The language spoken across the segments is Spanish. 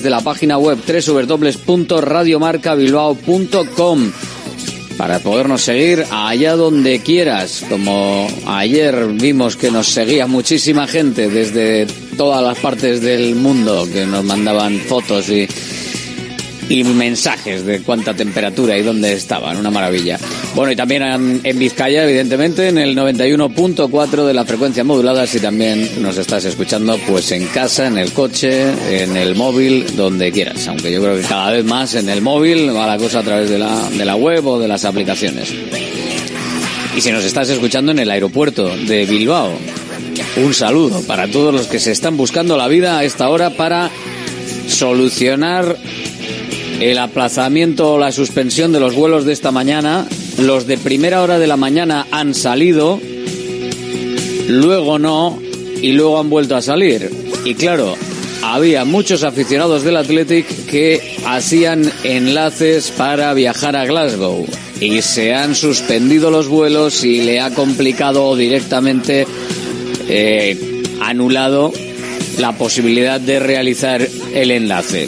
de la página web www.radiomarcabilbao.com para podernos seguir allá donde quieras. Como ayer vimos que nos seguía muchísima gente desde todas las partes del mundo, que nos mandaban fotos y mensajes de cuánta temperatura y dónde estaban, una maravilla. Bueno, y también en Vizcaya, evidentemente, en el 91.4 de la frecuencia modulada, si también nos estás escuchando, pues en casa, en el coche, en el móvil, donde quieras. Aunque yo creo que cada vez más en el móvil va la cosa a través de la web o de las aplicaciones. Y si nos estás escuchando en el aeropuerto de Bilbao, un saludo para todos los que se están buscando la vida a esta hora para solucionar el aplazamiento o la suspensión de los vuelos de esta mañana. Los de primera hora de la mañana han salido, luego no, y luego han vuelto a salir. Y claro, había muchos aficionados del Athletic que hacían enlaces para viajar a Glasgow y se han suspendido los vuelos y le ha complicado o directamente anulado la posibilidad de realizar el enlace.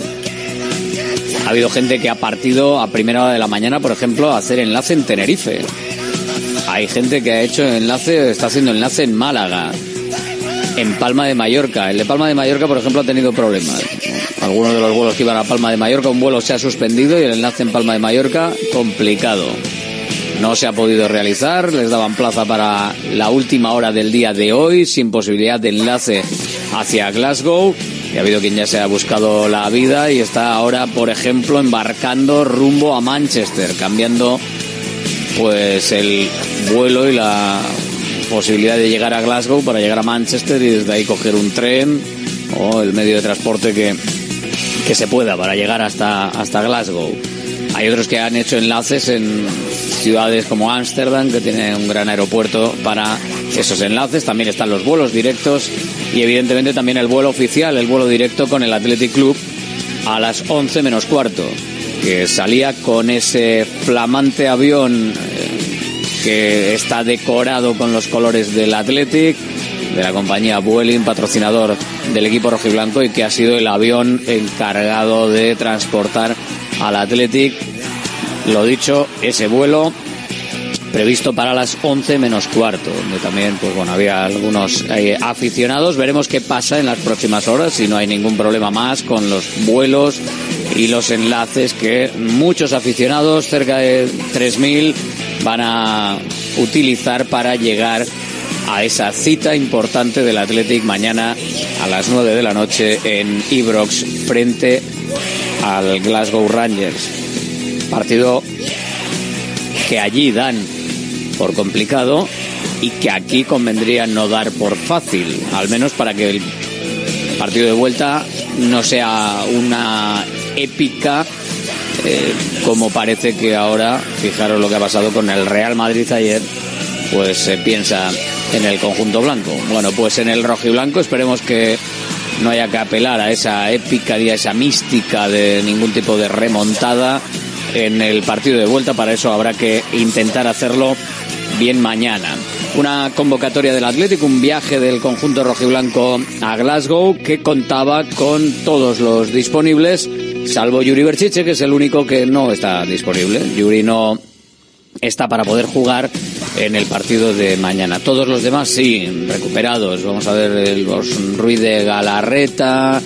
Ha habido gente que ha partido a primera hora de la mañana, por ejemplo, a hacer enlace en Tenerife. Hay gente que ha hecho enlace, está haciendo enlace en Málaga, en Palma de Mallorca. El de Palma de Mallorca, por ejemplo, ha tenido problemas. Algunos de los vuelos que iban a Palma de Mallorca, un vuelo se ha suspendido y el enlace en Palma de Mallorca, complicado. No se ha podido realizar, les daban plaza para la última hora del día de hoy, sin posibilidad de enlace hacia Glasgow. Y ha habido quien ya se ha buscado la vida y está ahora, por ejemplo, embarcando rumbo a Manchester, cambiando pues el vuelo y la posibilidad de llegar a Glasgow para llegar a Manchester y desde ahí coger un tren o el medio de transporte que se pueda para llegar hasta Glasgow. Hay otros que han hecho enlaces en ciudades como Ámsterdam, que tiene un gran aeropuerto para esos enlaces. También están los vuelos directos y evidentemente también el vuelo oficial, el vuelo directo con el Athletic Club a las 11 menos cuarto, que salía con ese flamante avión que está decorado con los colores del Athletic, de la compañía Vueling, patrocinador del equipo rojiblanco, y que ha sido el avión encargado de transportar al Athletic. Lo dicho, ese vuelo previsto para las 11 menos cuarto, donde también pues bueno, había algunos aficionados. Veremos qué pasa en las próximas horas, si no hay ningún problema más con los vuelos y los enlaces que muchos aficionados, cerca de 3.000, van a utilizar para llegar a esa cita importante del Athletic mañana a las 9 de la noche en Ibrox frente al Glasgow Rangers. Partido que allí dan por complicado y que aquí convendría no dar por fácil, al menos para que el partido de vuelta no sea una épica como parece que ahora. Fijaros lo que ha pasado con el Real Madrid ayer, pues se piensa en el conjunto blanco. Bueno, pues en el rojiblanco esperemos que no haya que apelar a esa épica, a esa mística de ningún tipo de remontada en el partido de vuelta. Para eso habrá que intentar hacerlo bien mañana. Una convocatoria del Atlético, un viaje del conjunto rojiblanco a Glasgow que contaba con todos los disponibles, salvo Yuri Berchiche, que es el único que no está disponible. Yuri no está para poder jugar en el partido de mañana. Todos los demás sí, recuperados. Vamos a ver los Ruiz de Galarreta,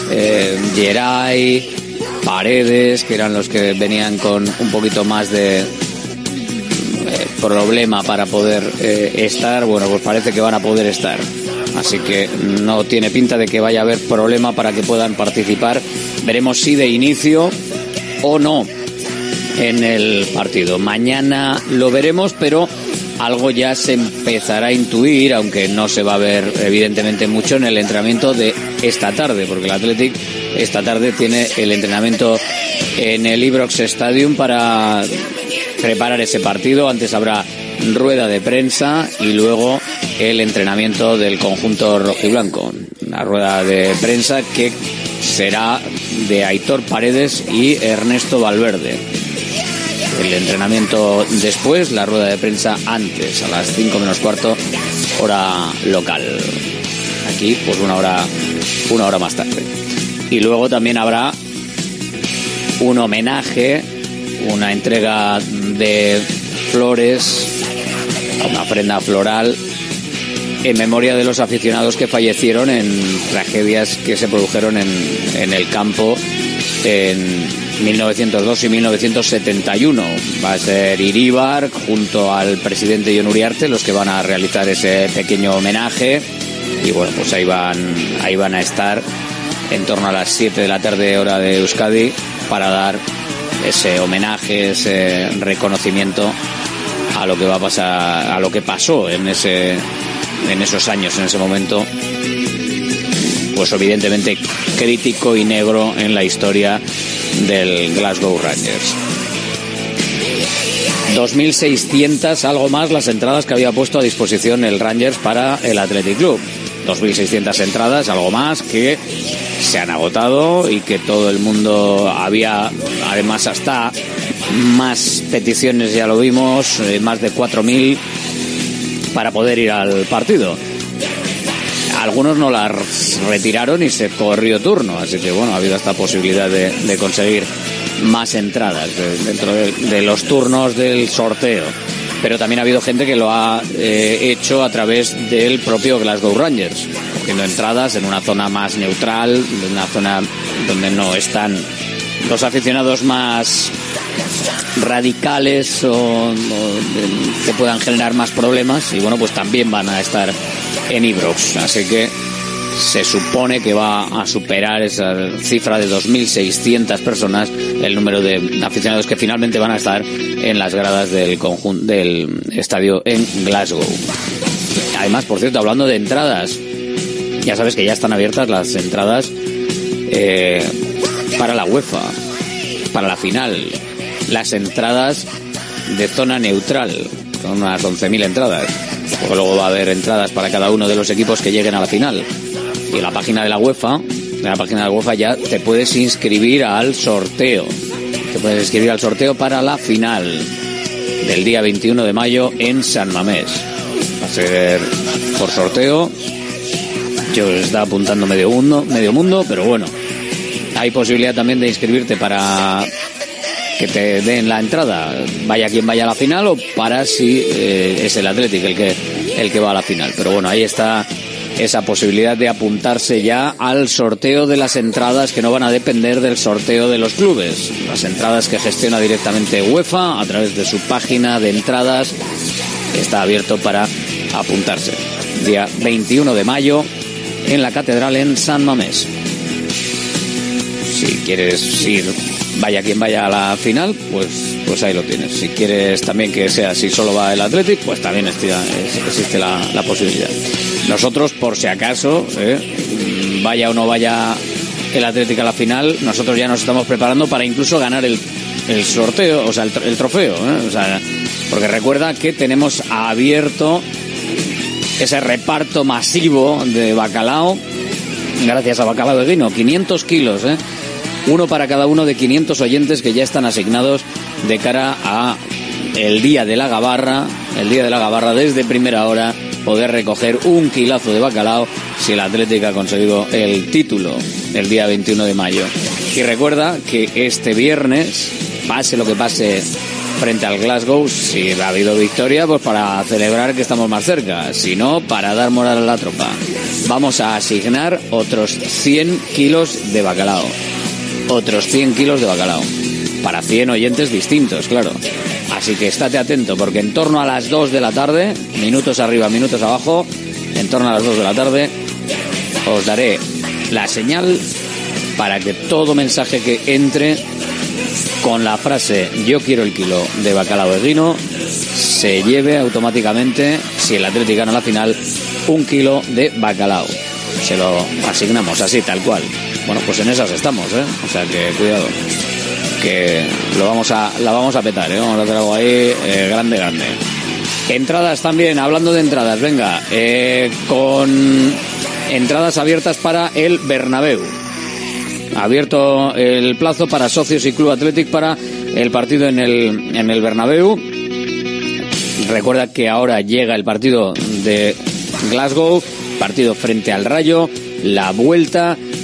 Geray, Paredes, que eran los que venían con un poquito más de problema para poder estar. Bueno, pues parece que van a poder estar. Así que no tiene pinta de que vaya a haber problema para que puedan participar. Veremos si de inicio o no en el partido. Mañana lo veremos, pero algo ya se empezará a intuir, aunque no se va a ver evidentemente mucho en el entrenamiento de esta tarde, porque el Athletic esta tarde tiene el entrenamiento en el Ibrox Stadium para preparar ese partido. Antes habrá rueda de prensa y luego el entrenamiento del conjunto rojiblanco. Una rueda de prensa que será de Aitor Paredes y Ernesto Valverde. El entrenamiento después, la rueda de prensa antes, a las 5 menos cuarto, hora local. Aquí, pues una hora más tarde. Y luego también habrá un homenaje, una entrega de flores, una ofrenda floral en memoria de los aficionados que fallecieron en tragedias que se produjeron en el campo en 1902 y 1971. Va a ser Iríbar junto al presidente Jon Uriarte los que van a realizar ese pequeño homenaje, y bueno, pues ahí van a estar en torno a las 7 de la tarde hora de Euskadi para dar ese homenaje, ese reconocimiento a lo que va a pasar, a lo que pasó en esos años, en ese momento, pues evidentemente crítico y negro en la historia del Glasgow Rangers. 2.600, algo más, las entradas que había puesto a disposición el Rangers para el Athletic Club. 2.600 entradas, algo más, que se han agotado y que todo el mundo había, además hasta más peticiones, ya lo vimos, más de 4.000 para poder ir al partido. Algunos no las retiraron y se corrió turno, así que bueno, ha habido esta posibilidad de conseguir más entradas dentro de los turnos del sorteo. Pero también ha habido gente que lo ha hecho a través del propio Glasgow Rangers, cogiendo entradas en una zona más neutral, en una zona donde no están los aficionados más radicales o que puedan generar más problemas, y bueno, pues también van a estar en Ibrox, así que se supone que va a superar esa cifra de 2.600 personas el número de aficionados que finalmente van a estar en las gradas del estadio en Glasgow. Además, por cierto, hablando de entradas, ya sabes que ya están abiertas las entradas para la UEFA, para la final, las entradas de zona neutral, son unas 11.000 entradas, porque luego va a haber entradas para cada uno de los equipos que lleguen a la final. Y en la página de la UEFA, ya te puedes inscribir al sorteo. Te puedes inscribir al sorteo para la final del día 21 de mayo en San Mamés. Va a ser por sorteo. Yo está apuntando medio mundo, pero bueno, hay posibilidad también de inscribirte para que te den la entrada, vaya quien vaya a la final, o para si es el Athletic el que va a la final. Pero bueno, ahí está esa posibilidad de apuntarse ya al sorteo de las entradas que no van a depender del sorteo de los clubes. Las entradas que gestiona directamente UEFA a través de su página de entradas, está abierto para apuntarse. Día 21 de mayo en la Catedral en San Mamés. Si quieres ir, vaya quien vaya a la final, pues ahí lo tienes. Si quieres también que sea, si solo va el Athletic, pues también existe la posibilidad. Nosotros, por si acaso, vaya o no vaya el Athletic a la final, nosotros ya nos estamos preparando para incluso ganar el sorteo, o sea, el trofeo, o sea, porque recuerda que tenemos abierto ese reparto masivo de bacalao, gracias a Bacalao Eguino, 500 kilos, uno para cada uno de 500 oyentes que ya están asignados de cara a el día de la Gabarra, desde primera hora, poder recoger un kilazo de bacalao si el Atlético ha conseguido el título el día 21 de mayo. Y recuerda que este viernes, pase lo que pase frente al Glasgow, si ha habido victoria, pues para celebrar que estamos más cerca, si no, para dar moral a la tropa. Vamos a asignar otros 100 kilos de bacalao. Otros 100 kilos de bacalao. Para 100 oyentes distintos, claro. Así que estate atento, porque en torno a las 2 de la tarde, minutos arriba, minutos abajo, en torno a las 2 de la tarde, os daré la señal para que todo mensaje que entre con la frase "yo quiero el kilo de bacalao Eguino" se lleve automáticamente, si el Atlético gana la final, un kilo de bacalao. Se lo asignamos así, tal cual. Bueno, pues en esas estamos, o sea que cuidado, que la vamos a petar, vamos a hacer algo ahí grande. Entradas también, hablando de entradas, venga, con entradas abiertas para el Bernabéu. Abierto el plazo para socios y Club Athletic para el partido en el Bernabéu. Recuerda que ahora llega el partido de Glasgow, partido frente al Rayo, la vuelta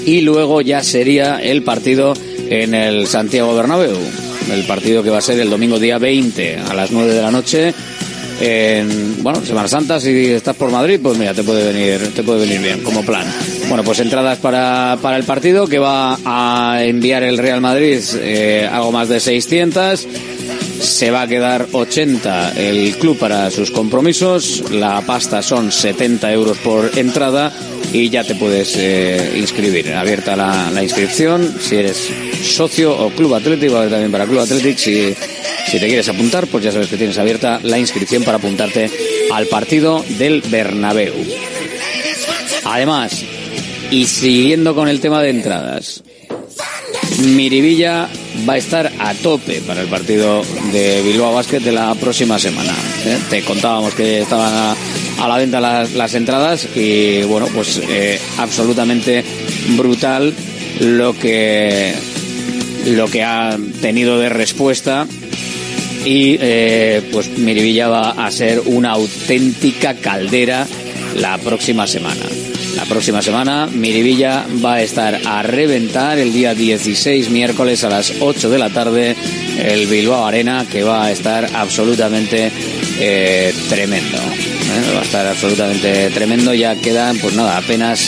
y luego ya sería el partido en el Santiago Bernabéu, el partido que va a ser el domingo día 20 a las 9 de la noche. Bueno, Semana Santa, si estás por Madrid, pues mira, te puede venir bien como plan. Bueno, pues entradas para el partido que va a enviar el Real Madrid, algo más de 600. Se va a quedar 80 el club para sus compromisos. La pasta son 70 euros por entrada y ya te puedes inscribir. Abierta la inscripción si eres socio o Club Athletic, va a haber también para Club Athletic. Si te quieres apuntar, pues ya sabes que tienes abierta la inscripción para apuntarte al partido del Bernabéu. Además, y siguiendo con el tema de entradas, Miribilla va a estar a tope para el partido de Bilbao Basket de la próxima semana. Te contábamos que estaban a la venta las entradas y bueno, pues absolutamente brutal lo que ha tenido de respuesta. Y pues Miribilla va a ser una auténtica caldera la próxima semana. La próxima semana Miribilla va a estar a reventar el día 16, miércoles a las 8 de la tarde, el Bilbao Arena, que va a estar absolutamente tremendo. Va a estar absolutamente tremendo. Ya quedan, pues nada, apenas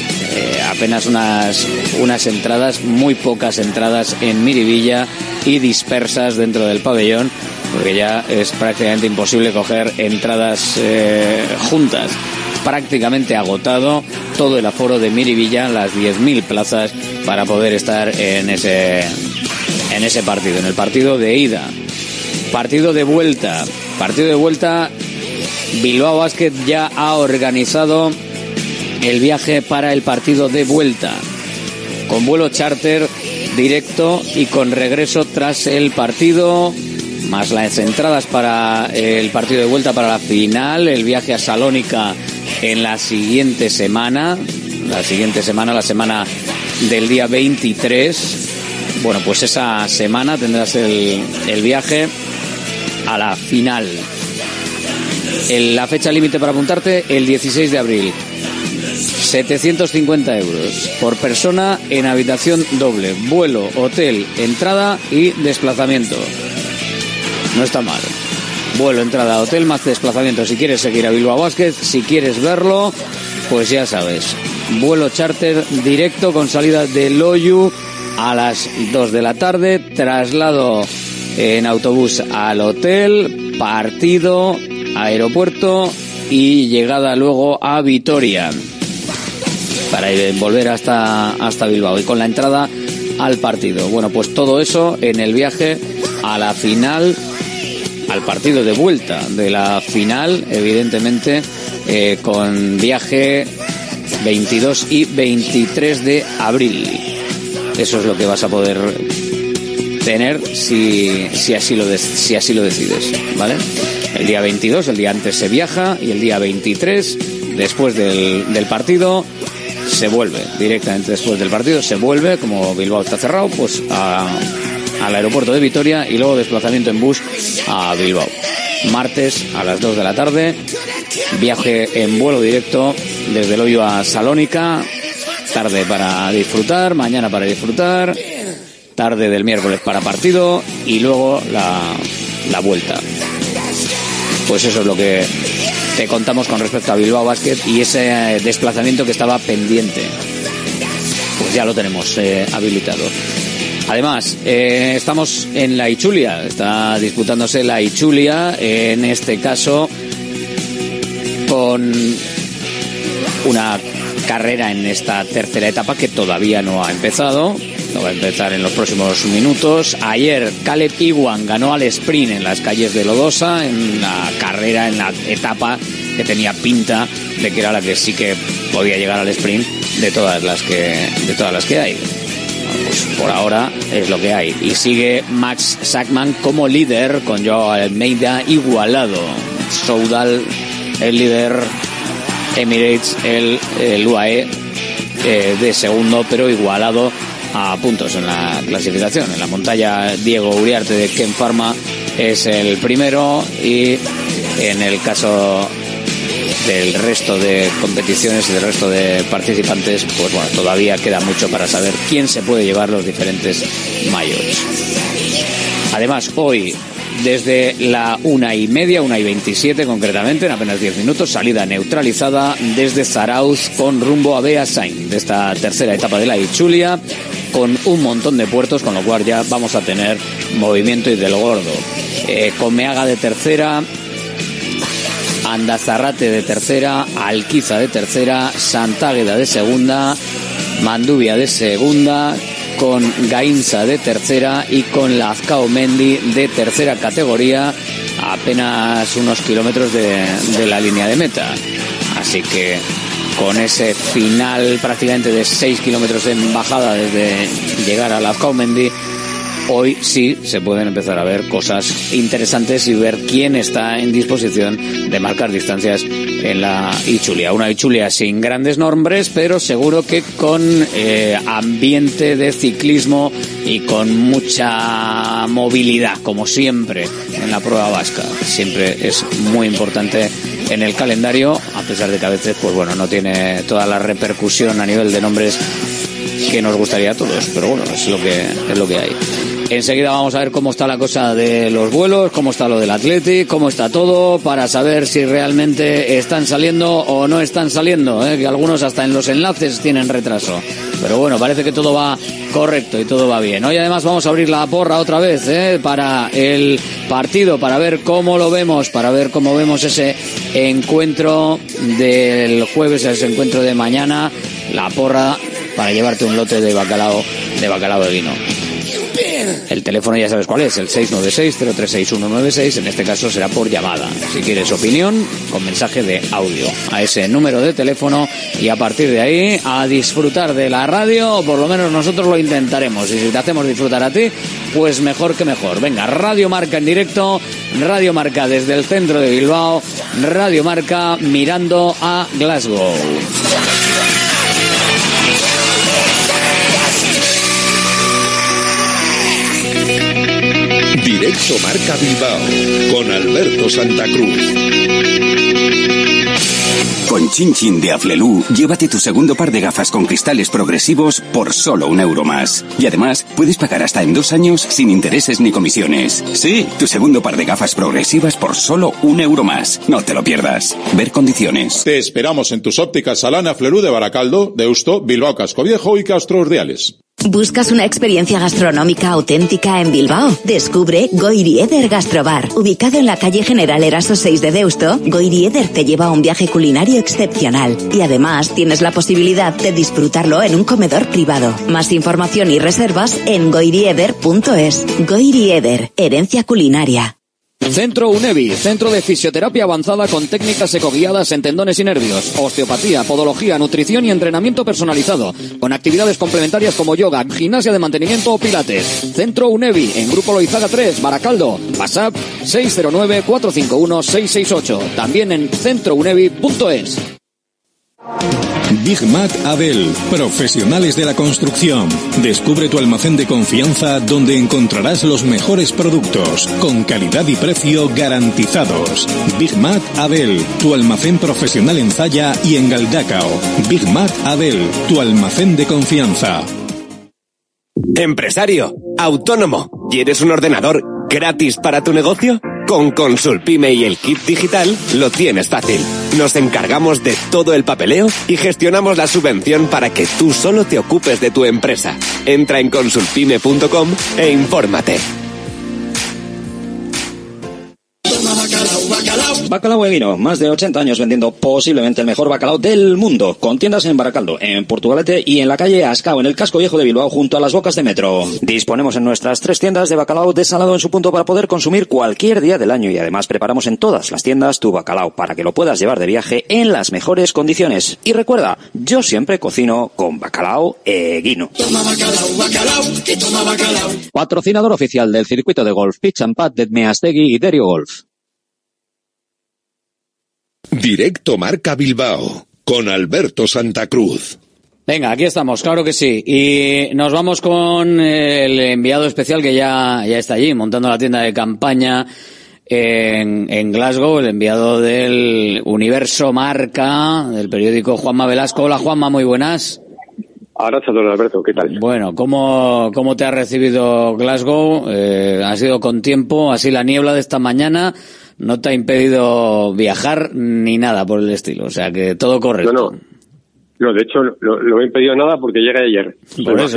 unas entradas, muy pocas entradas en Miribilla y dispersas dentro del pabellón, porque ya es prácticamente imposible coger entradas juntas. Prácticamente agotado todo el aforo de Miribilla, las 10.000 plazas para poder estar en ese partido, en el partido de ida. Partido de vuelta, Bilbao Basket ya ha organizado el viaje para el partido de vuelta, con vuelo charter directo y con regreso tras el partido, más las entradas para el partido de vuelta para la final, el viaje a Salónica en la siguiente semana, la semana del día 23. Bueno, pues esa semana tendrás el viaje a la final. La fecha límite para apuntarte, el 16 de abril. 750 euros por persona en habitación doble, vuelo, hotel, entrada y desplazamiento. No está mal. Vuelo, entrada, hotel más desplazamiento. Si quieres seguir a Bilbao Basket, si quieres verlo, pues ya sabes. Vuelo charter directo con salida de Loiu a las 2 de la tarde. Traslado en autobús al hotel, partido, aeropuerto y llegada luego a Vitoria para volver hasta Bilbao y con la entrada al partido. Bueno, pues todo eso en el viaje a la final, al partido de vuelta de la final, evidentemente, con viaje 22 y 23 de abril. Eso es lo que vas a poder tener si así lo decides, ¿vale? El día 22, el día antes se viaja, y el día 23, después del partido, se vuelve. Directamente después del partido se vuelve, como Bilbao está cerrado, pues al aeropuerto de Vitoria y luego desplazamiento en bus a Bilbao. Martes a las 2 de la tarde, viaje en vuelo directo desde Loiu a Salónica, tarde para disfrutar, mañana para disfrutar, tarde del miércoles para partido y luego la vuelta. Pues eso es lo que te contamos con respecto a Bilbao Basket y ese desplazamiento que estaba pendiente. Pues ya lo tenemos habilitado. Además, estamos en la Itzulia, está disputándose la Itzulia, en este caso con una carrera en esta tercera etapa que todavía no ha empezado, no va a empezar en los próximos minutos. Ayer Caleb Iwan ganó al sprint en las calles de Lodosa, en la carrera, en la etapa que tenía pinta de que era la que sí que podía llegar al sprint de todas las que hay. Pues por ahora es lo que hay. Y sigue Max Sackman como líder, con Joao Almeida igualado. Soudal el líder, Emirates el UAE de segundo, pero igualado a puntos en la clasificación. En la montaña, Diego Uriarte de Ken Pharma es el primero, y en el caso del resto de competiciones y del resto de participantes, pues bueno, todavía queda mucho para saber quién se puede llevar los diferentes mayores. Además, hoy, desde la 1:30, 1:27 concretamente, en apenas 10 minutos, salida neutralizada desde Zarauz con rumbo a Beasain, de esta tercera etapa de la Itzulia, con un montón de puertos, con lo cual ya vamos a tener movimiento y del gordo. Comeaga de tercera, Andazarrate de tercera, Alquiza de tercera, Santágueda de segunda, Mandubia de segunda, con Gainza de tercera y con Lazcao Mendi de tercera categoría, a apenas unos kilómetros de la línea de meta. Así que con ese final prácticamente de 6 kilómetros en bajada desde llegar a Lazcao Mendi, hoy sí se pueden empezar a ver cosas interesantes y ver quién está en disposición de marcar distancias en la Itzulia. Una Itzulia sin grandes nombres, pero seguro que con ambiente de ciclismo y con mucha movilidad, como siempre en la prueba vasca. Siempre es muy importante en el calendario, a pesar de que a veces, pues bueno, no tiene toda la repercusión a nivel de nombres que nos gustaría a todos, pero bueno, es lo que hay. Enseguida vamos a ver cómo está la cosa de los vuelos, cómo está lo del Athletic, cómo está todo, para saber si realmente están saliendo o no están saliendo, que algunos hasta en los enlaces tienen retraso. Pero bueno, parece que todo va correcto y todo va bien. Hoy además vamos a abrir la porra otra vez, para el partido, para ver cómo lo vemos, para ver cómo vemos ese encuentro del jueves, ese encuentro de mañana, la porra para llevarte un lote de bacalao de vino. El teléfono ya sabes cuál es, el 696-036196, en este caso será por llamada. Si quieres opinión, con mensaje de audio a ese número de teléfono, y a partir de ahí a disfrutar de la radio, o por lo menos nosotros lo intentaremos, y si te hacemos disfrutar a ti, pues mejor que mejor. Venga, Radio Marca en directo, Radio Marca desde el centro de Bilbao, Radio Marca mirando a Glasgow. Directo Marca Bilbao con Alberto Santa Cruz. Con Chin Chin de Aflelu, llévate tu segundo par de gafas con cristales progresivos por solo €1 más. Y además, puedes pagar hasta en 2 años sin intereses ni comisiones. Sí, tu segundo par de gafas progresivas por solo €1 más. No te lo pierdas. Ver condiciones. Te esperamos en tus ópticas Salán Aflelu de Baracaldo, Deusto, Bilbao Casco Viejo y Castro Urdiales. ¿Buscas una experiencia gastronómica auténtica en Bilbao? Descubre Goiri Eder Gastrobar. Ubicado en la calle General Eraso 6 de Deusto, Goiri Eder te lleva a un viaje culinario excepcional. Y además tienes la posibilidad de disfrutarlo en un comedor privado. Más información y reservas en goirieder.es. Goiri Eder, herencia culinaria. Centro UNEVI, centro de fisioterapia avanzada con técnicas ecoguiadas en tendones y nervios, osteopatía, podología, nutrición y entrenamiento personalizado, con actividades complementarias como yoga, gimnasia de mantenimiento o pilates. Centro UNEVI, en Grupo Loizaga 3, Baracaldo. WhatsApp 609-451-668. También en centrounevi.es. Big Mac Abel, profesionales de la construcción. Descubre tu almacén de confianza donde encontrarás los mejores productos, con calidad y precio garantizados. Big Mac Abel, tu almacén profesional en Zalla y en Galdacao. Big Mac Abel, tu almacén de confianza. Empresario, autónomo, ¿quieres un ordenador gratis para tu negocio? Con Consulpime y el kit digital lo tienes fácil. Nos encargamos de todo el papeleo y gestionamos la subvención para que tú solo te ocupes de tu empresa. Entra en consulpime.com e infórmate. Bacalao Vino, más de 80 años vendiendo posiblemente el mejor bacalao del mundo, con tiendas en Baracaldo, en Portugalete y en la calle Ascao, en el casco viejo de Bilbao, junto a las bocas de metro. Disponemos en nuestras 3 tiendas de bacalao desalado en su punto para poder consumir cualquier día del año, y además preparamos en todas las tiendas tu bacalao para que lo puedas llevar de viaje en las mejores condiciones. Y recuerda, yo siempre cocino con bacalao Guino. Toma bacalao, bacalao, que toma bacalao. Patrocinador oficial del circuito de golf Pitch and Putt de Meastegui y Derio Golf. Directo Marca Bilbao con Alberto Santa Cruz. Venga, aquí estamos, claro que sí. Y nos vamos con el enviado especial que ya está allí, montando la tienda de campaña en Glasgow, el enviado del Universo Marca, del periódico Juanma Velasco. Hola Juanma, muy buenas. Ahora, don Alberto, ¿qué tal? Bueno, ¿cómo te ha recibido Glasgow? ¿Ha sido con tiempo? Así la niebla de esta mañana no te ha impedido viajar ni nada por el estilo, o sea que todo correcto. No, de hecho no me ha impedido nada porque llegué ayer. Por eso.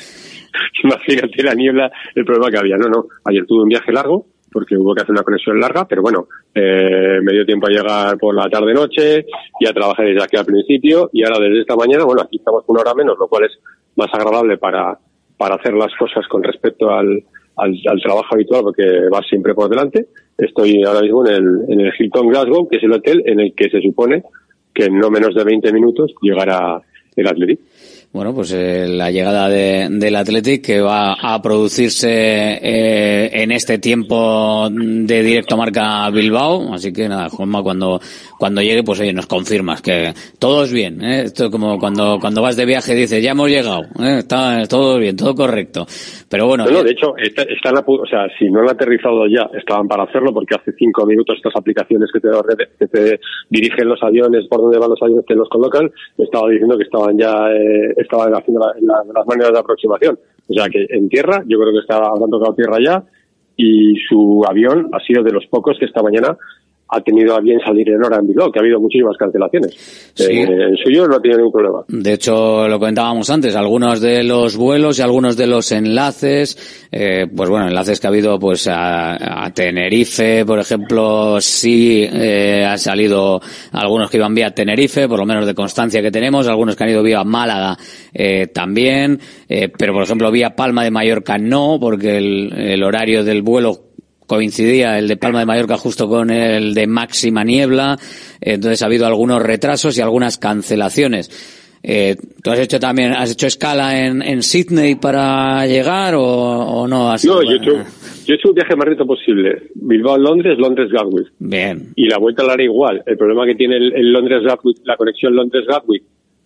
Imagínate la niebla, el problema que había. No, ayer tuve un viaje largo porque hubo que hacer una conexión larga, pero bueno, me dio tiempo a llegar por la tarde-noche y a trabajar desde aquí al principio, y ahora desde esta mañana, bueno, aquí estamos una hora menos, lo cual es más agradable para hacer las cosas con respecto al trabajo habitual, porque vas siempre por delante. Estoy ahora mismo en el Hilton Glasgow, que es el hotel en el que se supone que en no menos de 20 minutos llegará el Athletic. Bueno, pues la llegada del Athletic, que va a producirse en este tiempo de Directo Marca Bilbao. Así que nada, Juanma, cuando llegue, pues oye, nos confirmas que todo es bien, ¿eh? Esto es como cuando vas de viaje y dices, ya hemos llegado, está todo bien, todo correcto. Pero bueno. No, de hecho, o sea, si no han aterrizado ya, estaban para hacerlo, porque hace 5 minutos estas aplicaciones que te dirigen los aviones, por donde van los aviones, te los colocan, me estaba diciendo que estaban ya, estaban haciendo las maneras de aproximación. O sea que en tierra, yo creo que habrán tocado tierra ya, y su avión ha sido de los pocos que esta mañana ha tenido a bien salir en hora en Bilbao, que ha habido muchísimas cancelaciones. Sí. El suyo no ha tenido ningún problema. De hecho, lo comentábamos antes, algunos de los vuelos y algunos de los enlaces, pues bueno, enlaces que ha habido pues a Tenerife, por ejemplo, sí ha salido algunos que iban vía Tenerife, por lo menos de constancia que tenemos, algunos que han ido vía Málaga también, pero por ejemplo vía Palma de Mallorca no, porque el horario del vuelo coincidía, el de Palma de Mallorca, justo con el de máxima niebla. Entonces ha habido algunos retrasos y algunas cancelaciones. ¿Tú has hecho escala en Sydney para llegar o no? No, yo he hecho un viaje más rápido posible. Bilbao-Londres, Londres-Gatwick. Bien. Y la vuelta la haré igual. El problema que tiene el Londres-Gatwick, la conexión Londres-Gatwick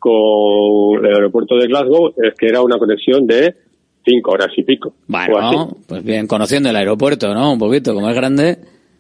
con el aeropuerto de Glasgow, es que era una conexión de 5 horas y pico. Bueno, pues bien, conociendo el aeropuerto, ¿no? Un poquito, como es grande.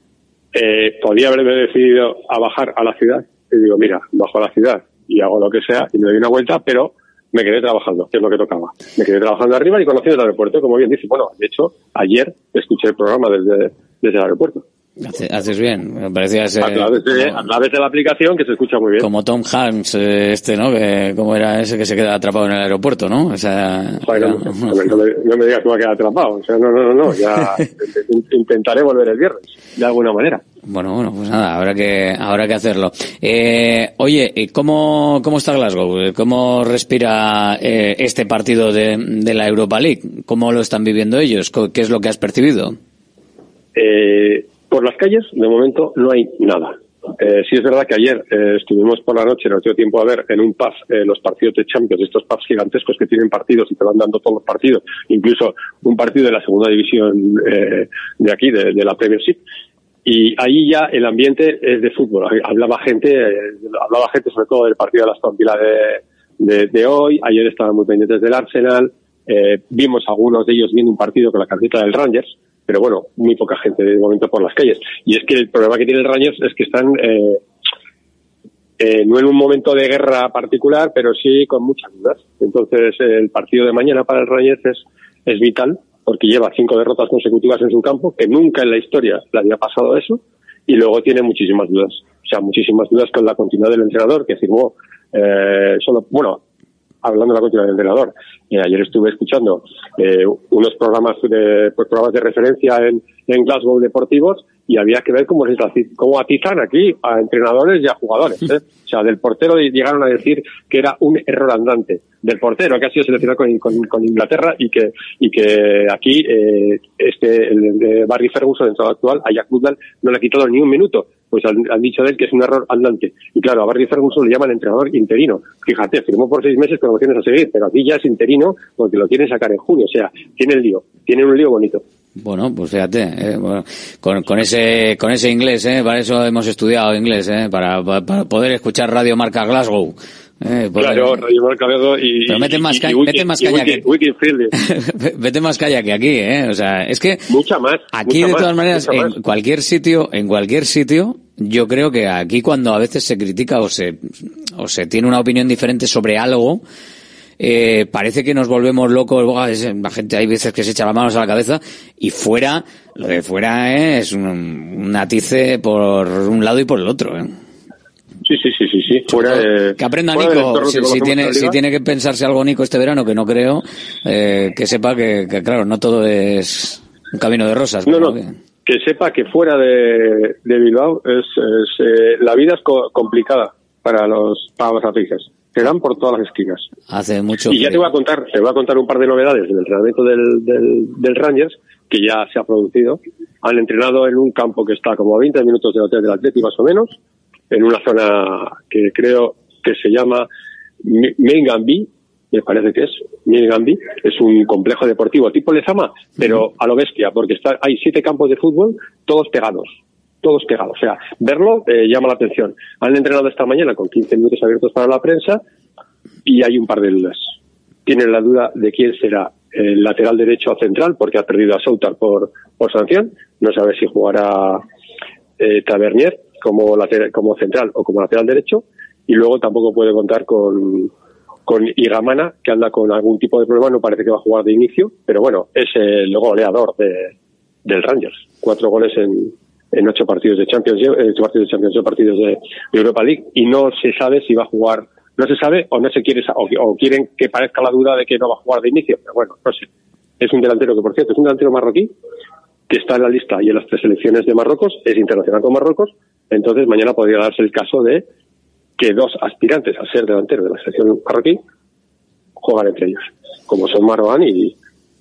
Podía haberme decidido a bajar a la ciudad. Y digo, mira, bajo a la ciudad y hago lo que sea y me doy una vuelta, pero me quedé trabajando, que es lo que tocaba. Me quedé trabajando arriba y conociendo el aeropuerto, como bien dice. Bueno, de hecho, ayer escuché el programa desde el aeropuerto. Haces bien, me parecía ese... A través de la aplicación, que se escucha muy bien. Como Tom Hanks, ¿no? Que como era ese que se queda atrapado en el aeropuerto, ¿no? O sea... Bueno, no me digas que va a quedar atrapado. O sea, no, ya intentaré volver el viernes, de alguna manera. Bueno, pues nada, habrá que hacerlo. Oye, ¿cómo está Glasgow? ¿Cómo respira este partido de la Europa League? ¿Cómo lo están viviendo ellos? ¿Qué es lo que has percibido? Por las calles, de momento, no hay nada. Sí es verdad que ayer estuvimos por la noche, nos dio tiempo a ver en un pub los partidos de Champions, estos pubs gigantescos que tienen partidos y te van dando todos los partidos, incluso un partido de la segunda división de aquí, de la Premiership. Y ahí ya el ambiente es de fútbol. Hablaba gente sobre todo del partido de Aston Villa de hoy. Ayer estaban muy pendientes del Arsenal. Vimos algunos de ellos viendo un partido con la camiseta del Rangers. Pero bueno, muy poca gente de momento por las calles. Y es que el problema que tiene el Rangers es que están no en un momento de guerra particular, pero sí con muchas dudas. Entonces el partido de mañana para el Rangers es vital, porque lleva 5 derrotas consecutivas en su campo, que nunca en la historia le había pasado eso, y luego tiene muchísimas dudas. O sea, muchísimas dudas con la continuidad del entrenador, que firmó hablando de la continuidad del entrenador, ayer estuve escuchando unos programas de referencia en Glasgow deportivos, y había que ver cómo atizan aquí a entrenadores y a jugadores. O sea, del portero llegaron a decir que era un error andante. Del portero, que ha sido seleccionado con Inglaterra, y que aquí el de Barry Ferguson, el entrenador actual, a Jack Woodland, no le ha quitado ni un minuto. Pues han dicho de él que es un error andante. Y claro, a Barry Ferguson le llaman entrenador interino. Fíjate, firmó por 6 meses, pero lo tienes a seguir. Pero aquí ya es interino porque lo quieren sacar en junio. O sea, tiene un lío bonito. Bueno, pues fíjate, con ese inglés, para eso hemos estudiado inglés, para poder escuchar Radio Marca Glasgow. Claro, Rayo Marcanedo y... Pero mete más caña que... Vete más caña que aquí, O sea, es que... Mucha más. Aquí, de todas maneras, en cualquier sitio, yo creo que aquí cuando a veces se critica o se tiene una opinión diferente sobre algo, parece que nos volvemos locos. La gente hay veces que se echa las manos a la cabeza y fuera, lo de fuera es un atice por un lado y por el otro, Sí. Fuera, que aprenda Nico, si tiene que pensarse algo Nico este verano, que no creo, que sepa que claro, no todo es un camino de rosas. No. Que sepa que fuera de Bilbao la vida es complicada para los atletas. Se dan por todas las esquinas. Hace mucho. Y ya te voy a contar un par de novedades del entrenamiento del Rangers, que ya se ha producido. Han entrenado en un campo que está como a 20 minutos del hotel del Atleti, más o menos, en una zona que creo que se llama Milgambi, me parece que es Milgambi. Es un complejo deportivo tipo Lezama, pero a lo bestia, porque hay 7 campos de fútbol, todos pegados. O sea, verlo llama la atención. Han entrenado esta mañana con 15 minutos abiertos para la prensa y hay un par de dudas. Tienen la duda de quién será el lateral derecho o central, porque ha perdido a Soutar por sanción. No sabe si jugará Tavernier como central o como lateral derecho, y luego tampoco puede contar con Igamana, que anda con algún tipo de problema. No parece que va a jugar de inicio, pero bueno, es el goleador del Rangers. 4 goles en 8 partidos de Champions, 8 partidos de Europa League, y no se sabe si va a jugar. No se sabe o no se quiere, o quieren que parezca la duda de que no va a jugar de inicio, pero bueno, no sé. Es un delantero que, por cierto, es un delantero marroquí que está en la lista y en las 3 selecciones de Marruecos, es internacional con Marruecos. Entonces mañana podría darse el caso de que 2 aspirantes a ser delantero de la selección marroquí juegan entre ellos, como son Marwan y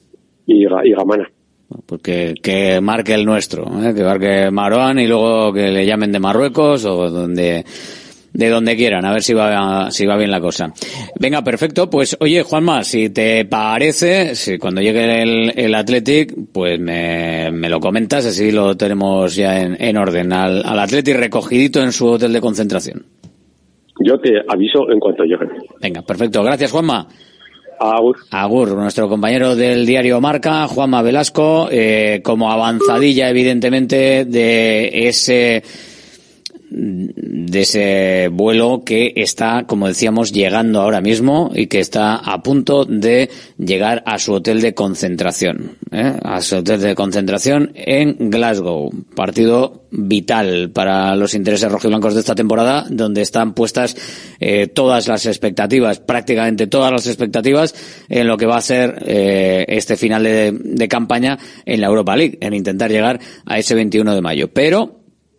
Gamana. Porque que marque el nuestro, que marque Marwan y luego que le llamen de Marruecos o de donde quieran, a ver si va bien la cosa. Venga, perfecto. Pues oye, Juanma, si te parece, si cuando llegue el Athletic, pues me lo comentas, así lo tenemos ya en orden al Athletic recogidito en su hotel de concentración. Yo te aviso en cuanto llegue. Venga, perfecto. Gracias, Juanma. Agur, nuestro compañero del diario Marca, Juanma Velasco, como avanzadilla, evidentemente, de ese vuelo que está, como decíamos, llegando ahora mismo y que está a punto de llegar a su hotel de concentración, a su hotel de concentración en Glasgow. Partido vital para los intereses rojiblancos de esta temporada, donde están puestas todas las expectativas, prácticamente todas las expectativas, en lo que va a ser este final de campaña en la Europa League, en intentar llegar a ese 21 de mayo. Pero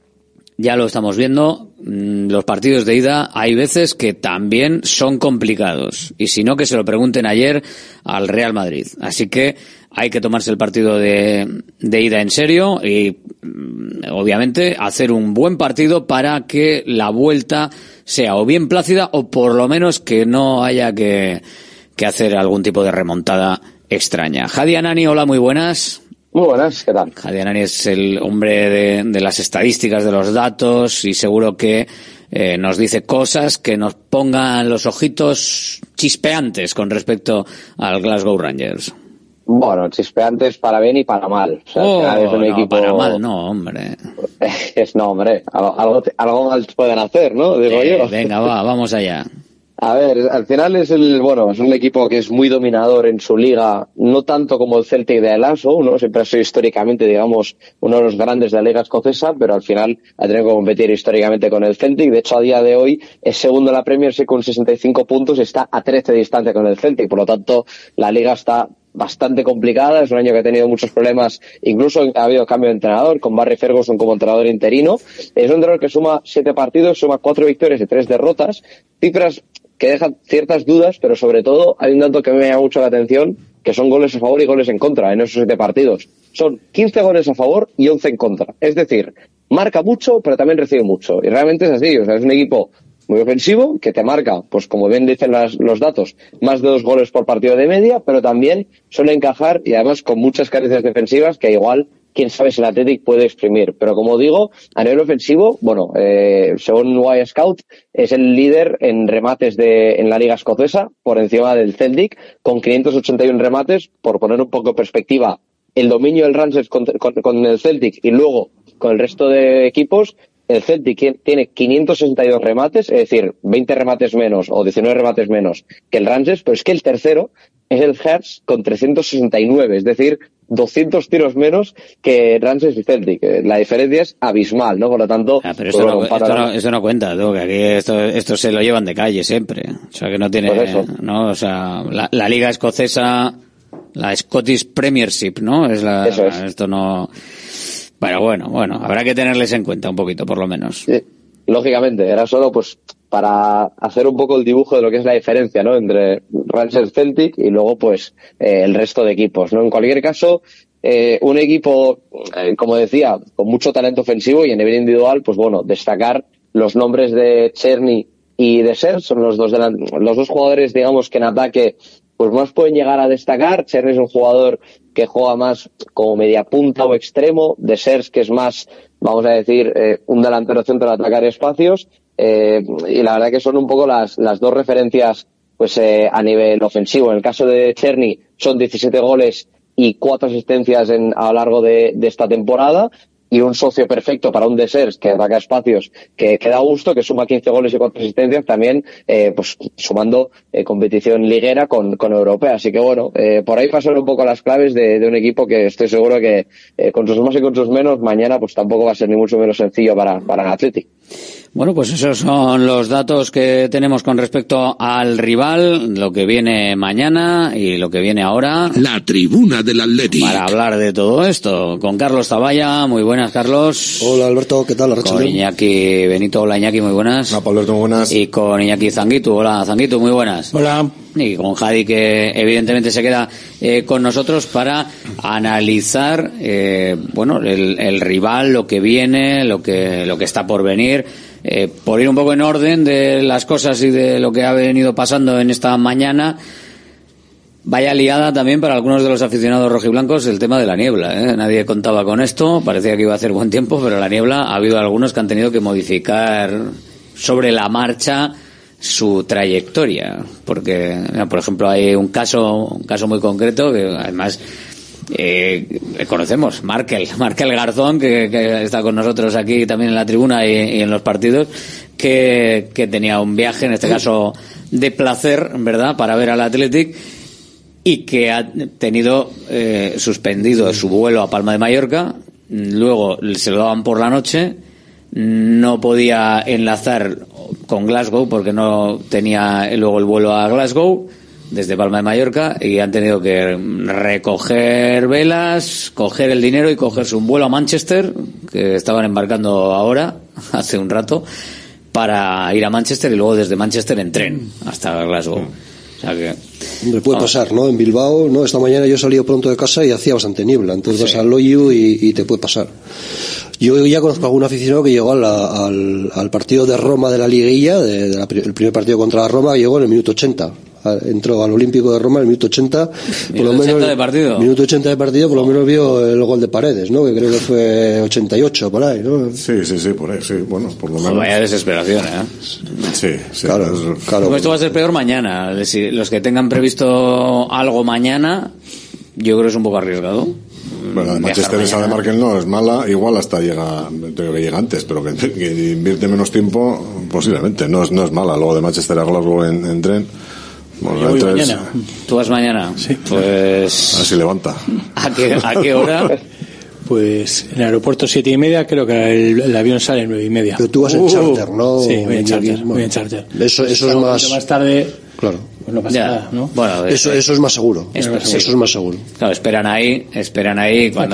ya lo estamos viendo, los partidos de ida hay veces que también son complicados. Y si no, que se lo pregunten ayer al Real Madrid. Así que hay que tomarse el partido de ida en serio y, obviamente, hacer un buen partido para que la vuelta sea o bien plácida o por lo menos que no haya que hacer algún tipo de remontada extraña. Hadi Anani, hola, muy buenas. Muy buenas, ¿qué tal? Hadi Anani es el hombre de las estadísticas, de los datos, y seguro que nos dice cosas que nos pongan los ojitos chispeantes con respecto al Glasgow Rangers. Bueno, chispeantes para bien y para mal. O sea, es un equipo... para mal no, hombre. hombre, algo mal pueden hacer, ¿no? Digo yo. Venga, vamos allá. A ver, al final es un equipo que es muy dominador en su liga, no tanto como el Celtic de Lasso, ¿no? Siempre ha sido históricamente, digamos, uno de los grandes de la liga escocesa, pero al final ha tenido que competir históricamente con el Celtic. De hecho, a día de hoy es segundo en la Premiership con 65 puntos, está a 13 de distancia con el Celtic. Por lo tanto, la liga está bastante complicada, es un año que ha tenido muchos problemas, incluso ha habido cambio de entrenador, con Barry Ferguson como entrenador interino. Es un entrenador que suma 7 partidos, suma 4 victorias y 3 derrotas, cifras que dejan ciertas dudas, pero sobre todo hay un dato que me llama mucho la atención, que son goles a favor y goles en contra en esos 7 partidos. Son 15 goles a favor y 11 en contra. Es decir, marca mucho, pero también recibe mucho. Y realmente es así, o sea, es un equipo muy ofensivo, que te marca, pues como bien dicen los datos, más de 2 goles por partido de media, pero también suele encajar y además con muchas carencias defensivas que igual quién sabe si el Athletic puede exprimir. Pero como digo, a nivel ofensivo, bueno, según Y Scout, es el líder en remates en la Liga Escocesa, por encima del Celtic, con 581 remates. Por poner un poco en perspectiva, el dominio del Rangers con el Celtic y luego con el resto de equipos, el Celtic tiene 562 remates, es decir, 20 remates menos o 19 remates menos que el Rangers, pero es que el tercero es el Hearts con 369, es decir, 200 tiros menos que Rangers y Celtic. La diferencia es abismal, ¿no? Por lo tanto... pero eso no cuenta, ¿no? Que aquí esto se lo llevan de calle siempre. O sea, que no tiene... Pues eso. ¿no? O sea, la Liga Escocesa, la Scottish Premiership, ¿no? Eso es. Esto no... Pero bueno, habrá que tenerles en cuenta un poquito, por lo menos. Sí, lógicamente, era solo pues para hacer un poco el dibujo de lo que es la diferencia, ¿no? Entre Rangers, Celtic y luego pues el resto de equipos, ¿no? En cualquier caso, un equipo, como decía, con mucho talento ofensivo y a nivel individual, pues bueno, destacar los nombres de Černý y de Serge, son los dos jugadores, digamos, que en ataque pues más pueden llegar a destacar. Černý es un jugador que juega más como media punta o extremo, de Serge, que es más, vamos a decir, un delantero centro de atacar espacios, y la verdad que son un poco las dos referencias pues a nivel ofensivo. En el caso de Černý son 17 goles y 4 asistencias a lo largo de esta temporada, y un socio perfecto para un De Serge que ataca espacios, que da gusto, que suma 15 goles y 4 asistencias, también pues sumando competición liguera con europea. Así que bueno, por ahí pasan un poco las claves de un equipo que estoy seguro que con sus más y con sus menos, mañana pues tampoco va a ser ni mucho menos sencillo para el Athletic. Bueno, pues esos son los datos que tenemos con respecto al rival, lo que viene mañana y lo que viene ahora. La tribuna del Athletic. Para hablar de todo esto, con Carlos Zavalla. Muy buenas, Carlos. Hola, Alberto, ¿qué tal? Con Iñaki Benito. Hola, Iñaki, muy buenas. Hola, Alberto, muy buenas. Y con Iñaki Zanguitu. Hola, Zanguitu, muy buenas. Hola. Y con Jadi, que evidentemente se queda con nosotros para analizar el rival, lo que viene, lo que está por venir. Por ir un poco en orden de las cosas y de lo que ha venido pasando en esta mañana, vaya liada también para algunos de los aficionados rojiblancos el tema de la niebla, Nadie contaba con esto, parecía que iba a hacer buen tiempo, pero la niebla, ha habido algunos que han tenido que modificar sobre la marcha su trayectoria, porque por ejemplo hay un caso muy concreto que además conocemos, Markel Garzón, que está con nosotros aquí también en la tribuna y en los partidos, que tenía un viaje, en este caso de placer, ¿verdad?, para ver al Athletic, y que ha tenido suspendido su vuelo a Palma de Mallorca. Luego se lo daban por la noche, no podía enlazar con Glasgow porque no tenía luego el vuelo a Glasgow desde Palma de Mallorca, y han tenido que recoger velas, coger el dinero y cogerse un vuelo a Manchester, que estaban embarcando ahora, hace un rato, para ir a Manchester, y luego desde Manchester en tren hasta Glasgow. O sea que... Hombre, puede pasar, ¿no? En Bilbao, ¿no? Esta mañana yo he salido pronto de casa y hacía bastante niebla, entonces vas al Loiu y te puede pasar. Yo ya conozco a algún aficionado que llegó al partido de Roma de la liguilla, el primer partido contra la Roma, llegó en el minuto 80. Entró al Olímpico de Roma en el minuto 80, por lo menos minuto 80 de partido, por lo menos vio el gol de Paredes, ¿no? Que creo que fue 88 por ahí, ¿no? Sí, por ahí, sí, bueno, por lo menos. Vaya desesperación, Sí, claro. Pues esto va a ser peor mañana. Si los que tengan previsto algo mañana, yo creo que es un poco arriesgado. Bueno, Manchester, esa de Markel no es mala, igual hasta llega antes, pero que invierte menos tiempo, posiblemente, no es mala. Luego de Manchester a Glasgow en tren. Bueno, mañana. ¿Tú vas mañana? Sí. Pues... Así levanta. ¿A qué hora? Pues en el aeropuerto 7:30, creo que el avión sale 9:30. Pero tú vas en charter, ¿no? Sí, voy en charter. Eso es más tarde. Claro. Pues no pasa nada, ¿no? Bueno, eso es más seguro. Eso es más seguro. Claro, esperan ahí cuando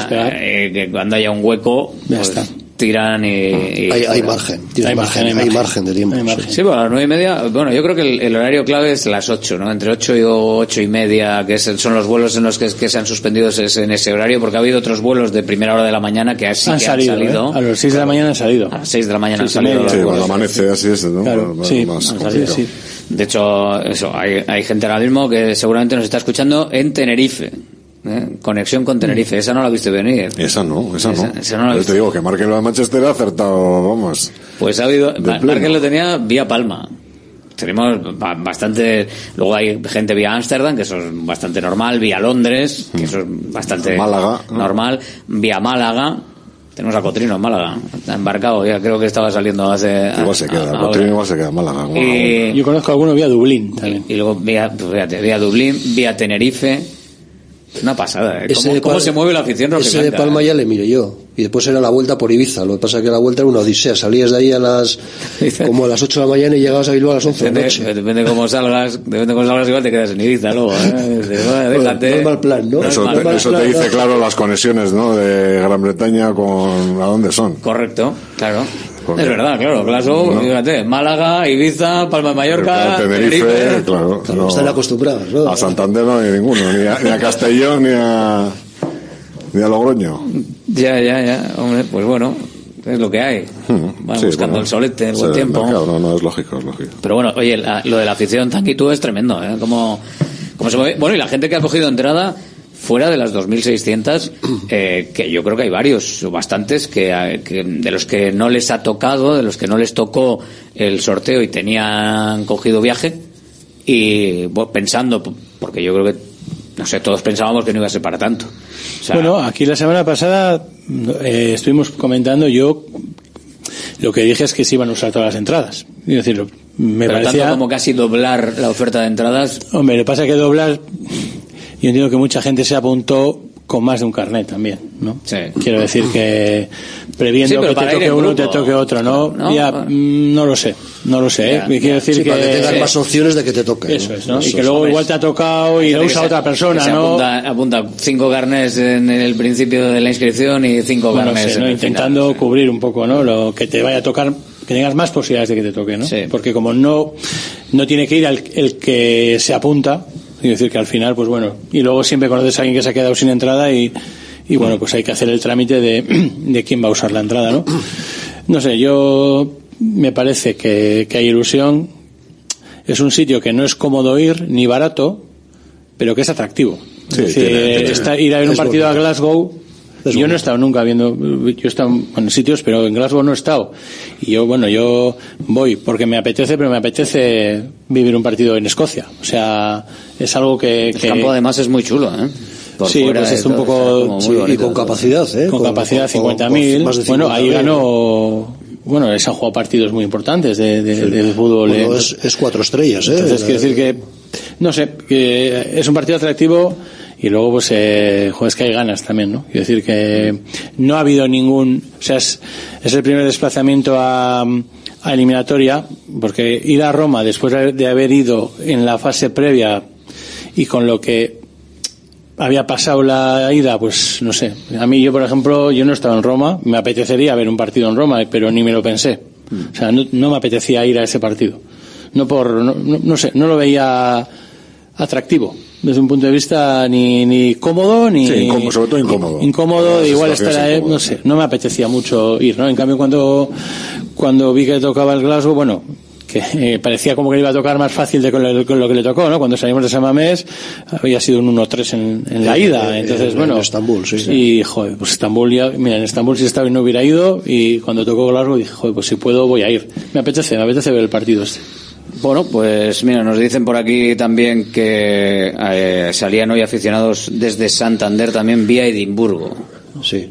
haya un hueco, ya pues está. Tiran y hay margen. Hay margen de tiempo. Sí, bueno, a las 9:30, bueno, yo creo que el horario clave es las 8, ¿no? Entre 8 y 8:30, que son los vuelos en los que se han suspendido en ese horario, porque ha habido otros vuelos de primera hora de la mañana que han salido. A las 6 de la mañana han salido. A las 6 de la mañana han salido. Sí, cuando amanece así es, ¿no? Claro, sí. De hecho, hay gente ahora mismo que seguramente nos está escuchando en Tenerife. Conexión con Tenerife, esa no la viste venir. Esa no. Esa no la Yo viste. te digo que Markel lo de Manchester ha acertado, vamos. Pues ha habido, Markel lo tenía vía Palma. Tenemos bastante, luego hay gente vía Ámsterdam, que eso es bastante normal, vía Londres, que eso es bastante Málaga, normal, vía Málaga. Tenemos a Cotrino en Málaga, está embarcado, ya creo que estaba saliendo hace... Igual se queda, Cotrino igual se queda en Málaga. Yo conozco a alguno vía Dublín también. Y luego vía Dublín, vía Tenerife. Es una pasada, ¿Cómo se mueve la afición rojiblanca? Ese de Palma ya le miré yo. Y después era la vuelta por Ibiza. Lo que pasa es que la vuelta era una odisea. Salías de ahí como a las 8 de la mañana y llegabas a Bilbao a las 11 de la noche. Depende de cómo salgas, igual te quedas en Ibiza luego. Déjate. No mal plan, ¿no? Eso te dice claro las conexiones, ¿no? De Gran Bretaña con a dónde son. Correcto, claro. Porque, es verdad, claro, Glasgow, fíjate, Málaga, Ibiza, Palma de Mallorca, Tenerife, claro. No están acostumbrados, ¿no? A Santander no hay ninguno, ni a Castellón, ni a Logroño. Ya, hombre, pues bueno, es lo que hay. Van buscando el solete, el buen tiempo. Claro, no, es lógico. Pero bueno, oye, lo de la afición Tanguitú es tremendo, ¿eh? Como se mueve. Bueno, y la gente que ha cogido entrada fuera de las 2.600, que yo creo que hay varios o bastantes que de los que no les ha tocado, de los que no les tocó el sorteo y tenían cogido viaje, y pensando, porque yo creo que, no sé, todos pensábamos que no iba a ser para tanto. O sea, bueno, aquí la semana pasada estuvimos comentando, yo lo que dije es que se iban a usar todas las entradas. Es decir, me pero parecía... tanto como casi doblar la oferta de entradas. Hombre, lo que pasa es que doblar... Yo entiendo que mucha gente se apuntó con más de un carnet también, ¿no? Sí. Quiero decir que previendo que te toque uno, te toque otro, ¿no? Ya, no lo sé, quiero decir que... para que tengas más opciones de que te toque. Eso es, ¿no? Y que luego igual te ha tocado y lo usa otra persona, ¿no? Apunta 5 carnets en el principio de la inscripción y 5 carnets ¿no? Intentando cubrir un poco, ¿no? Lo que te vaya a tocar, que tengas más posibilidades de que te toque, ¿no? Sí. Porque como no tiene que ir el que se apunta. Quiero decir que al final, pues bueno, y luego siempre conoces a alguien que se ha quedado sin entrada y bueno, pues hay que hacer el trámite de quién va a usar la entrada, ¿no? No sé, yo me parece que hay ilusión. Es un sitio que no es cómodo ir ni barato, pero que es atractivo. Sí, es decir, ir a ver un partido a Glasgow. Yo no he estado nunca viendo, yo he estado en sitios, pero en Glasgow no he estado. Y yo voy porque me apetece, pero me apetece vivir un partido en Escocia. O sea, es algo que... El campo además es muy chulo, ¿eh? Por sí, pues es un poco... y con capacidad, ¿eh? Con capacidad 50.000. Bueno, ahí ganó... Bueno, se han jugado partidos muy importantes de fútbol. Bueno, es 4 estrellas, ¿eh? Entonces, quiero decir que... No sé, que es un partido atractivo... Y luego, pues, es que hay ganas también, ¿no? Quiero decir que no ha habido ningún... O sea, es el primer desplazamiento a eliminatoria, porque ir a Roma después de haber ido en la fase previa y con lo que había pasado la ida, pues, no sé. A mí, yo, por ejemplo, yo no estaba en Roma, me apetecería ver un partido en Roma, pero ni me lo pensé. O sea, no me apetecía ir a ese partido. No sé, no lo veía atractivo. Desde un punto de vista ni cómodo ni sobre todo incómodo. Incómodo, igual estar no sé, no me apetecía mucho ir, ¿no? En cambio cuando vi que tocaba el Glasgow, bueno, que parecía como que le iba a tocar más fácil con lo que le tocó, ¿no? Cuando salimos de San Mamés había sido un 1-3 en la ida, entonces bueno, en Estambul, sí. Y joder, pues Estambul ya, mira, en Estambul si estaba y no hubiera ido, y cuando tocó Glasgow dije, joder, pues si puedo voy a ir. Me apetece ver el partido este. Bueno, pues mira, nos dicen por aquí también que salían hoy aficionados desde Santander también vía Edimburgo. Sí.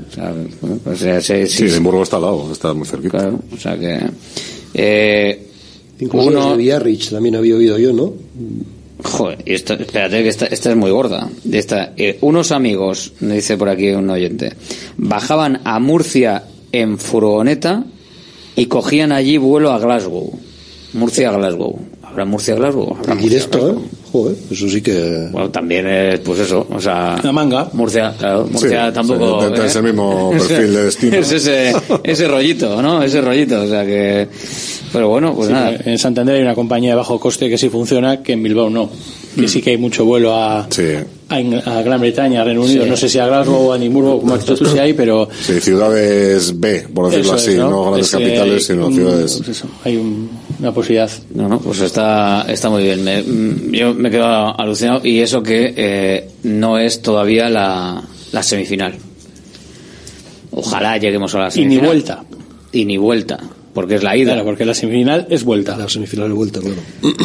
O sea, sí, Edimburgo está al lado, está muy cerquita. Claro, o sea que... Incluso de Biarritz también había oído yo, ¿no? Joder, y espérate que esta es muy gorda. Unos amigos, me dice por aquí un oyente, bajaban a Murcia en furgoneta y cogían allí vuelo a Glasgow. Murcia-Glasgow. ¿Habrá Murcia-Glasgow? Directo, ¿eh? Joder, eso sí que... Bueno, también es, pues eso, o sea... La manga. Murcia, claro, Murcia sí, tampoco... Sí, es el mismo perfil de destino. Es ese rollito, ¿no? Ese rollito, o sea que... Pero bueno, pues sí, nada. En Santander hay una compañía de bajo coste que sí funciona, que en Bilbao no. Que sí que hay mucho vuelo a Gran Bretaña, a Reino Unido, no sé si a Glasgow o a Edimburgo, como tú si hay, pero... Sí, ciudades B, por decirlo así, ¿no? Grandes capitales, sino ciudades... Pues eso, hay un una posibilidad. No, pues está muy bien. Yo me quedo alucinado, y eso que no es todavía la semifinal. Ojalá lleguemos a la semifinal. Y ni vuelta, porque es la ida. Claro, porque la semifinal es vuelta. La semifinal es vuelta, claro.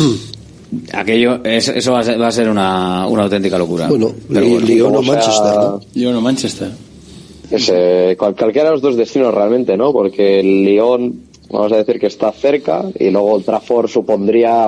Eso va a ser una auténtica locura. Bueno, Lyon o Manchester, ¿no? Lyon o Manchester. Cualquiera de los dos destinos realmente, ¿no? Porque el Lyon, vamos a decir que está cerca, y luego Old Trafford supondría,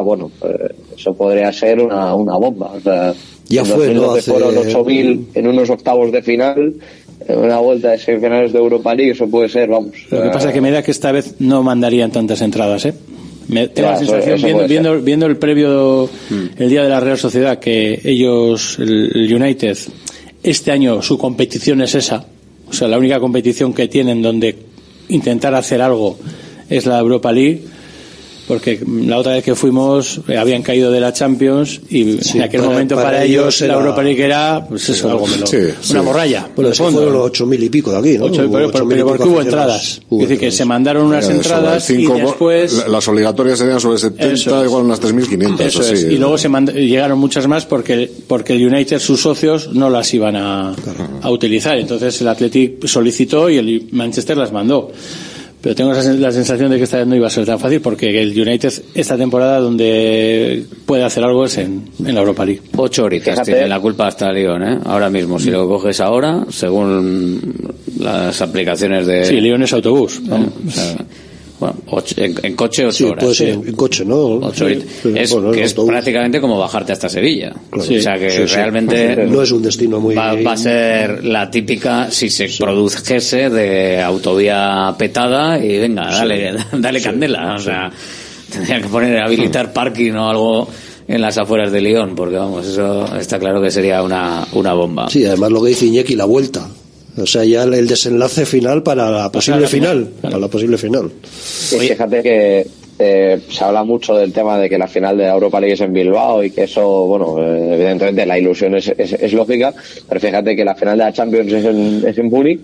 eso podría ser una bomba. O sea, ya fue, ¿no? Fueron 8.000 en unos octavos de final, en una vuelta de semifinales de Europa League, eso puede ser, vamos. Lo que pasa es que me da que esta vez no mandarían tantas entradas, tengo la sensación, viendo el previo, el día de la Real Sociedad, que ellos, el United, este año su competición es esa. O sea, la única competición que tienen donde intentar hacer algo es la Europa League, porque la otra vez que fuimos habían caído de la Champions, y en aquel momento para ellos la Europa League era, pues eso, algo menos, una morralla. Bueno, eso fueron los 8.000 y pico de aquí, ¿no? Pero porque hubo entradas. Es decir, que se mandaron unas entradas y después... Las obligatorias serían sobre 70, igual unas 3.500. Eso es. Y luego llegaron muchas más porque el United, sus socios, no las iban a utilizar. Entonces el Athletic solicitó y el Manchester las mandó. Pero tengo la sensación de que esta vez no iba a ser tan fácil, porque el United esta temporada donde puede hacer algo es en la Europa League. 8 horitas tiene la culpa hasta Lyon, ahora mismo. Si lo coges ahora, según las aplicaciones de... Sí, Lyon es autobús. O sea, bueno, en coche 8 horas. Puede ser en coche, ¿no? 8 horitas. Es prácticamente como bajarte hasta Sevilla. Claro. O sea que realmente no es un destino muy... Va a ser la típica, si se produjese, de autovía petada y venga, dale candela. O sea, tendría que habilitar parking o algo en las afueras de Lyon, porque vamos, eso está claro que sería una bomba. Sí, además lo que dice Iñaki, la vuelta. O sea, ya el desenlace final para la posible final. Para la posible final. Y fíjate que se habla mucho del tema de que la final de la Europa League es en Bilbao, y que eso, bueno, evidentemente la ilusión es lógica, pero fíjate que la final de la Champions es en Múnich,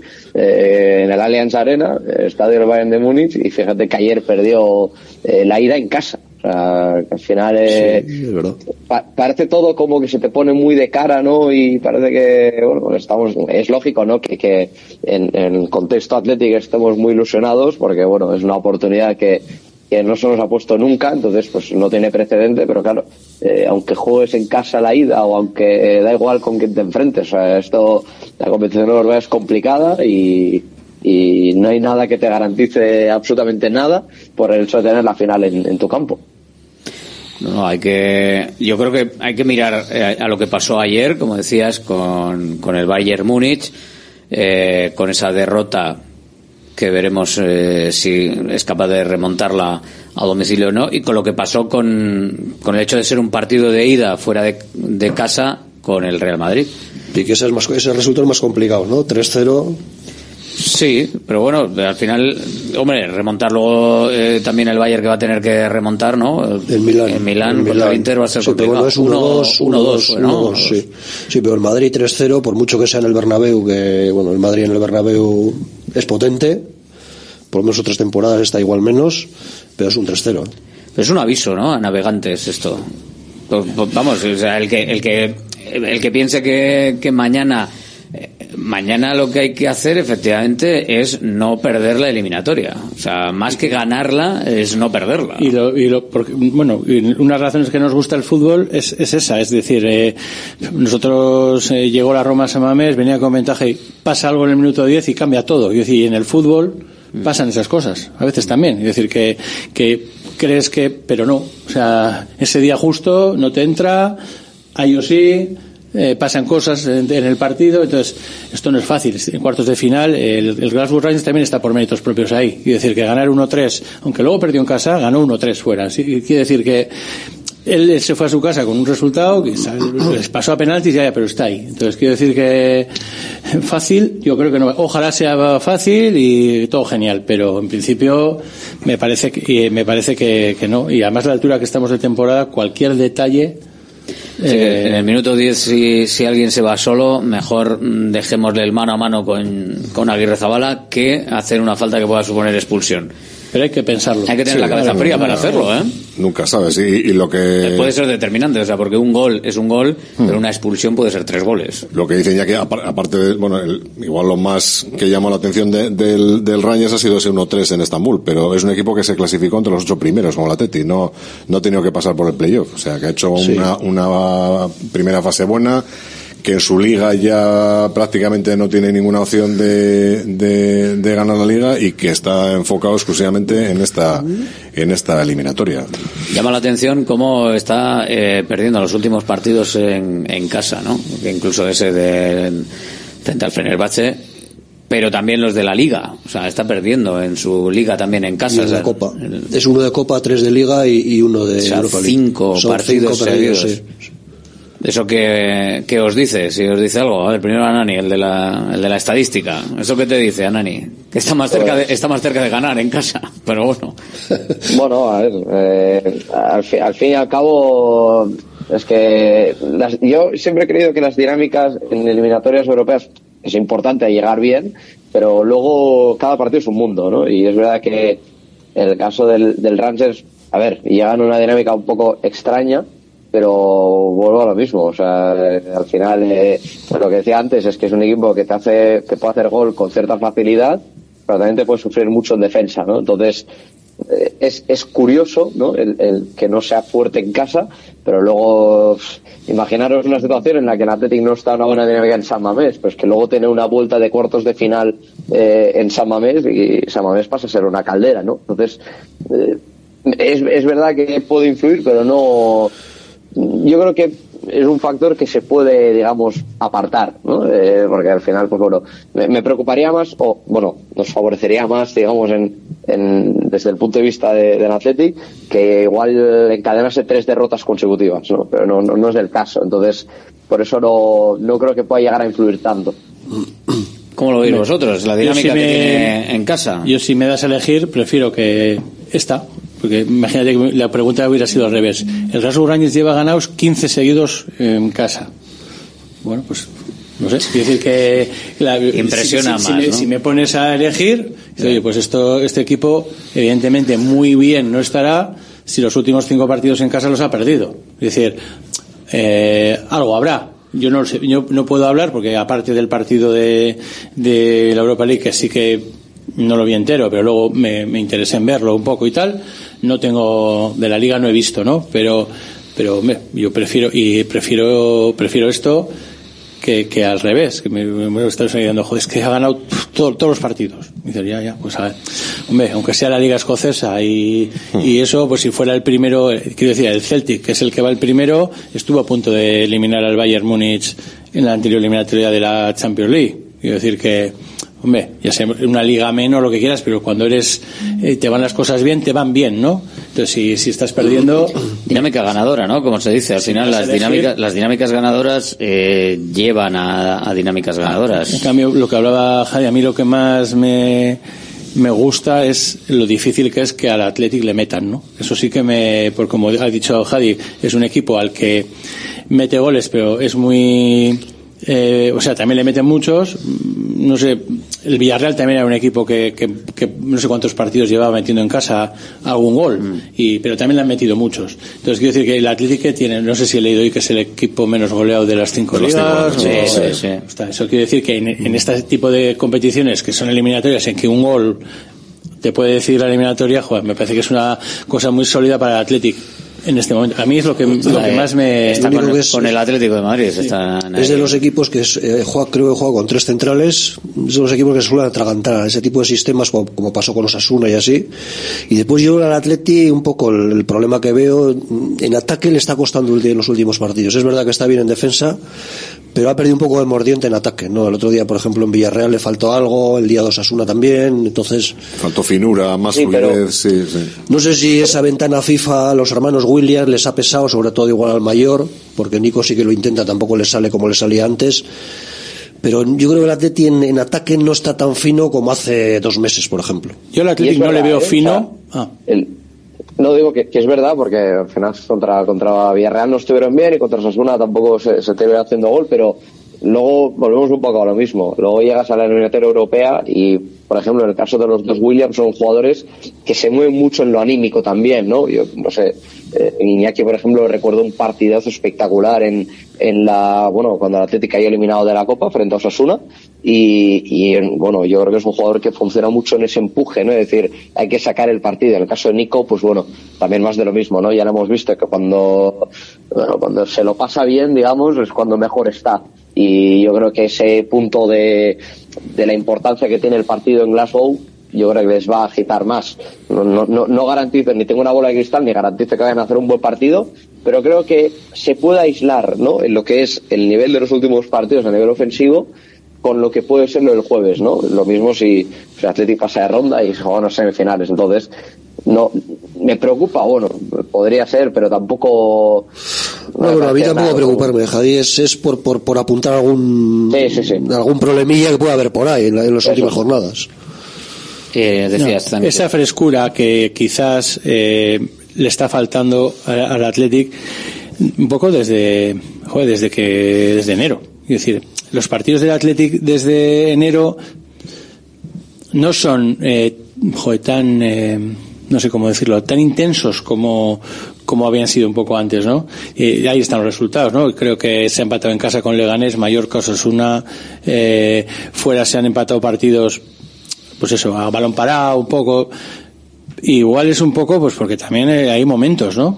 en el Allianz Arena, estadio del Bayern de Múnich, y fíjate que ayer perdió la ida en casa. O sea, que al final es verdad. Parece todo como que se te pone muy de cara, ¿no? Y parece que, bueno, es lógico, ¿no? Que en el contexto atlético estemos muy ilusionados, porque, bueno, es una oportunidad que no se nos ha puesto nunca, entonces pues no tiene precedente, pero claro, aunque juegues en casa la ida, o aunque da igual con quién te enfrentes, o sea, la competición europea es complicada, y no hay nada que te garantice absolutamente nada por el hecho de tener la final en tu campo. No, yo creo que hay que mirar a lo que pasó ayer, como decías, con el Bayern Múnich, con esa derrota que veremos si es capaz de remontarla a domicilio o no, y con lo que pasó con el hecho de ser un partido de ida fuera de casa con el Real Madrid. Y que ese resultado es más complicado, ¿no? 3-0. Sí, pero bueno, al final, hombre, remontar luego también el Bayern, que va a tener que remontar, ¿no? En Milán contra el Inter va a ser complicado. Sí, pero bueno, es 1-2, sí. Sí, pero el Madrid 3-0, por mucho que sea en el Bernabéu, que bueno, el Madrid en el Bernabéu es potente, por lo menos otras temporadas está igual menos, pero es un 3-0. Pero es un aviso, ¿no? A navegantes esto. Vamos, o sea, el que piense que mañana lo que hay que hacer efectivamente es no perder la eliminatoria. O sea, más que ganarla es no perderla. Y una de las razones que nos gusta el fútbol es esa. Es decir, nosotros llegó la Roma a San Mamés, venía con ventaja y pasa algo en el minuto 10 y cambia todo. Es decir, en el fútbol pasan esas cosas, a veces también. Es decir, que crees que, pero no. O sea, ese día justo no te entra, a ellos sí. Pasan cosas en el partido, entonces esto no es fácil. En cuartos de final el Glasgow Rangers también está por méritos propios ahí, y decir que ganar 1-3, aunque luego perdió en casa, ganó 1-3 fuera. ¿Sí? Quiere decir que él se fue a su casa con un resultado que les pasó a penaltis, pero está ahí. Entonces quiero decir que fácil, yo creo que no. Ojalá sea fácil y todo genial, pero en principio me parece que no. Y además, a la altura que estamos de temporada, cualquier detalle. En el minuto 10, si alguien se va solo, mejor dejémosle el mano a mano con Aguirrezabala que hacer una falta que pueda suponer expulsión. pero hay que pensarlo. Hay que tener la cabeza fría para hacerlo, ¿eh? Nunca sabes, y lo que... Puede ser determinante, o sea, porque un gol es un gol, pero una expulsión puede ser 3 goles. Lo que dicen ya que, aparte de, bueno, igual lo más que llamó la atención del Rangers ha sido ese 1-3 en Estambul, pero es un equipo que se clasificó entre los 8 primeros, como la Atleti, no ha tenido que pasar por el playoff, o sea, que ha hecho una primera fase buena, que en su liga ya prácticamente no tiene ninguna opción de ganar la liga y que está enfocado exclusivamente en esta eliminatoria. Llama la atención cómo está perdiendo los últimos partidos en casa, ¿no? Incluso ese frente al Fenerbahce, pero también los de la liga, o sea, está perdiendo en su liga también en casa. Y en la Copa. Es 1 de Copa, 3 de Liga y 1 de Europa League. 5 partidos seguidos. Sí. ¿Eso qué os dice? Si os dice algo. A ver, primero Anani, el de la estadística. ¿Eso qué te dice, Anani? Que está más cerca de ganar en casa, pero bueno. Bueno, a ver, al fin y al cabo, es que yo siempre he creído que las dinámicas en eliminatorias europeas es importante llegar bien, pero luego cada partido es un mundo, ¿no? Y es verdad que en el caso del Rangers, a ver, llegan a una dinámica un poco extraña, pero vuelvo a lo mismo, o sea, al final lo que decía antes es que es un equipo que puede hacer gol con cierta facilidad, pero también te puede sufrir mucho en defensa, ¿no? Entonces es curioso, ¿no? El que no sea fuerte en casa, pero luego imaginaros una situación en la que el Athletic no está en una buena dinámica en San Mamés, pues que luego tener una vuelta de cuartos de final en San Mamés, y San Mamés pasa a ser una caldera, ¿no? Entonces es verdad que puede influir, pero no. Yo creo que es un factor que se puede, digamos, apartar, ¿no? Porque al final, pues bueno, me preocuparía más, o bueno, nos favorecería más, digamos, desde el punto de vista del Athletic, que igual encadenase 3 derrotas consecutivas, ¿no? Pero no es el caso. Entonces, por eso no creo que pueda llegar a influir tanto. ¿Cómo lo veis vosotros? La dinámica que tiene en casa. Yo, si me das a elegir, prefiero que esta. Porque imagínate que la pregunta hubiera sido al revés. El Glasgow Rangers lleva ganados 15 seguidos en casa. Bueno, pues no sé, quiero decir que impresiona más, ¿no? Si me pones a elegir, oye, pues este equipo evidentemente muy bien no estará si los últimos 5 partidos en casa los ha perdido. Es decir, algo habrá. Yo no sé, yo no puedo hablar porque aparte del partido de la Europa League, que sí que no lo vi entero, pero luego me interesé en verlo un poco y tal. No tengo, de la liga no he visto, ¿no? Pero yo prefiero esto que al revés, que me está diciendo, joder, es que ha ganado todos los partidos. Y dice, ya, pues a ver, hombre, aunque sea la liga escocesa y eso, pues si fuera el primero, quiero decir, el Celtic, que es el que va el primero, estuvo a punto de eliminar al Bayern Múnich en la anterior eliminatoria de la Champions League. Quiero decir que, hombre, ya sea una liga menos, lo que quieras, pero cuando te van las cosas bien, te van bien, ¿no? Entonces, si estás perdiendo... Dinámica ganadora, ¿no? Como se dice, al final las dinámicas ganadoras llevan a dinámicas ganadoras. En cambio, lo que hablaba Javi, a mí lo que más me gusta es lo difícil que es que al Athletic le metan, ¿no? Eso sí que porque como ha dicho Javi, es un equipo al que mete goles, pero es muy... o sea, también le meten muchos. No sé, el Villarreal también era un equipo que no sé cuántos partidos llevaba metiendo en casa algún gol, pero también le han metido muchos. Entonces quiero decir que el Atlético tiene, no sé si he leído hoy que es el equipo menos goleado de las 5 ligas. Sí. Eso quiere decir que en este tipo de competiciones que son eliminatorias, en que un gol te puede decir la eliminatoria, joder, me parece que es una cosa muy sólida para el Atlético en este momento. A mí es lo que más me está con el Atlético de Madrid. Sí. Es de los equipos que creo que juega con 3 centrales, es de los equipos que se suelen atragantar a ese tipo de sistemas, como pasó con Osasuna y así. Y después yo al Atleti un poco el problema que veo en ataque le está costando en los últimos partidos. Es verdad que está bien en defensa, pero ha perdido un poco de mordiente en ataque, ¿no? El otro día, por ejemplo, en Villarreal le faltó algo, el día de Osasuna también, entonces... Faltó finura, más fluidez, sí. No sé si esa ventana FIFA a los hermanos Williams les ha pesado, sobre todo igual al mayor, porque Nico sí que lo intenta, tampoco le sale como le salía antes, pero yo creo que el Atleti en ataque no está tan fino como hace 2 meses, por ejemplo. Yo al Atleti no le veo fino. No digo que es verdad, porque al final contra Villarreal no estuvieron bien y contra Osasuna tampoco se te ve haciendo gol, pero luego volvemos un poco a lo mismo. Luego llegas a la eliminatoria europea y, por ejemplo, en el caso de los dos Williams, son jugadores que se mueven mucho en lo anímico también, ¿no? Yo no sé, Iñaki, por ejemplo, recuerdo un partidazo espectacular cuando el Athletic cayó eliminado de la Copa frente a Osasuna y bueno, yo creo que es un jugador que funciona mucho en ese empuje, ¿no? Es decir, hay que sacar el partido. En el caso de Nico, pues bueno, también más de lo mismo, ¿no? Ya lo hemos visto que cuando se lo pasa bien, digamos, es cuando mejor está. Y yo creo que ese punto de la importancia que tiene el partido en Glasgow, yo creo que les va a agitar más. No garantizo, ni tengo una bola de cristal, ni garantizo que vayan a hacer un buen partido, pero creo que se puede aislar, ¿no?, en lo que es el nivel de los últimos partidos a nivel ofensivo con lo que puede ser lo del jueves, ¿no? Lo mismo si el Athletic pasa de ronda y se juegan los semifinales. Entonces, no me preocupa, bueno, podría ser, pero tampoco... No, a mí tampoco preocuparme, Javi, es por apuntar algún problemilla que pueda haber por ahí en las últimas jornadas. Decías también. Esa frescura que quizás le está faltando al Athletic un poco desde enero. Es decir, los partidos del Athletic desde enero no son tan no sé cómo decirlo, tan intensos como habían sido un poco antes, ¿no? Ahí están los resultados, ¿no? Creo que se ha empatado en casa con Leganés, Mallorca, Osasuna, fuera se han empatado partidos, pues eso, a balón parado un poco. Igual es un poco, pues porque también hay momentos, ¿no?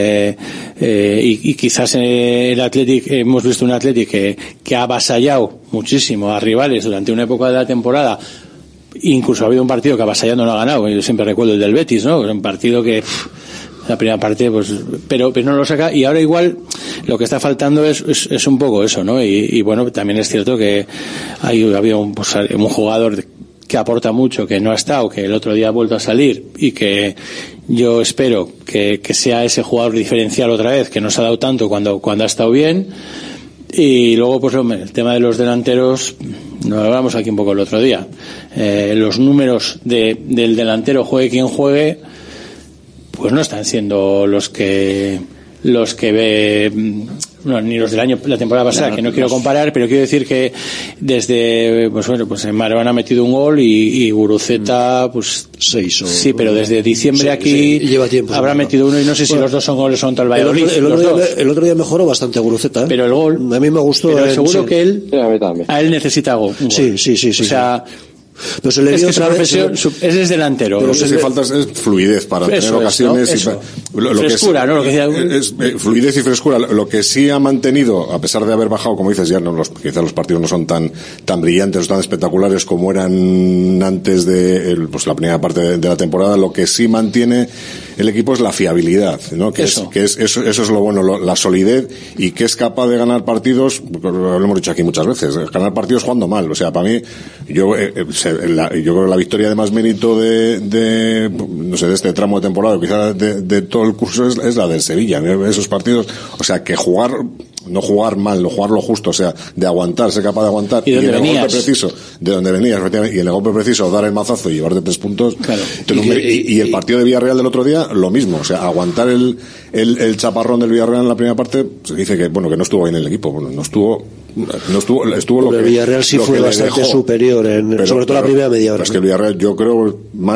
Y quizás el Athletic, hemos visto un Athletic que ha avasallado muchísimo a rivales durante una época de la temporada. Incluso ha habido un partido que avasallando no ha ganado. Yo siempre recuerdo el del Betis, ¿no? Un partido que la primera parte, pues, pero no lo saca. Y ahora igual lo que está faltando es un poco eso, ¿no? Y bueno, también es cierto que ha habido un jugador que aporta mucho, que no ha estado, que el otro día ha vuelto a salir y que yo espero que sea ese jugador diferencial otra vez, que nos ha dado tanto cuando ha estado bien. Y luego, pues hombre, el tema de los delanteros, lo hablamos aquí un poco el otro día. Los números del delantero, juegue quien juegue, pues no están siendo los que ve, ni los del año, la temporada pasada, que no quiero comparar, pero quiero decir que desde, pues en Marwan ha metido un gol y Guruceta, pues 6. Sí, pero desde diciembre aquí lleva tiempo, habrá metido uno y no sé si los dos son goles contra el Valladolid. El otro día mejoró bastante Guruceta, pero el gol, a mí me gustó. Pero seguro que a él necesita gol. Sí. O sea, pero se le dio su profesión es delantero. Pero lo que falta es fluidez para tener ocasiones. ¿no? Frescura, ¿no? Lo que es fluidez y frescura. Lo que sí ha mantenido, a pesar de haber bajado, como dices, ya quizás los partidos no son tan brillantes o tan espectaculares como eran antes de la primera parte de la temporada. Lo que sí mantiene el equipo es la fiabilidad, ¿no? Eso es lo bueno, la solidez, y que es capaz de ganar partidos, lo hemos dicho aquí muchas veces, ganar partidos jugando mal. O sea, para mí, yo creo que la victoria de más mérito de este tramo de temporada, quizás de todo el curso, es la del Sevilla. Esos partidos, o sea, que no jugar mal, no jugar lo justo, o sea, de aguantar, ser capaz de aguantar, y en el golpe preciso, de donde venías, y en el golpe preciso dar el mazazo y llevarte 3 puntos. Claro. Y el partido de Villarreal del otro día, lo mismo, o sea, aguantar el chaparrón del Villarreal en la primera parte. Se dice que no estuvo bien el equipo, estuvo lo que el Villarreal sí fue bastante superior, sobre todo la primera media hora. Es que el Villarreal, yo creo,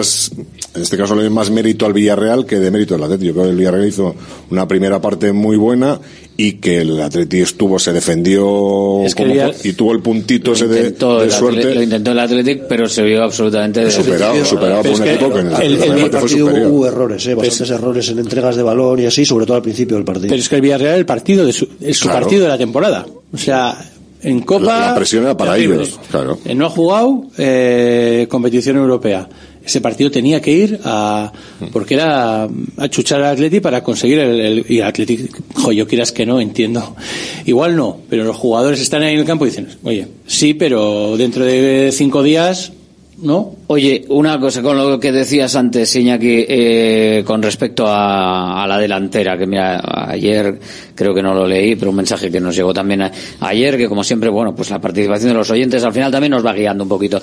en este caso le doy más mérito al Villarreal que de mérito al Atleti. Yo creo que el Villarreal hizo una primera parte muy buena y que el Atleti se defendió y tuvo el puntito ese de suerte. Lo intentó el Athletic, pero se vio absolutamente superado por un equipo que en el partido hubo errores, bastantes errores en entregas de balón y así, sobre todo al principio del partido. Pero es que el Villarreal, el partido es su partido de la temporada. O sea, en Copa la presión era para ellos, claro. No ha jugado competición europea. Ese partido tenía que ir porque era a chuchar al Atleti para conseguir y el Atleti, yo quieras que no, entiendo. Igual no, pero los jugadores están ahí en el campo y dicen, oye, sí, pero dentro de 5 días, ¿no? Oye, una cosa con lo que decías antes, Iñaki, con respecto a la delantera, que mira, ayer creo que no lo leí, pero un mensaje que nos llegó también ayer, que como siempre, bueno, pues la participación de los oyentes al final también nos va guiando un poquito.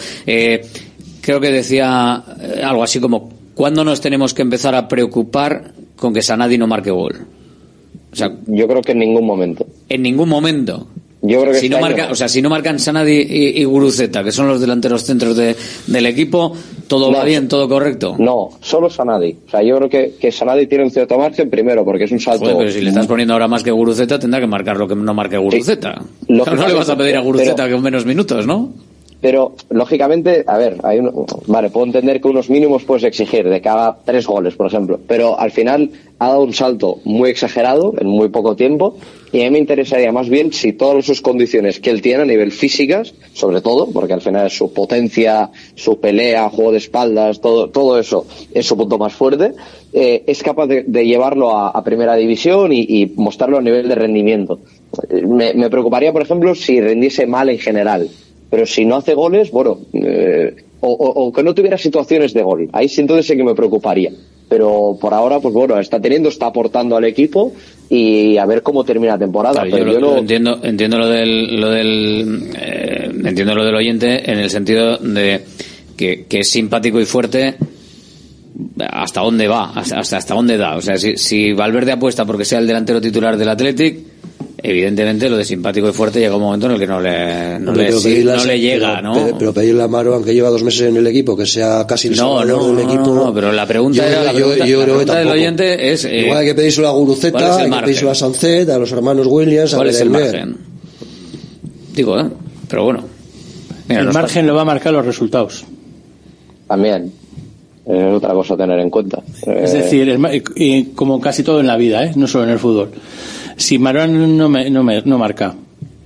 Creo que decía algo así como, ¿cuándo nos tenemos que empezar a preocupar con que Sanadi no marque gol? O sea, yo creo que en ningún momento. ¿En ningún momento? Yo creo que si no marcan Sanadi y Guruceta, que son los delanteros centros del equipo, ¿todo va bien, todo correcto? No, solo Sanadi. O sea, yo creo que Sanadi tiene un cierto margen, primero porque es un salto... Joder, pero si le estás poniendo ahora más que Guruceta, tendrá que marcar lo que no marque Guruceta. Sí. No le vas a pedir a Guruceta que con menos minutos, ¿no? Pero, lógicamente, a ver, vale, puedo entender que unos mínimos puedes exigir, de que haga 3 goles, por ejemplo, pero al final ha dado un salto muy exagerado en muy poco tiempo, y a mí me interesaría más bien si todas sus condiciones que él tiene a nivel físicas, sobre todo, porque al final es su potencia, su pelea, juego de espaldas, todo eso es su punto más fuerte, es capaz de llevarlo a primera división y mostrarlo a nivel de rendimiento. Me preocuparía, por ejemplo, si rendiese mal en general. Pero si no hace goles, bueno, o que no tuviera situaciones de gol, ahí sí entonces sí que me preocuparía. Pero por ahora, pues bueno, está aportando al equipo y a ver cómo termina la temporada. Claro, pero yo no entiendo lo del entiendo lo del oyente en el sentido de que es simpático y fuerte. ¿Hasta dónde va? ¿Hasta dónde da? O sea, si Valverde apuesta porque sea el delantero titular del Athletic, evidentemente lo de simpático y fuerte llega un momento en el que no le llega, ¿no? Pero pedirle a Maro, aunque lleva 2 meses en el equipo, que sea casi el salvador del equipo... No, pero la pregunta del oyente es... igual hay que pedírselo a Guruceta, hay que pedírselo a Sancet, a los hermanos Williams... ¿Cuál es el margen? Digo, pero bueno. Mira, el margen lo va a marcar los resultados. También. Es otra cosa a tener en cuenta. Es decir, como casi todo en la vida, no solo en el fútbol. Si Marouane no marca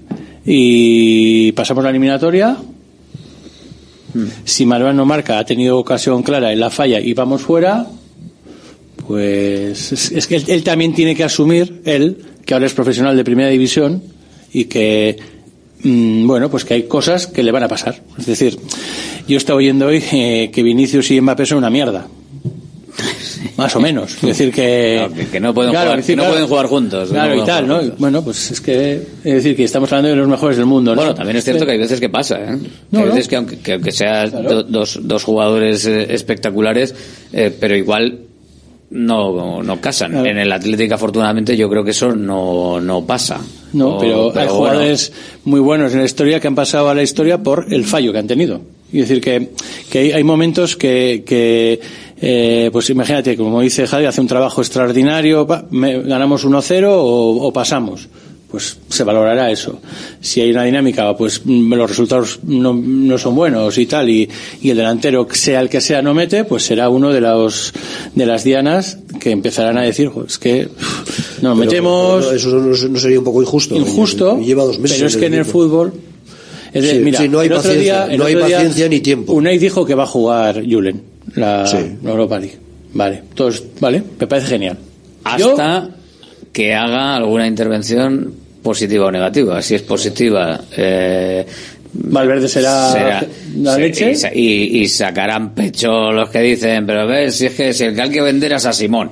y pasamos la eliminatoria, si Marouane no marca, ha tenido ocasión clara y la falla y vamos fuera, pues es que él también tiene que asumir, que ahora es profesional de primera división y que bueno, pues que hay cosas que le van a pasar. Es decir, yo estaba oyendo hoy que Vinicius y Mbappé son una mierda. Más o menos. Es decir, que no pueden jugar juntos. Claro, y tal, ¿no? Bueno, pues es decir, que estamos hablando de los mejores del mundo, ¿no? Bueno, también es cierto que hay veces que pasa, ¿eh? Hay veces que aunque sean dos jugadores espectaculares, pero igual no casan. Claro. En el Atlético, afortunadamente, yo creo que eso no pasa. Pero hay jugadores muy buenos en la historia que han pasado a la historia por el fallo que han tenido. Es decir, que hay momentos que pues imagínate, como dice Javi, hace un trabajo extraordinario, ganamos 1-0 o pasamos. Pues se valorará eso. Si hay una dinámica, pues los resultados no son buenos y tal, y el delantero, sea el que sea, no mete, pues será uno de las dianas que empezarán a decir, es que no metemos. Pero eso no sería un poco injusto. Lleva 2 meses. Pero es que en el fútbol, mira, no hay paciencia, no hay paciencia ni tiempo. Unai dijo que va a jugar Julen la Europa League. Vale, me parece genial. Hasta que haga alguna intervención positiva o negativa. Si es positiva, Valverde será la leche y sacarán pecho los que dicen, pero ves, si el que hay que vender es a Simón.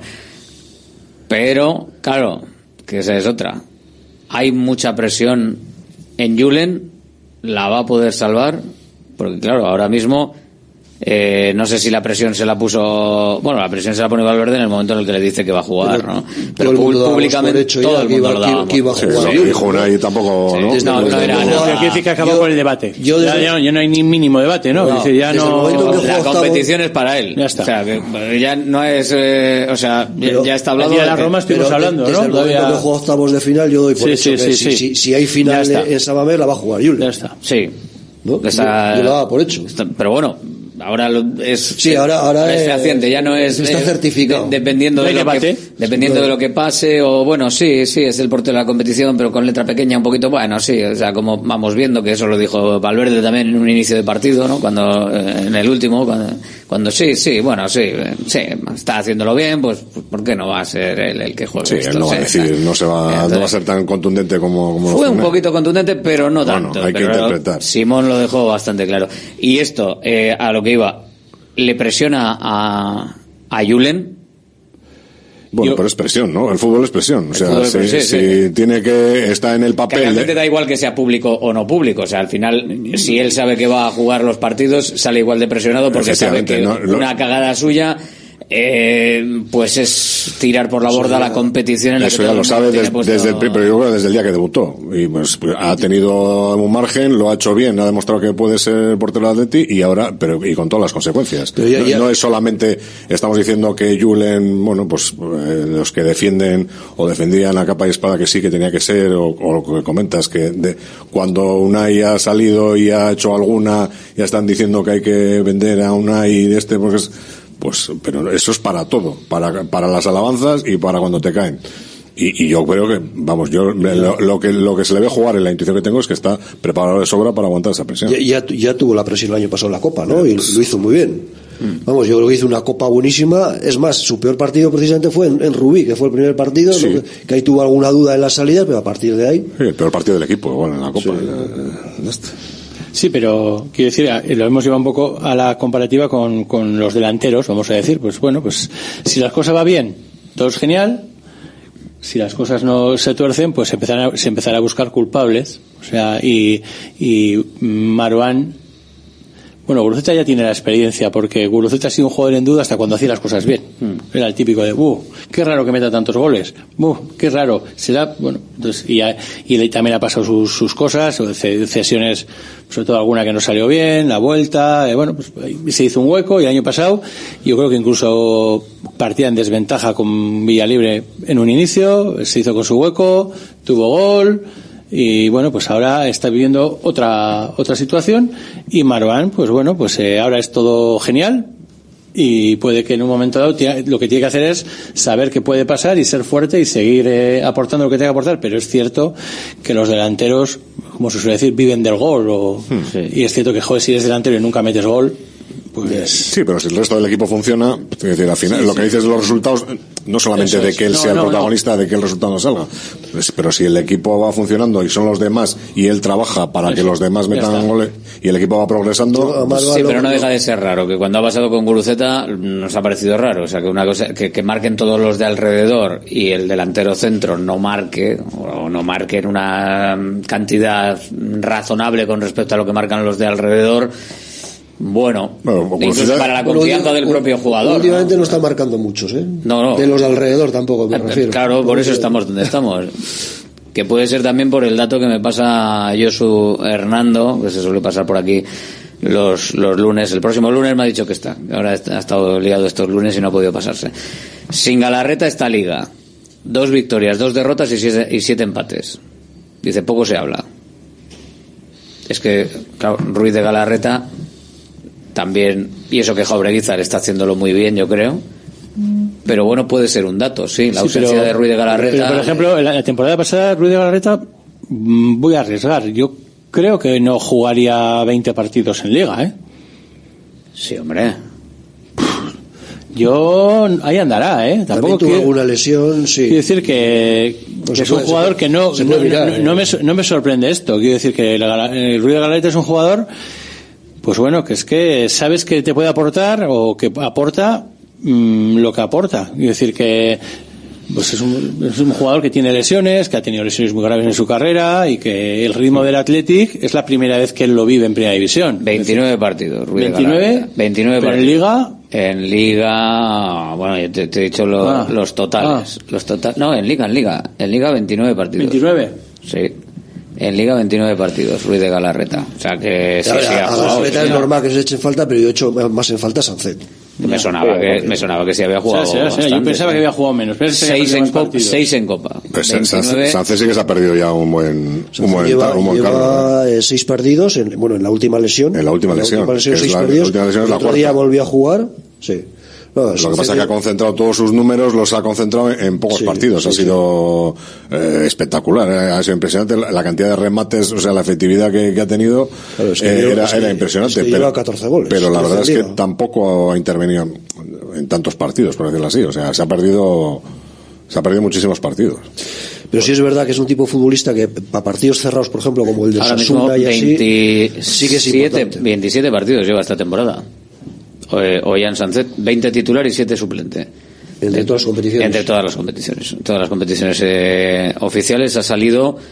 Pero claro, que esa es otra, hay mucha presión en Julen. ¿La va a poder salvar? Porque claro, ahora mismo no sé si la presión se la puso... Bueno, la presión se la pone Valverde en el momento en el que le dice que va a jugar, ¿no? Pero públicamente todo el mundo lo dábamos. Que iba a jugar. Sí, dijo Unai tampoco, ¿no? No era nada. Pero quiere decir que acabó con el debate. Ya no hay ni mínimo debate, ¿no? No, ya la competición es para él. Ya está. O sea, que ya no es... ya está hablado. El día de la Roma estuvimos hablando, ¿no? Desde el momento que juega octavos de final, yo doy por hecho que si hay final en San Mamés, la va a jugar Julen. Ya está. Sí. ¿No? Yo la daba por hecho. Pero bueno... Ahora ahora es fehaciente, ya no es está certificado. Dependiendo de lo que pase, o bueno, sí, es el portero de la competición, pero con letra pequeña un poquito, bueno, sí, o sea, como vamos viendo, que eso lo dijo Valverde también en un inicio de partido, ¿no? Cuando en el último, cuando sí, está haciéndolo bien, pues ¿por qué no va a ser él el que juegue? Sí, él no va a decir, no va a ser tan contundente como fue un poquito contundente, pero no tanto. Hay que interpretar. Simón lo dejó bastante claro. Y esto, a lo que iba, le presiona a Julen. Bueno, pero es presión, ¿no? El fútbol es presión. O sea, si tiene que estar en el papel... Que realmente da igual que sea público o no público. O sea, al final, si él sabe que va a jugar los partidos, sale igual de presionado porque sabe que una cagada suya Pues es tirar por la borda la competición en la eso que ya todo lo el sabe mundo tiene puesto... desde el día que debutó, y pues ha tenido un margen, lo ha hecho bien, ha demostrado que puede ser portero del Atleti, y ahora y con todas las consecuencias. No es solamente estamos diciendo que Julen, bueno, pues los que defienden o defendían a capa y espada que sí que tenía que ser, o lo que comentas, que cuando Unai ha salido y ha hecho alguna, ya están diciendo que hay que vender a Unai porque pues, pero eso es para todo, para las alabanzas y para cuando te caen. Y yo creo que, vamos, lo que se le ve jugar en la intuición que tengo es que está preparado de sobra para aguantar esa presión. Ya tuvo la presión el año pasado en la Copa, ¿no? Y lo hizo muy bien. Vamos, yo creo que hizo una Copa buenísima. Es más, su peor partido precisamente fue en Rubí, que fue el primer partido, sí, ¿no? Que ahí tuvo alguna duda en las salidas, pero a partir de ahí... Sí, el peor partido del equipo, bueno, en la Copa. Sí. Sí, pero quiero decir, lo hemos llevado un poco a la comparativa con los delanteros, vamos a decir, pues bueno, pues si las cosas van bien, todo es genial. Si las cosas no se tuercen, pues se empezará a buscar culpables. O sea, y Marouane, bueno, Guruceta ya tiene la experiencia, porque Guruceta ha sido un jugador en duda hasta cuando hacía las cosas bien. Era el típico de, qué raro que meta tantos goles. Qué raro. Será, bueno, entonces, y él también ha pasado sus cosas, cesiones, sobre todo alguna que no salió bien, la vuelta, bueno, pues se hizo un hueco, y el año pasado, yo creo que incluso partía en desventaja con Villalibre en un inicio, se hizo con su hueco, tuvo gol, y bueno, pues ahora está viviendo otra situación, y Marouane, pues bueno, pues ahora es todo genial, y puede que en un momento dado lo que tiene que hacer es saber qué puede pasar y ser fuerte y seguir aportando lo que tenga que aportar. Pero es cierto que los delanteros, como se suele decir, viven del gol, y es cierto que, joder, si eres delantero y nunca metes gol, pues... Sí, pero si el resto del equipo funciona, es decir, al final, lo que dices de los resultados, no solamente de que él sea el protagonista, de que el resultado no salga, pero si el equipo va funcionando y son los demás, y él trabaja para que los demás metan goles, y el equipo va progresando... Sí, pero no deja de ser raro, que cuando ha pasado con Guruceta nos ha parecido raro, o sea, que una cosa, que marquen todos los de alrededor y el delantero centro no marque, o no marque en una cantidad razonable con respecto a lo que marcan los de alrededor. Bueno, incluso para la confianza del propio jugador. Últimamente no está marcando muchos, No. De los de alrededor tampoco, me refiero. Claro, por eso estamos donde estamos. Que puede ser también por el dato que me pasa Josu Hernando, que se suele pasar por aquí los lunes. El próximo lunes me ha dicho que está. Ahora ha estado ligado estos lunes y no ha podido pasarse. Sin Galarreta esta liga. 2 victorias, 2 derrotas y 7 empates. Dice, poco se habla. Es que, claro, Ruiz de Galarreta también, y eso que Jaureguizar está haciéndolo muy bien, yo creo, pero bueno, puede ser un dato, sí, la ausencia de Ruiz de Galarreta. Pero, por ejemplo, en la temporada pasada, Ruiz de Galarreta, voy a arriesgar, yo creo que no jugaría 20 partidos en Liga, Sí, hombre. Ahí andará, tampoco tuvo alguna lesión, sí. Quiero decir que es un jugador que no me sorprende esto. Quiero decir que Ruiz de Galarreta es un jugador, pues bueno, que es que sabes que te puede aportar, o que aporta lo que aporta. Quiero decir que pues es un jugador que tiene lesiones, que ha tenido lesiones muy graves en su carrera, y que el ritmo del Athletic es la primera vez que él lo vive en primera división. 29 partidos, Ruiz 29 partidos. En Liga. En Liga, bueno, yo te he dicho los totales. No, en Liga 29 partidos. 29. Sí. En Liga 29 partidos, Ruiz de Galarreta. O sea que sí, a Galarreta es normal que se eche en falta, pero yo he hecho más en falta a Sancet. Me sonaba que sí había jugado bastante. Yo pensaba que había jugado menos. 6 en Copa. Pues Sancet sí que se ha perdido ya un buen lleva 6 partidos, en la última lesión. En la última lesión. 6 partidos. El otro día volvió a jugar, sí. Lo que pasa es que ha concentrado todos sus números, los ha concentrado en pocos partidos. Ha sido espectacular, ha sido impresionante la cantidad de remates, o sea, la efectividad que ha tenido. Claro, era impresionante. Lleva 14 goles. Pero la verdad es que tampoco ha intervenido en tantos partidos, por decirlo así. O sea, se ha perdido muchísimos partidos. Pero sí es verdad que es un tipo de futbolista que para partidos cerrados, por ejemplo, como el de Osasuna y así, sí que es importante. 27 partidos lleva esta temporada. Ollán Sancet, 20 titular y 7 suplente. Entre todas las competiciones. Entre todas las competiciones. Todas las competiciones oficiales ha salido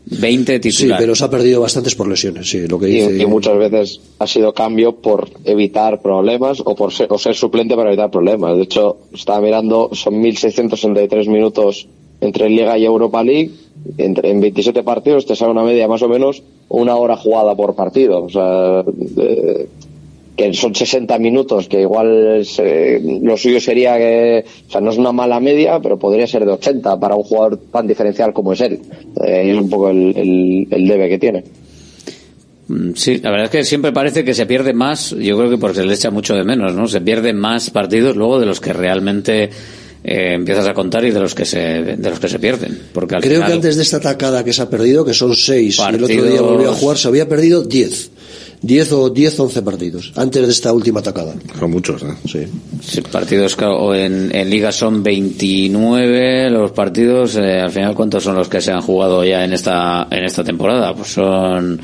20 titular. Sí, pero se ha perdido bastantes por lesiones, sí, lo que dice. Y muchas veces ha sido cambio por evitar problemas o ser suplente para evitar problemas. De hecho, estaba mirando, son 1.663 minutos entre Liga y Europa League. En 27 partidos te sale una media más o menos 1 hora jugada por partido. O sea, que son 60 minutos, que igual lo suyo sería que, o sea, no es una mala media, pero podría ser de 80 para un jugador tan diferencial como es él. Es un poco el debe que tiene. Sí, la verdad es que siempre parece que se pierde más, yo creo que porque se le echa mucho de menos, ¿no? Se pierden más partidos luego de los que realmente empiezas a contar y de los que se pierden. Porque al creo final, que antes de esta atacada que se ha perdido, que son 6, partidos, y el otro día volvió a jugar, se había perdido 10 o 11 partidos antes de esta última atacada. Son muchos, Sí. Sí, partidos, claro, en Liga son 29 los partidos. Al final, ¿cuántos son los que se han jugado ya en esta temporada? Pues son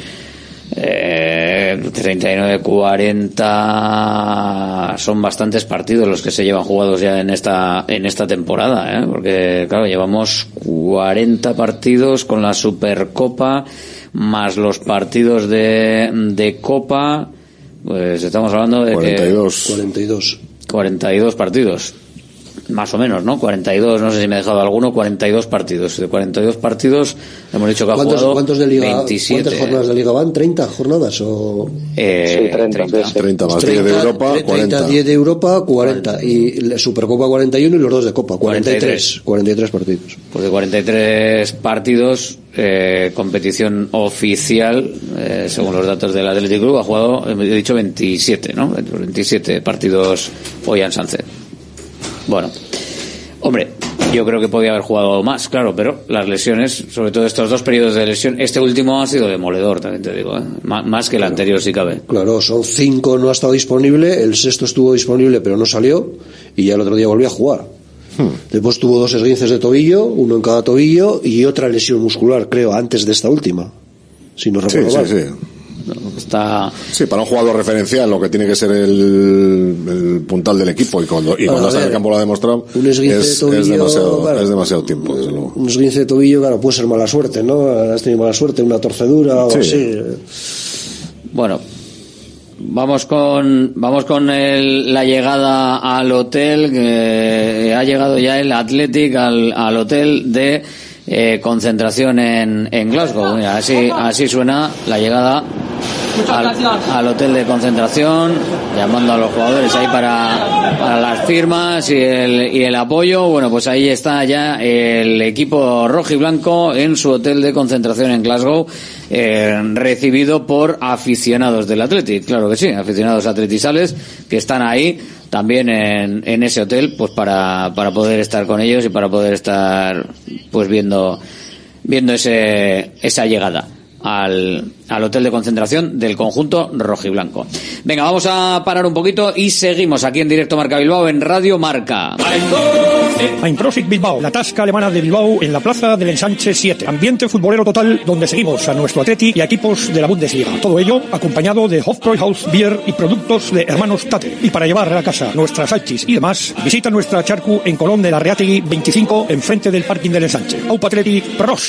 39, 40. Son bastantes partidos los que se llevan jugados ya en esta temporada, porque claro, llevamos 40 partidos con la Supercopa más los partidos de Copa, pues estamos hablando de 42 partidos, más o menos, ¿no? 42, no sé si me he dejado alguno, 42 partidos. De 42 partidos hemos dicho que ha jugado ¿cuántos de Liga, 27. ¿Cuántas jornadas de Liga van? ¿30 jornadas? O... Sí, 30 más 10 de Europa, 40. 10 de Europa, 40. Y la Supercopa 41 y los 2 de Copa, 43 partidos. Pues de 43 partidos, competición oficial, según los datos del Athletic Club, ha jugado, he dicho 27, ¿no? 27 partidos hoy en Sánchez. Bueno, hombre, yo creo que podía haber jugado más, claro, pero las lesiones, sobre todo estos 2 periodos de lesión, este último ha sido demoledor, también te digo, más que el anterior si cabe. Claro, son 5, no ha estado disponible, el sexto estuvo disponible pero no salió, y ya el otro día volvió a jugar. Después tuvo 2 esguinces de tobillo, uno en cada tobillo, y otra lesión muscular, creo, antes de esta última, si no recuerdo mal. Sí. Sí, para un jugador referencial, lo que tiene que ser el puntal del equipo, y cuando está en el campo lo ha demostrado, es demasiado tiempo, desde luego. Un esguince de tobillo, claro, puede ser mala suerte, ¿no? Has tenido mala suerte, una torcedura o así. Bueno, vamos con la llegada al hotel, que ha llegado ya el Athletic al hotel de concentración en Glasgow. Mira, así suena la llegada al hotel de concentración, llamando a los jugadores ahí para las firmas y el apoyo. Bueno, pues ahí está ya el equipo rojiblanco en su hotel de concentración en Glasgow, recibido por aficionados del Athletic, claro que sí, aficionados atletisales que están ahí también en ese hotel, pues para poder estar con ellos y para poder estar pues viendo esa llegada al hotel de concentración del conjunto rojiblanco. Venga, vamos a parar un poquito y seguimos aquí en directo Marca Bilbao en Radio Marca. Eintracht Bilbao, la tasca alemana de Bilbao en la plaza del Ensanche 7. Ambiente futbolero total donde seguimos a nuestro Athletic y a equipos de la Bundesliga. Todo ello acompañado de Hofbräuhaus Bier y productos de Hermanos Tate. Y para llevar a casa nuestras salchis y demás, visita nuestra charcu en Colón de la Reategui 25 enfrente del parking del Ensanche. Aupa Athletic, pros.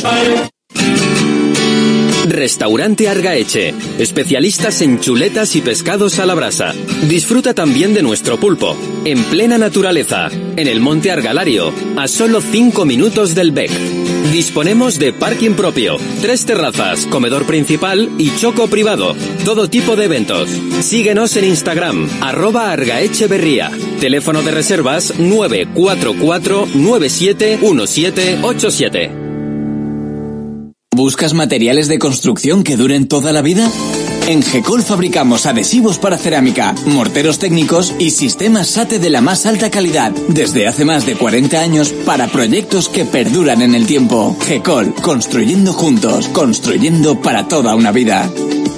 Restaurante Argaeche, especialistas en chuletas y pescados a la brasa. Disfruta también de nuestro pulpo, en plena naturaleza, en el Monte Argalario, a solo 5 minutos del Bec. Disponemos de parking propio, 3 terrazas, comedor principal y choco privado. Todo tipo de eventos. Síguenos en Instagram, @argaecheberría. Teléfono de reservas 944 971787. ¿Buscas materiales de construcción que duren toda la vida? En GECOL fabricamos adhesivos para cerámica, morteros técnicos y sistemas SATE de la más alta calidad, desde hace más de 40 años para proyectos que perduran en el tiempo. GECOL, construyendo juntos, construyendo para toda una vida.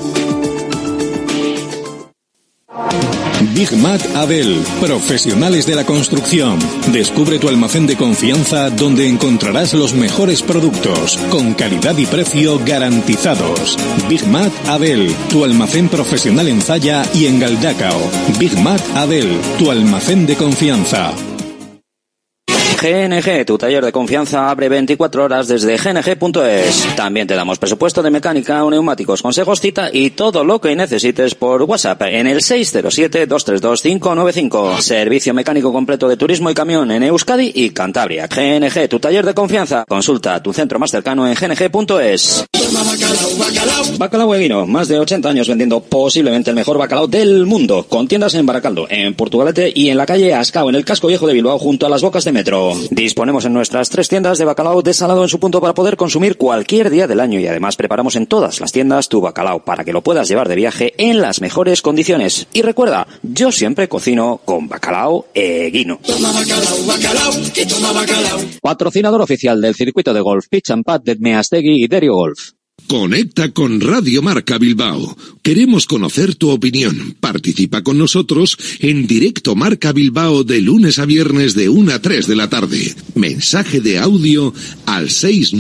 Big Mat Abel, profesionales de la construcción. Descubre tu almacén de confianza donde encontrarás los mejores productos, con calidad y precio garantizados. Big Mat Abel, tu almacén profesional en Zalla y en Galdacao. Big Mat Abel, tu almacén de confianza. GNG, tu taller de confianza, abre 24 horas desde gng.es. También te damos presupuesto de mecánica, neumáticos, consejos, cita y todo lo que necesites por WhatsApp en el 607-232-595. Servicio mecánico completo de turismo y camión en Euskadi y Cantabria. GNG, tu taller de confianza. Consulta tu centro más cercano en gng.es. Bacalao Eguino, más de 80 años vendiendo posiblemente el mejor bacalao del mundo, con tiendas en Baracaldo, en Portugalete y en la calle Ascao, en el casco viejo de Bilbao, junto a las bocas de metro. Disponemos en nuestras 3 tiendas de bacalao desalado en su punto para poder consumir cualquier día del año, y además preparamos en todas las tiendas tu bacalao para que lo puedas llevar de viaje en las mejores condiciones. Y recuerda, yo siempre cocino con Bacalao Eguino. Toma bacalao, bacalao, que toma bacalao. Patrocinador oficial del circuito de golf Pitch and Pad de Meastegui y Derio Golf. Conecta con Radio Marca Bilbao. Queremos conocer tu opinión. Participa con nosotros en Directo Marca Bilbao de lunes a viernes de 1 a 3 de la tarde. Mensaje de audio al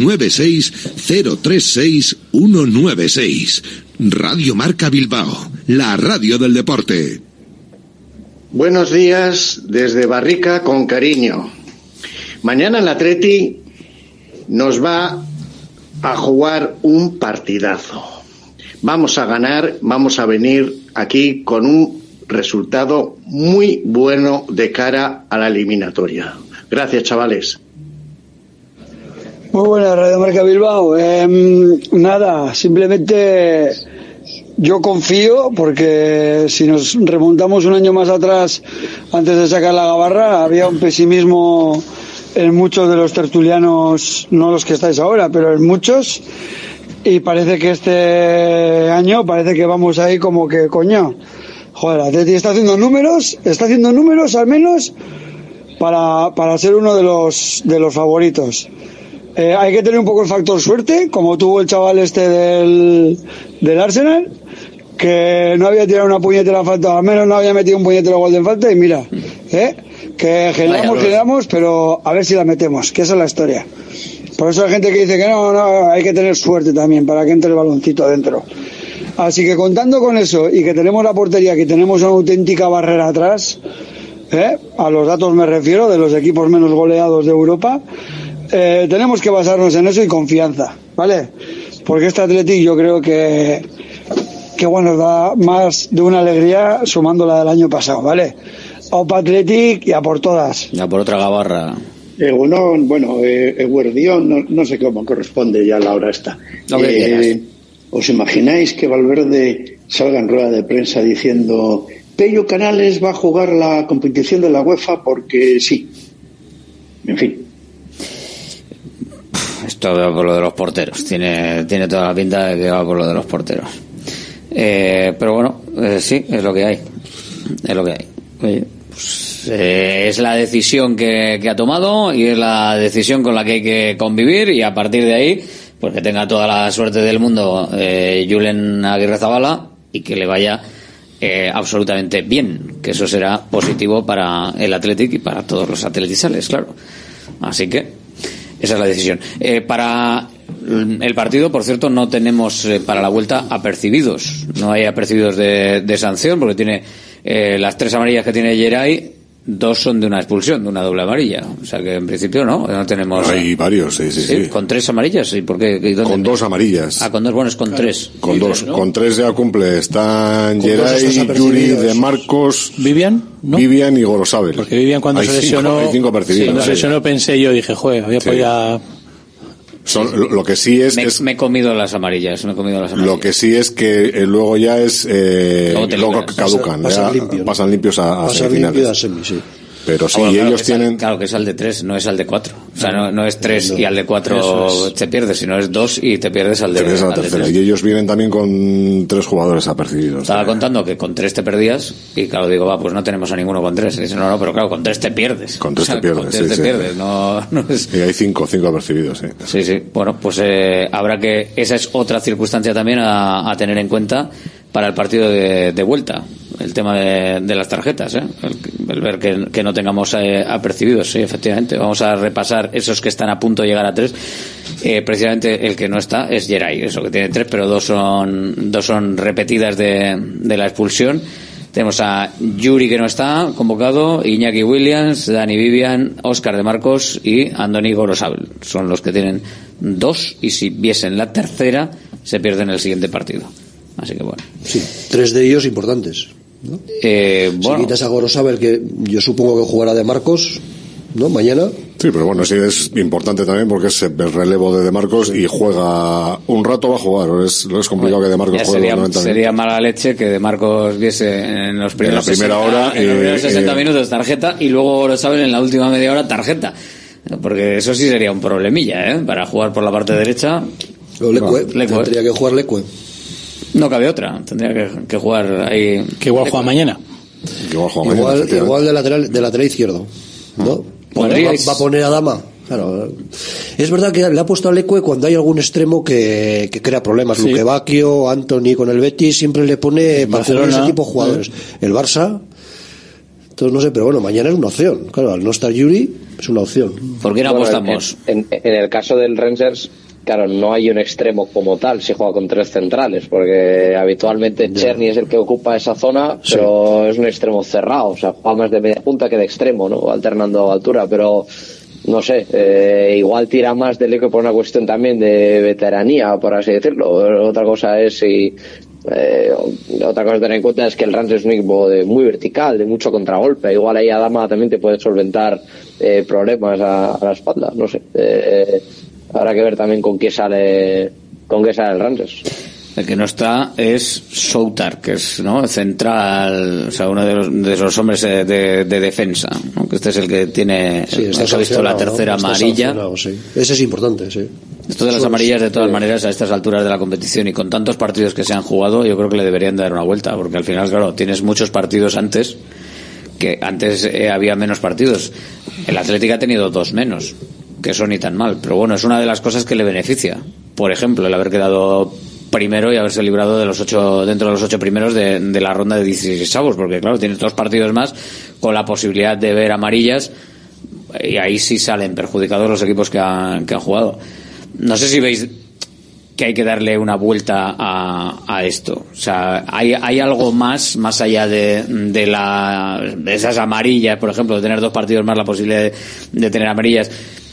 696-036-196. Radio Marca Bilbao, la radio del deporte. Buenos días desde Barrica con cariño. Mañana el Atleti nos va a jugar un partidazo. Vamos a ganar, vamos a venir aquí con un resultado muy bueno de cara a la eliminatoria. Gracias, chavales. Muy buena, Radio Marca Bilbao. Nada, simplemente yo confío, porque si nos remontamos un año más atrás, antes de sacar la gabarra, había un pesimismo en muchos de los tertulianos, no los que estáis ahora, pero en muchos, y parece que este año parece que vamos ahí como que coño, joder, Atleti está haciendo números al menos para ser uno de los favoritos. Hay que tener un poco el factor suerte, como tuvo el chaval este del Arsenal, que no había tirado una puñetera falta, al menos no había metido un puñetero gol de falta, y mira, que generamos, pero a ver si la metemos, que esa es la historia. Por eso hay gente que dice que no, hay que tener suerte también para que entre el baloncito adentro. Así que contando con eso, y que tenemos la portería, que tenemos una auténtica barrera atrás, a los datos me refiero, de los equipos menos goleados de Europa, tenemos que basarnos en eso y confianza, ¿vale? Porque este Atleti yo creo que bueno, da más de una alegría sumando la del año pasado, ¿vale? Opa Athletic y a por todas. Ya por otra gabarra. Eguerdión, no sé cómo corresponde ya la hora esta. ¿Os imagináis que Valverde salga en rueda de prensa diciendo Pello Canales va a jugar la competición de la UEFA porque sí? En fin. Esto va por lo de los porteros. Tiene toda la pinta de que va por lo de los porteros. Pero bueno, sí, es lo que hay. Es lo que hay. Oye, pues, es la decisión que ha tomado y es la decisión con la que hay que convivir, y a partir de ahí, pues que tenga toda la suerte del mundo Julen Aguirrezabala, y que le vaya absolutamente bien, que eso será positivo para el Athletic y para todos los atletizales, claro. Así que esa es la decisión. Para el partido, por cierto, no tenemos para la vuelta apercibidos. No hay apercibidos de sanción, porque tiene las 3 amarillas que tiene Geray, 2 son de una expulsión, de una doble amarilla. O sea que en principio no tenemos. Hay varios, sí. Con 3 amarillas, ¿y por qué? Con 2 amarillas. Con 2, bueno, es con 3. Con 2, ¿no? Con 3 ya cumple. Están Geray, Yuri, De Marcos, Vivian, ¿no? Vivian y Gorosabel. Porque Vivian cuando se lesionó, hay 5 apercibidos. Cuando se lesionó pensé yo, dije, joder, había podido. Lo que sí es me he comido las amarillas. Lo que sí es que luego ya es luego caducan, pasan limpios a semifinales. Pero sí, ellos tienen... Claro, que es al de 3, no es al de 4. O sea, no es 3 y al de 4 te pierdes, sino es 2 y te pierdes al de 3. La tercera. Y ellos vienen también con 3 jugadores apercibidos. Estaba contando que con 3 te perdías, y claro, digo, pues no tenemos a ninguno con 3. Y dice, no, pero claro, con 3 te pierdes. Con 3 te pierdes, con 3 te pierdes, no es... Y hay 5 apercibidos, sí. Sí. Bueno, pues habrá que... Esa es otra circunstancia también a tener en cuenta para el partido de vuelta. El tema de las tarjetas, el ver que no tengamos apercibidos, sí, efectivamente. Vamos a repasar esos que están a punto de llegar a 3. Precisamente el que no está es Geray, eso que tiene 3, pero 2 son repetidas de la expulsión. Tenemos a Yuri, que no está convocado, Iñaki Williams, Dani Vivian, Óscar de Marcos y Andoni Gorosabel. Son los que tienen 2, y si viesen la tercera se pierden el siguiente partido. Así que bueno. Sí, 3 de ellos importantes, ¿no? Si quitas a Gorosabel, que yo supongo que jugará de Marcos, ¿no? Mañana. Sí, pero bueno, sí es importante también porque es el relevo de Marcos y juega un rato, va a jugar. Es complicado que de Marcos juegue. Sería mala leche que de Marcos viese en los primeros 60 minutos tarjeta y luego Gorosabel en la última media hora tarjeta. Porque eso sí sería un problemilla, ¿eh? Para jugar por la parte derecha. Tendría que jugar Leque. No cabe otra, tendría que jugar ahí. Que igual juega mañana. Igual de lateral izquierdo, ¿no? Va a poner a Dama. Claro. Es verdad que le ha puesto a Leque cuando hay algún extremo que crea problemas. Luque Bacchio, Anthony con el Betis, siempre le pone para hacer ese tipo de jugadores. El Barça, entonces no sé, pero bueno, mañana es una opción. Claro, al no estar Yuri, es una opción. ¿Por qué no apostamos? En el caso del Rangers, claro, no hay un extremo como tal si juega con 3 centrales, porque habitualmente Cherny es el que ocupa esa zona, pero es un extremo cerrado, o sea, juega más de media punta que de extremo, ¿no? Alternando altura, pero no sé, igual tira más de Leque por una cuestión también de veteranía, por así decirlo. Otra cosa es otra cosa a tener en cuenta es que el Rangers es un equipo muy vertical, de mucho contragolpe. Igual ahí Adama también te puede solventar problemas a la espalda, no sé. Habrá que ver también con qué sale el Rangers. El que no está es Soutar, que es, ¿no?, central, o sea, uno de esos hombres de defensa, ¿no? Que este es el que tiene, ha visto la tercera amarilla. Sí. Ese es importante, sí. Esto de las amarillas, de todas maneras, a estas alturas de la competición y con tantos partidos que se han jugado, yo creo que le deberían dar una vuelta, porque al final, claro, tienes muchos partidos antes, que antes había menos partidos. El Atlético ha tenido 2 menos, que eso ni tan mal, pero bueno, es una de las cosas que le beneficia. Por ejemplo, el haber quedado primero y haberse librado dentro de los 8 primeros de la ronda de 16avos, porque claro, tienes 2 partidos más con la posibilidad de ver amarillas, y ahí sí salen perjudicados los equipos que han jugado. No sé si veis que hay que darle una vuelta a esto. O sea, hay algo más allá de esas amarillas, por ejemplo, de tener 2 partidos más, la posibilidad de tener amarillas.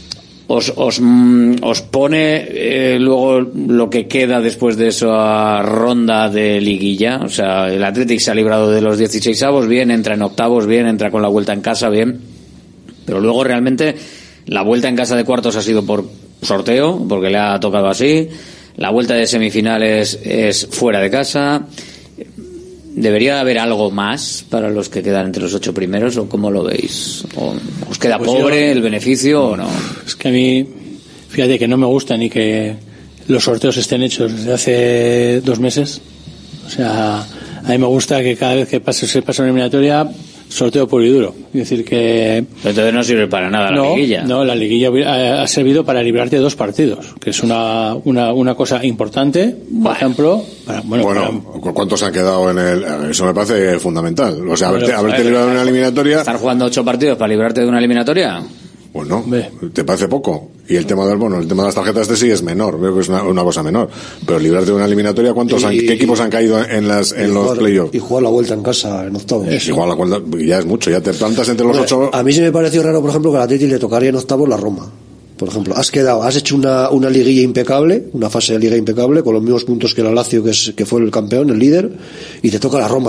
Os pone luego lo que queda después de esa ronda de liguilla. O sea, el Athletic se ha librado de los 16avos, bien, entra en octavos, bien, entra con la vuelta en casa, bien, pero luego realmente la vuelta en casa de cuartos ha sido por sorteo, porque le ha tocado así. La vuelta de semifinales es fuera de casa. ¿Debería haber algo más para los que quedan entre los 8 primeros, o cómo lo veis? ¿O os queda pobre el beneficio o no? Es que a mí, fíjate que no me gusta ni que los sorteos estén hechos desde hace 2 meses. O sea, a mí me gusta que cada vez que se pasa una eliminatoria, sorteo puro y duro. Es decir que... Pero entonces no sirve para nada la liguilla. No, la liguilla ha servido para librarte de 2 partidos, que es una cosa importante, por ejemplo. ¿Cuántos han quedado en el...? Eso me parece fundamental. O sea, haberte librado de una eliminatoria... ¿Estar jugando 8 partidos para librarte de una eliminatoria? Bueno, ¿te parece poco? Y el tema el tema de las tarjetas sí es menor, veo que es una cosa menor. Pero librarte de una eliminatoria, ¿qué equipos han caído en los playoffs? Y jugar la vuelta en casa en octavos. Y jugar la vuelta, ya es mucho, ya te plantas entre los 8. A mí sí me pareció raro, por ejemplo, que a la Atleti le tocaría en octavos la Roma. Por ejemplo, has hecho una liguilla impecable, una fase de liga impecable, con los mismos puntos que el Lazio, que fue el campeón, el líder, y te toca la Roma.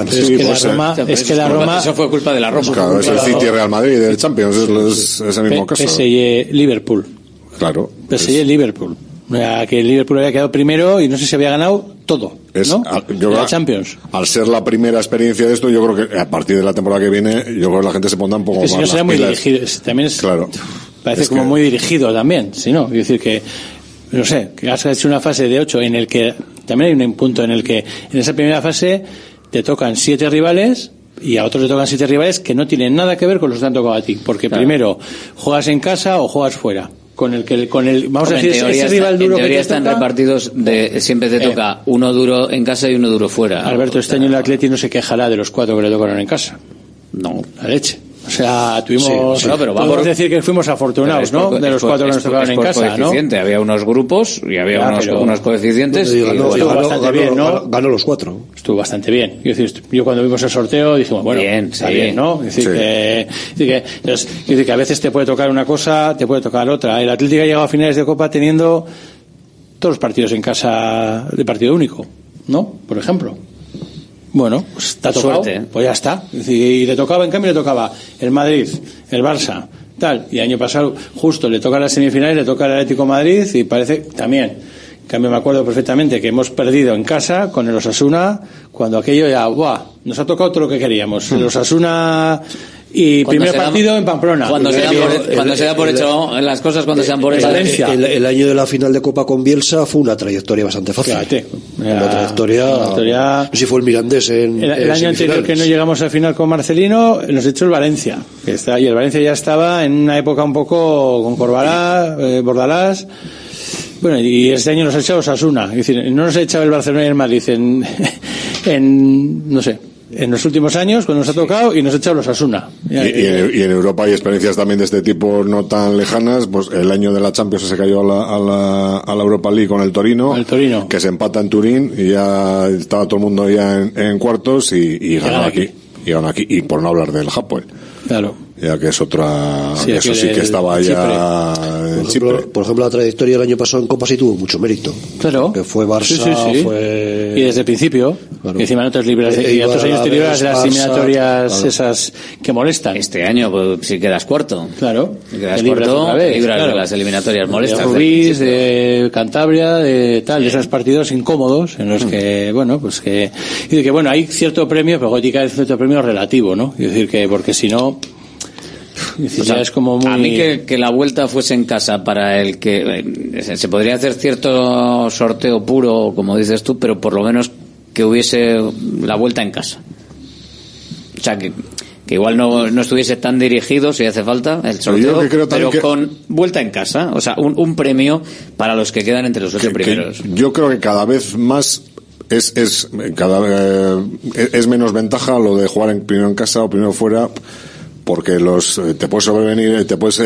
La Roma, eso fue culpa de la Roma. Claro, es el City Real Madrid del Champions, es el mismo caso. PSG Liverpool. Claro. PSG Liverpool. Que el Liverpool había quedado primero y no sé si había ganado todo, ¿no? La Champions. Al ser la primera experiencia de esto, yo creo que a partir de la temporada que viene, yo creo que la gente se pondrá un poco más. Si no será muy dirigido, también es. Claro. Parece como muy dirigido también, ¿sí, no? Es decir que, no sé, que has hecho una fase de 8 en el que también hay un punto en el que en esa primera fase te tocan 7 rivales y a otros le tocan 7 rivales que no tienen nada que ver con los que te han tocado a ti, porque primero juegas en casa o juegas fuera. Vamos a decir, ese rival duro en teoría que te están toca, repartidos siempre te toca uno duro en casa y uno duro fuera. Alberto, este año el Atleti no se quejará de los 4 que le tocaron en casa. No. La leche. O sea, tuvimos... Sí, pero podemos decir que fuimos afortunados, ¿no? De los 4 que nos tocaron en casa, ¿no? Había unos grupos y había unos coeficientes. Estuvo bastante bien, ¿no? Ganó los 4. Estuvo bastante bien. Yo cuando vimos el sorteo dijimos, bueno, bien, está bien, ¿no? Es decir, que a veces te puede tocar una cosa, te puede tocar otra. El Atlético ha llegado a finales de Copa teniendo todos los partidos en casa de partido único, ¿no? Por ejemplo. Bueno, pues está tocado, suerte. Pues ya está. Y le tocaba, en cambio, le tocaba el Madrid, el Barça, tal. Y el año pasado, justo, le toca las semifinales, le toca el Atlético de Madrid y parece también. En cambio, me acuerdo perfectamente que hemos perdido en casa con el Osasuna, cuando aquello ya, ¡buah! Nos ha tocado todo lo que queríamos. El Osasuna y primer partido en Pamplona. Cuando se da por hecho las cosas, cuando se dan por hecho. El año de la final de Copa con Bielsa fue una trayectoria bastante fácil. Una trayectoria. No sé si fue el Mirandés el año anterior que no llegamos al final con Marcelino, nos echó el Valencia. Y el Valencia ya estaba en una época un poco con Corbalá, Bordalás. Bueno, y este año nos ha echado Osasuna. Es decir, no nos ha echado el Barcelona y el Madrid no sé, en los últimos años cuando nos ha tocado, y nos ha echado los Osasuna. Y en Europa hay experiencias también de este tipo no tan lejanas. Pues el año de la Champions se cayó a la Europa League con el Torino, que se empata en Turín y ya estaba todo el mundo ya en cuartos y ganaron aquí. Y por no hablar del Hapoel. Claro. Ya que es otra, eso sí que estaba ya en Chipre. Por ejemplo, la trayectoria del año pasado en Copa sí tuvo mucho mérito. Claro. Que fue Barça, fue... Y desde el principio. Claro. Y encima no te libras y otros años te libras de las eliminatorias esas que molestan. Este año, pues, si quedas cuarto. Claro. Si quedas cuarto, libras de las eliminatorias molestas. De Rubís, de Cantabria, de esos partidos incómodos en los que, bueno, pues que... Y de que, bueno, hay cierto premio, pero hay cierto premio relativo, ¿no? Es decir, que porque si no... O sea, es como muy... A mí que la vuelta fuese en casa para el que se podría hacer cierto sorteo puro, como dices tú, pero por lo menos que hubiese la vuelta en casa. O sea, que igual no estuviese tan dirigido, si hace falta, el sorteo, pero con vuelta en casa. O sea, un premio para los que quedan entre los 8 primeros. Yo creo que cada vez más es menos ventaja lo de jugar primero en casa o primero fuera, porque te puedes sobrevenir, te puedes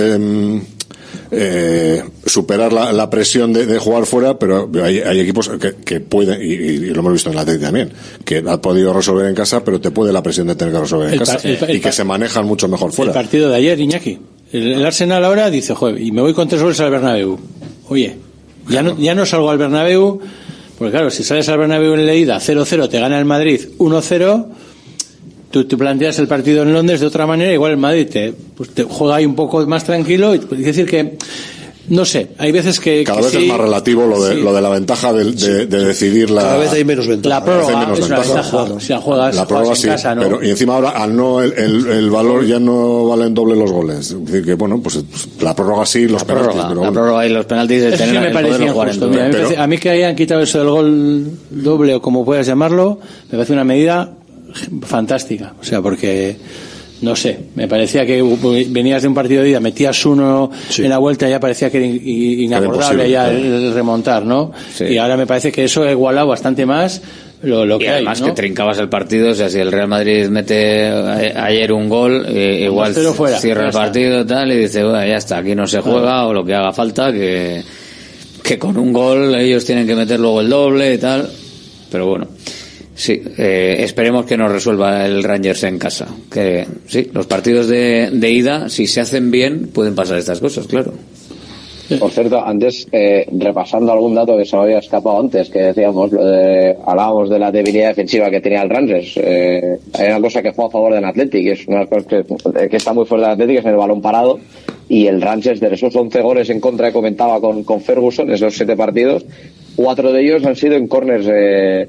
superar la presión de jugar fuera, pero hay equipos que pueden, y lo hemos visto en la Atleti también, que ha podido resolver en casa, pero te puede la presión de tener que resolver en casa, y que se manejan mucho mejor fuera. El partido de ayer, Iñaki, el Arsenal ahora dice, joder, y me voy con 3 goles al Bernabéu. Oye, ya no salgo al Bernabéu, porque claro, si sales al Bernabéu en la ida 0-0, te gana el Madrid 1-0, tú planteas el partido en Londres de otra manera, igual el Madrid te juega ahí un poco más tranquilo. Es decir que, no sé, hay veces que... Cada vez es más relativo lo de la ventaja de decidir la... Cada vez hay menos ventaja. La prórroga es una ventaja. O sea, juegas en casa, ¿no? Pero, y encima ahora, el valor ya no valen doble los goles. Es decir que, bueno, pues la prórroga sí, los penaltis. La prórroga y los penaltis de tener me parecía justo. A mí que hayan quitado eso del gol doble, o como puedas llamarlo, me parece una medida fantástica, o sea, porque no sé, me parecía que venías de un partido de ida, metías uno en la vuelta y ya parecía que era inabordable ya el remontar, ¿no? Sí. Y ahora me parece que eso ha igualado bastante más lo que hay, además, ¿no? Que trincabas el partido, o sea, si el Real Madrid mete ayer un gol, igual cierra el partido tal, y dice, bueno, ya está, aquí no se juega, o lo que haga falta, que con un gol ellos tienen que meter luego el doble y tal, pero bueno. Sí, esperemos que nos resuelva el Rangers en casa. Que sí, los partidos de ida, si se hacen bien, pueden pasar estas cosas, claro. Por cierto, antes, repasando algún dato que se me había escapado antes, que decíamos, hablábamos de la debilidad defensiva que tenía el Rangers. Hay una cosa que juega a favor del Athletic, que es una cosa que está muy fuerte del Athletic, es el balón parado. Y el Rangers, de esos 11 goles en contra que comentaba con Ferguson, esos 7 partidos, 4 de ellos han sido en corners,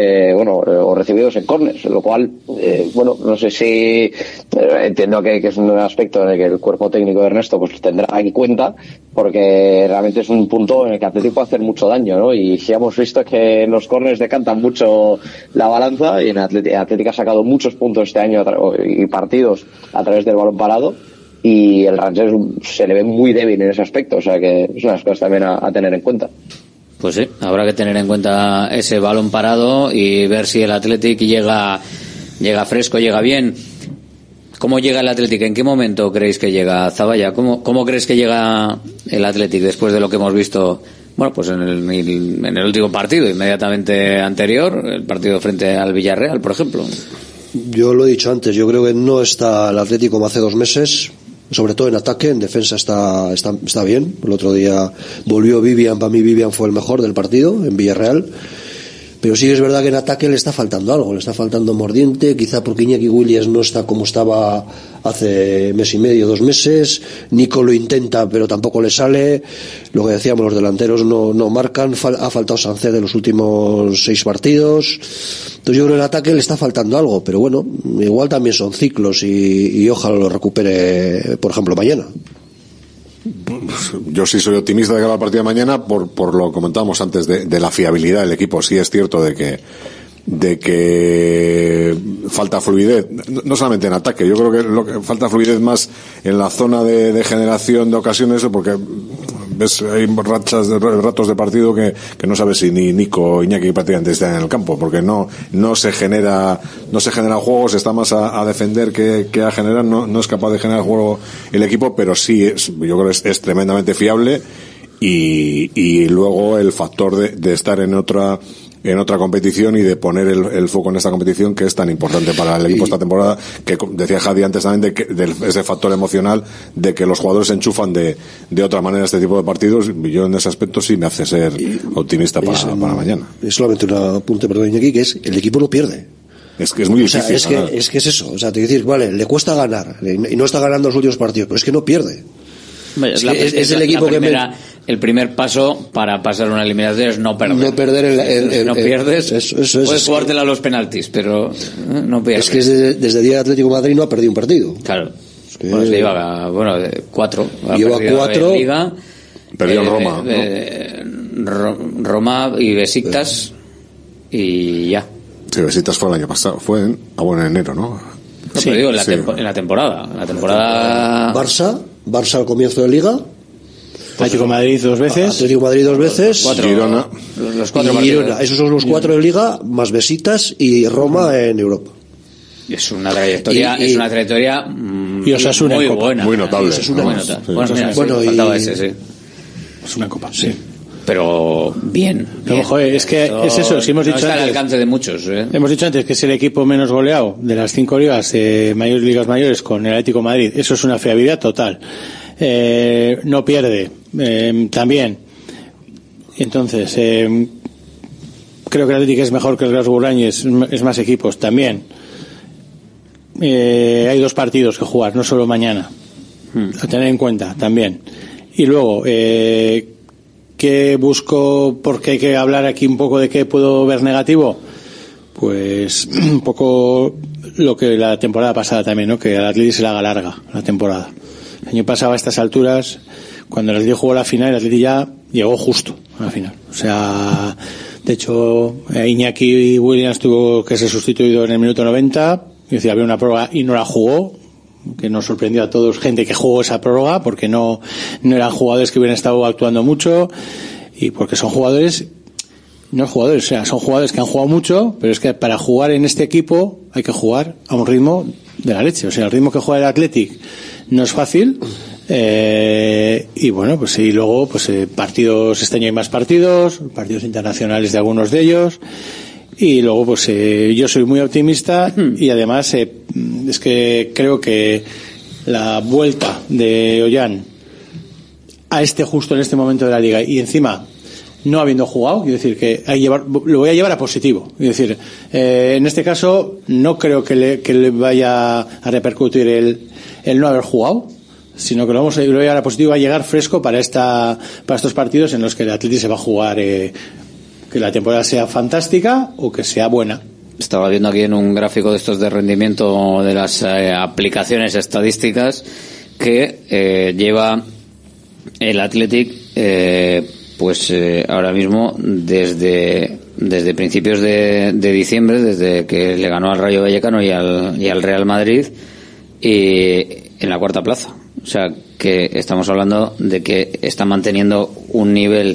o recibidos en corners, lo cual, no sé si entiendo que es un aspecto en el que el cuerpo técnico de Ernesto pues tendrá en cuenta, porque realmente es un punto en el que Atlético puede hacer mucho daño, ¿no? Y si hemos visto que en los corners decantan mucho la balanza, y en Atlético ha sacado muchos puntos este año y partidos a través del balón parado, y el Rangers se le ve muy débil en ese aspecto, o sea que es una de las cosas también a tener en cuenta. Pues sí, habrá que tener en cuenta ese balón parado y ver si el Athletic llega fresco, llega bien. ¿Cómo llega el Athletic? ¿En qué momento creéis que llega Zaballa? ¿Cómo crees que llega el Athletic después de lo que hemos visto? Bueno, pues en el último partido, inmediatamente anterior, el partido frente al Villarreal, por ejemplo. Yo lo he dicho antes, yo creo que no está el Atlético como hace 2 meses, sobre todo en ataque, en defensa está bien. El otro día volvió Vivian, para mí Vivian fue el mejor del partido en Villarreal. Pero sí es verdad que en ataque le está faltando algo, le está faltando mordiente, quizá porque Iñaki Williams no está como estaba hace mes y medio, 2 meses. Nico lo intenta, pero tampoco le sale. Lo que decíamos, los delanteros no marcan, ha faltado Sánchez de los últimos 6 partidos. Entonces yo creo que en ataque le está faltando algo, pero bueno, igual también son ciclos y ojalá lo recupere, por ejemplo, mañana. Yo sí soy optimista de cara al partido de mañana por lo que comentábamos antes de la fiabilidad del equipo. Sí es cierto de que falta fluidez, no solamente en ataque, yo creo que lo que falta fluidez más en la zona de generación de ocasiones, porque ves hay ratos de partido que no sabes si ni Nico o Iñaki prácticamente están en el campo, porque no se genera juegos, está más a defender que a generar, no es capaz de generar juego el equipo, pero sí yo creo que es tremendamente fiable y luego el factor de estar en otra competición y de poner el foco en esta competición que es tan importante para el equipo esta temporada, que decía Javi antes también de ese factor emocional de que los jugadores se enchufan de otra manera este tipo de partidos. Yo en ese aspecto sí me hace ser optimista para mañana. Es solamente un apunte, perdón, Iñaki, que es el equipo no pierde. Es que es muy difícil. Es que es eso, o sea, te decir, vale, le cuesta ganar y no está ganando los últimos partidos, pero es que no pierde. Es el equipo el primer paso para pasar una eliminación es no perder. No perder no pierdes. Eso puedes jugártela a los penaltis, pero no pierdes. Es que desde el día de Atlético de Madrid no ha perdido un partido. Claro. Bueno, se lleva 4. Lleva 4. Liga, perdió en Roma. Roma y Besiktas y ya. Sí, Besiktas fue el año pasado. Fue en enero, ¿no? Sí, pero digo, en la temporada. Barça al comienzo de Liga. Atlético Madrid 2 veces. Atlético Madrid 2 veces. Girona. Los 4 y Girona. Esos son los 4 de Liga, más Besiktas y Roma en Europa. Es una trayectoria, y Osasuna muy buena. Muy notable. Faltaba ese, sí. Es una copa, sí. Pero bien. Pero, joder, es que es eso, si hemos dicho está antes, al alcance de muchos. Hemos dicho antes que es el equipo menos goleado de las 5 ligas mayores con el Atlético de Madrid. Eso es una fiabilidad total. No pierde también. Entonces creo que el Atlético es mejor que el Glasgow Rangers, es más equipos también. Hay 2 partidos que jugar, no solo mañana, a tener en cuenta también. Y luego ¿qué busco? Porque hay que hablar aquí un poco de qué puedo ver negativo. Pues un poco lo que la temporada pasada también, ¿no? Que al Atlético se le haga larga la temporada. El año pasado a estas alturas, cuando el Atlético jugó la final, el Atlético ya llegó justo a la final. O sea, de hecho, Iñaki Williams tuvo que ser sustituido en el minuto 90. Es decir, había una prórroga y no la jugó, que nos sorprendió a todos, gente que jugó esa prórroga, porque no eran jugadores que hubieran estado actuando mucho, y porque son jugadores, no jugadores, o sea, son jugadores que han jugado mucho, pero es que para jugar en este equipo hay que jugar a un ritmo de la leche. O sea, el ritmo que juega el Athletic no es fácil, y bueno, pues y luego pues partidos, este año hay más partidos internacionales de algunos de ellos. Y luego, pues yo soy muy optimista y además es que creo que la vuelta de Ollán a justo en este momento de la liga y encima no habiendo jugado, quiero decir que lo voy a llevar a positivo. Es decir, en este caso no creo que le vaya a repercutir el no haber jugado, sino que lo voy a llevar a positivo, va a llegar fresco para estos partidos en los que el Atlético se va a jugar. Que la temporada sea fantástica o que sea buena. Estaba viendo aquí en un gráfico de estos de rendimiento de las aplicaciones estadísticas que lleva el Athletic ahora mismo desde principios de diciembre, desde que le ganó al Rayo Vallecano y al Real Madrid, y en la 4ª plaza. O sea que estamos hablando de que está manteniendo un nivel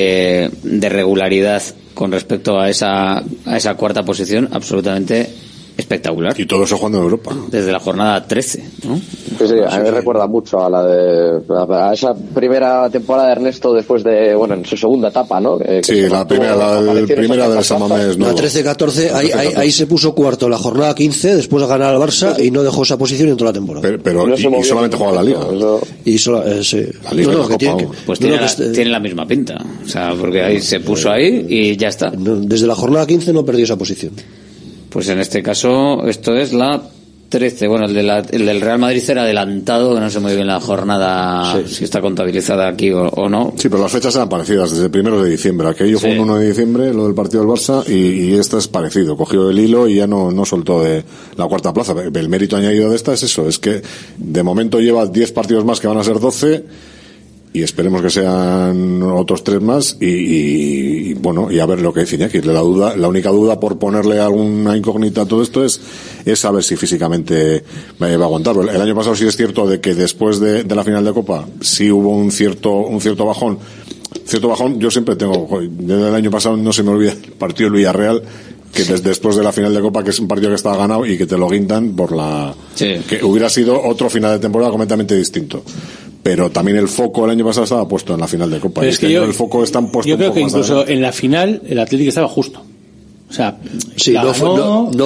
de regularidad con respecto a esa 4ª posición absolutamente espectacular. Y todo eso jugando en Europa. Desde la jornada 13, ¿no? Sí, a mí me recuerda mucho a esa primera temporada de Ernesto después de, bueno, en su segunda etapa, ¿no? La primera de San Mamés. La 13-14, ahí se puso cuarto la jornada 15, después de ganar al Barça y no dejó esa posición en toda la temporada. Pero y solamente juega la Liga. Y sí. La Liga pues tiene la misma pinta. O sea, porque ahí se puso ahí y ya está. Desde la jornada 15 no perdió esa posición. Pues en este caso, esto es la 13. Bueno, el del Real Madrid era adelantado, que no sé muy bien la jornada, si está contabilizada aquí o no. Sí, pero las fechas eran parecidas, desde el 1 de diciembre. Aquello fue el 1 de diciembre, lo del partido del Barça, y esta es parecido. Cogió el hilo y ya no soltó de la cuarta plaza. El mérito añadido de esta es eso, es que de momento lleva 10 partidos más que van a ser 12, y esperemos que sean otros 3 más y bueno, y a ver lo que dice Iñaki. La única duda por ponerle alguna incógnita a todo esto es saber si físicamente va a aguantar. El año pasado sí es cierto de que después de la final de Copa sí hubo un cierto bajón. Yo siempre tengo, desde el año pasado no se me olvida el partido del Villarreal, que después de la final de Copa, que es un partido que estaba ganado y que te lo guindan que hubiera sido otro final de temporada completamente distinto. Pero también el foco el año pasado estaba puesto en la final de Copa. Pero es que el foco está puesto. Yo creo que incluso en la final el Atlético estaba justo. O sea, sí, no fue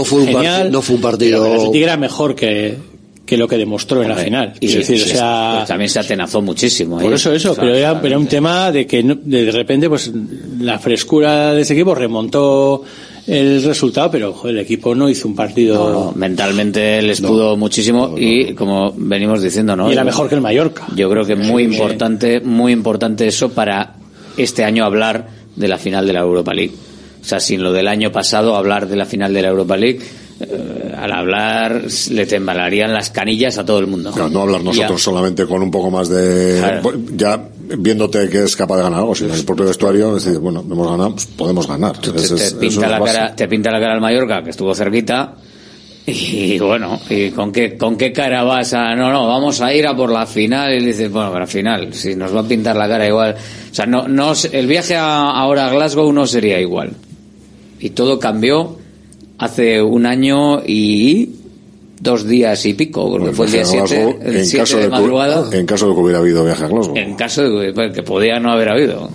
un partido. El Atlético era mejor que lo que demostró en la final. También se atenazó muchísimo. Por eso, pero era un tema de que de repente pues la frescura de ese equipo remontó el resultado, pero el equipo no hizo un partido. Mentalmente les pudo muchísimo y como venimos diciendo, ¿no? Y era mejor que el Mallorca. Yo creo que muy importante eso para este año hablar de la final de la Europa League. O sea, sin lo del año pasado, hablar de la final de la Europa League, al hablar le temblarían las canillas a todo el mundo. Claro, no hablar nosotros solamente con un poco más de... Claro. Ya viéndote que es capaz de ganar algo, sino en el propio vestuario, es decir, bueno, hemos ganado, pues podemos ganar. Te pinta la cara al Mallorca, que estuvo cerquita, y bueno, ¿y con qué cara vas a...? No, vamos a ir a por la final, y dices, bueno, para la final, si nos va a pintar la cara igual... O sea, el viaje ahora a Glasgow no sería igual. Y todo cambió hace un año y 2 días y pico, porque fue el día 7, el 7 de madrugada. En caso de que hubiera habido viaje a Glasgow. En caso de que podía no haber habido.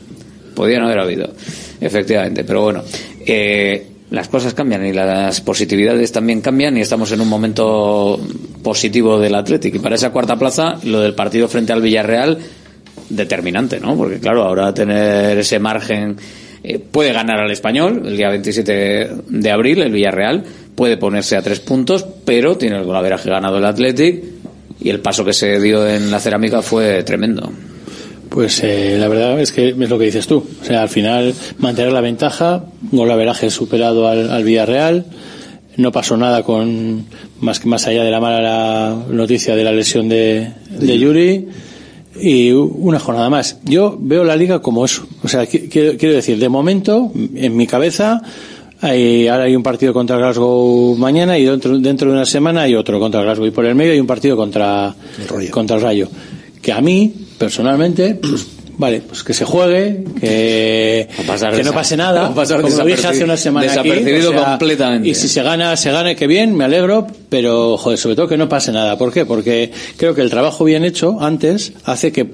Efectivamente, pero bueno, las cosas cambian y las positividades también cambian y estamos en un momento positivo del Athletic. Y para esa cuarta plaza, lo del partido frente al Villarreal, determinante, ¿no? Porque claro, ahora tener ese margen... puede ganar al Español el día 27 de abril, el Villarreal puede ponerse a 3 puntos, pero tiene el golaveraje ganado el Athletic y el paso que se dio en la Cerámica fue tremendo. Pues la verdad es que es lo que dices tú, o sea, al final mantener la ventaja, golaveraje superado al Villarreal, no pasó nada con más allá de la mala noticia de la lesión de Yuri. Y una jornada más. Yo veo la liga como eso. O sea, quiero decir, de momento, en mi cabeza, ahora hay un partido contra Glasgow mañana y dentro de una semana hay otro contra Glasgow. Y por el medio hay un partido contra el Rayo. Que a mí, personalmente, pues vale, pues que se juegue, que no pase nada, como lo dije hace una semana desapercibido aquí, completamente. Y si se gana, que bien, me alegro, pero joder, sobre todo que no pase nada. ¿Por qué? Porque creo que el trabajo bien hecho antes hace que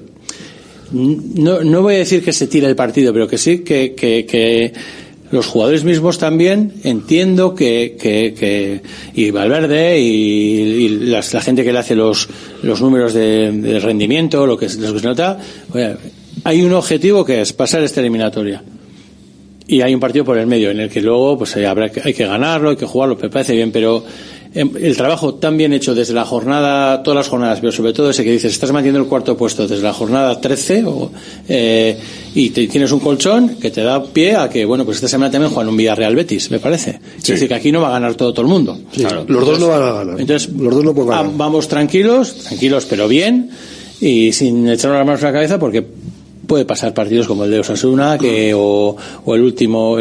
no voy a decir que se tire el partido, pero que sí que los jugadores mismos también entiendo que y Valverde y la gente que le hace los números de rendimiento, lo que se nota, oye, hay un objetivo que es pasar esta eliminatoria y hay un partido por el medio en el que luego pues hay que ganarlo, hay que jugarlo, me parece bien, pero el trabajo tan bien hecho desde la jornada, todas las jornadas, pero sobre todo ese que dices, estás manteniendo el cuarto puesto desde la jornada 13 y tienes un colchón que te da pie a que, bueno, pues esta semana también juegan un Villarreal Betis, me parece. Sí. Es decir, que aquí no va a ganar todo el mundo. Sí, claro. Los dos no van a ganar. Entonces, los dos no pueden ganar. Vamos tranquilos pero bien y sin echarnos las manos a la cabeza porque puede pasar partidos como el de Osasuna o el último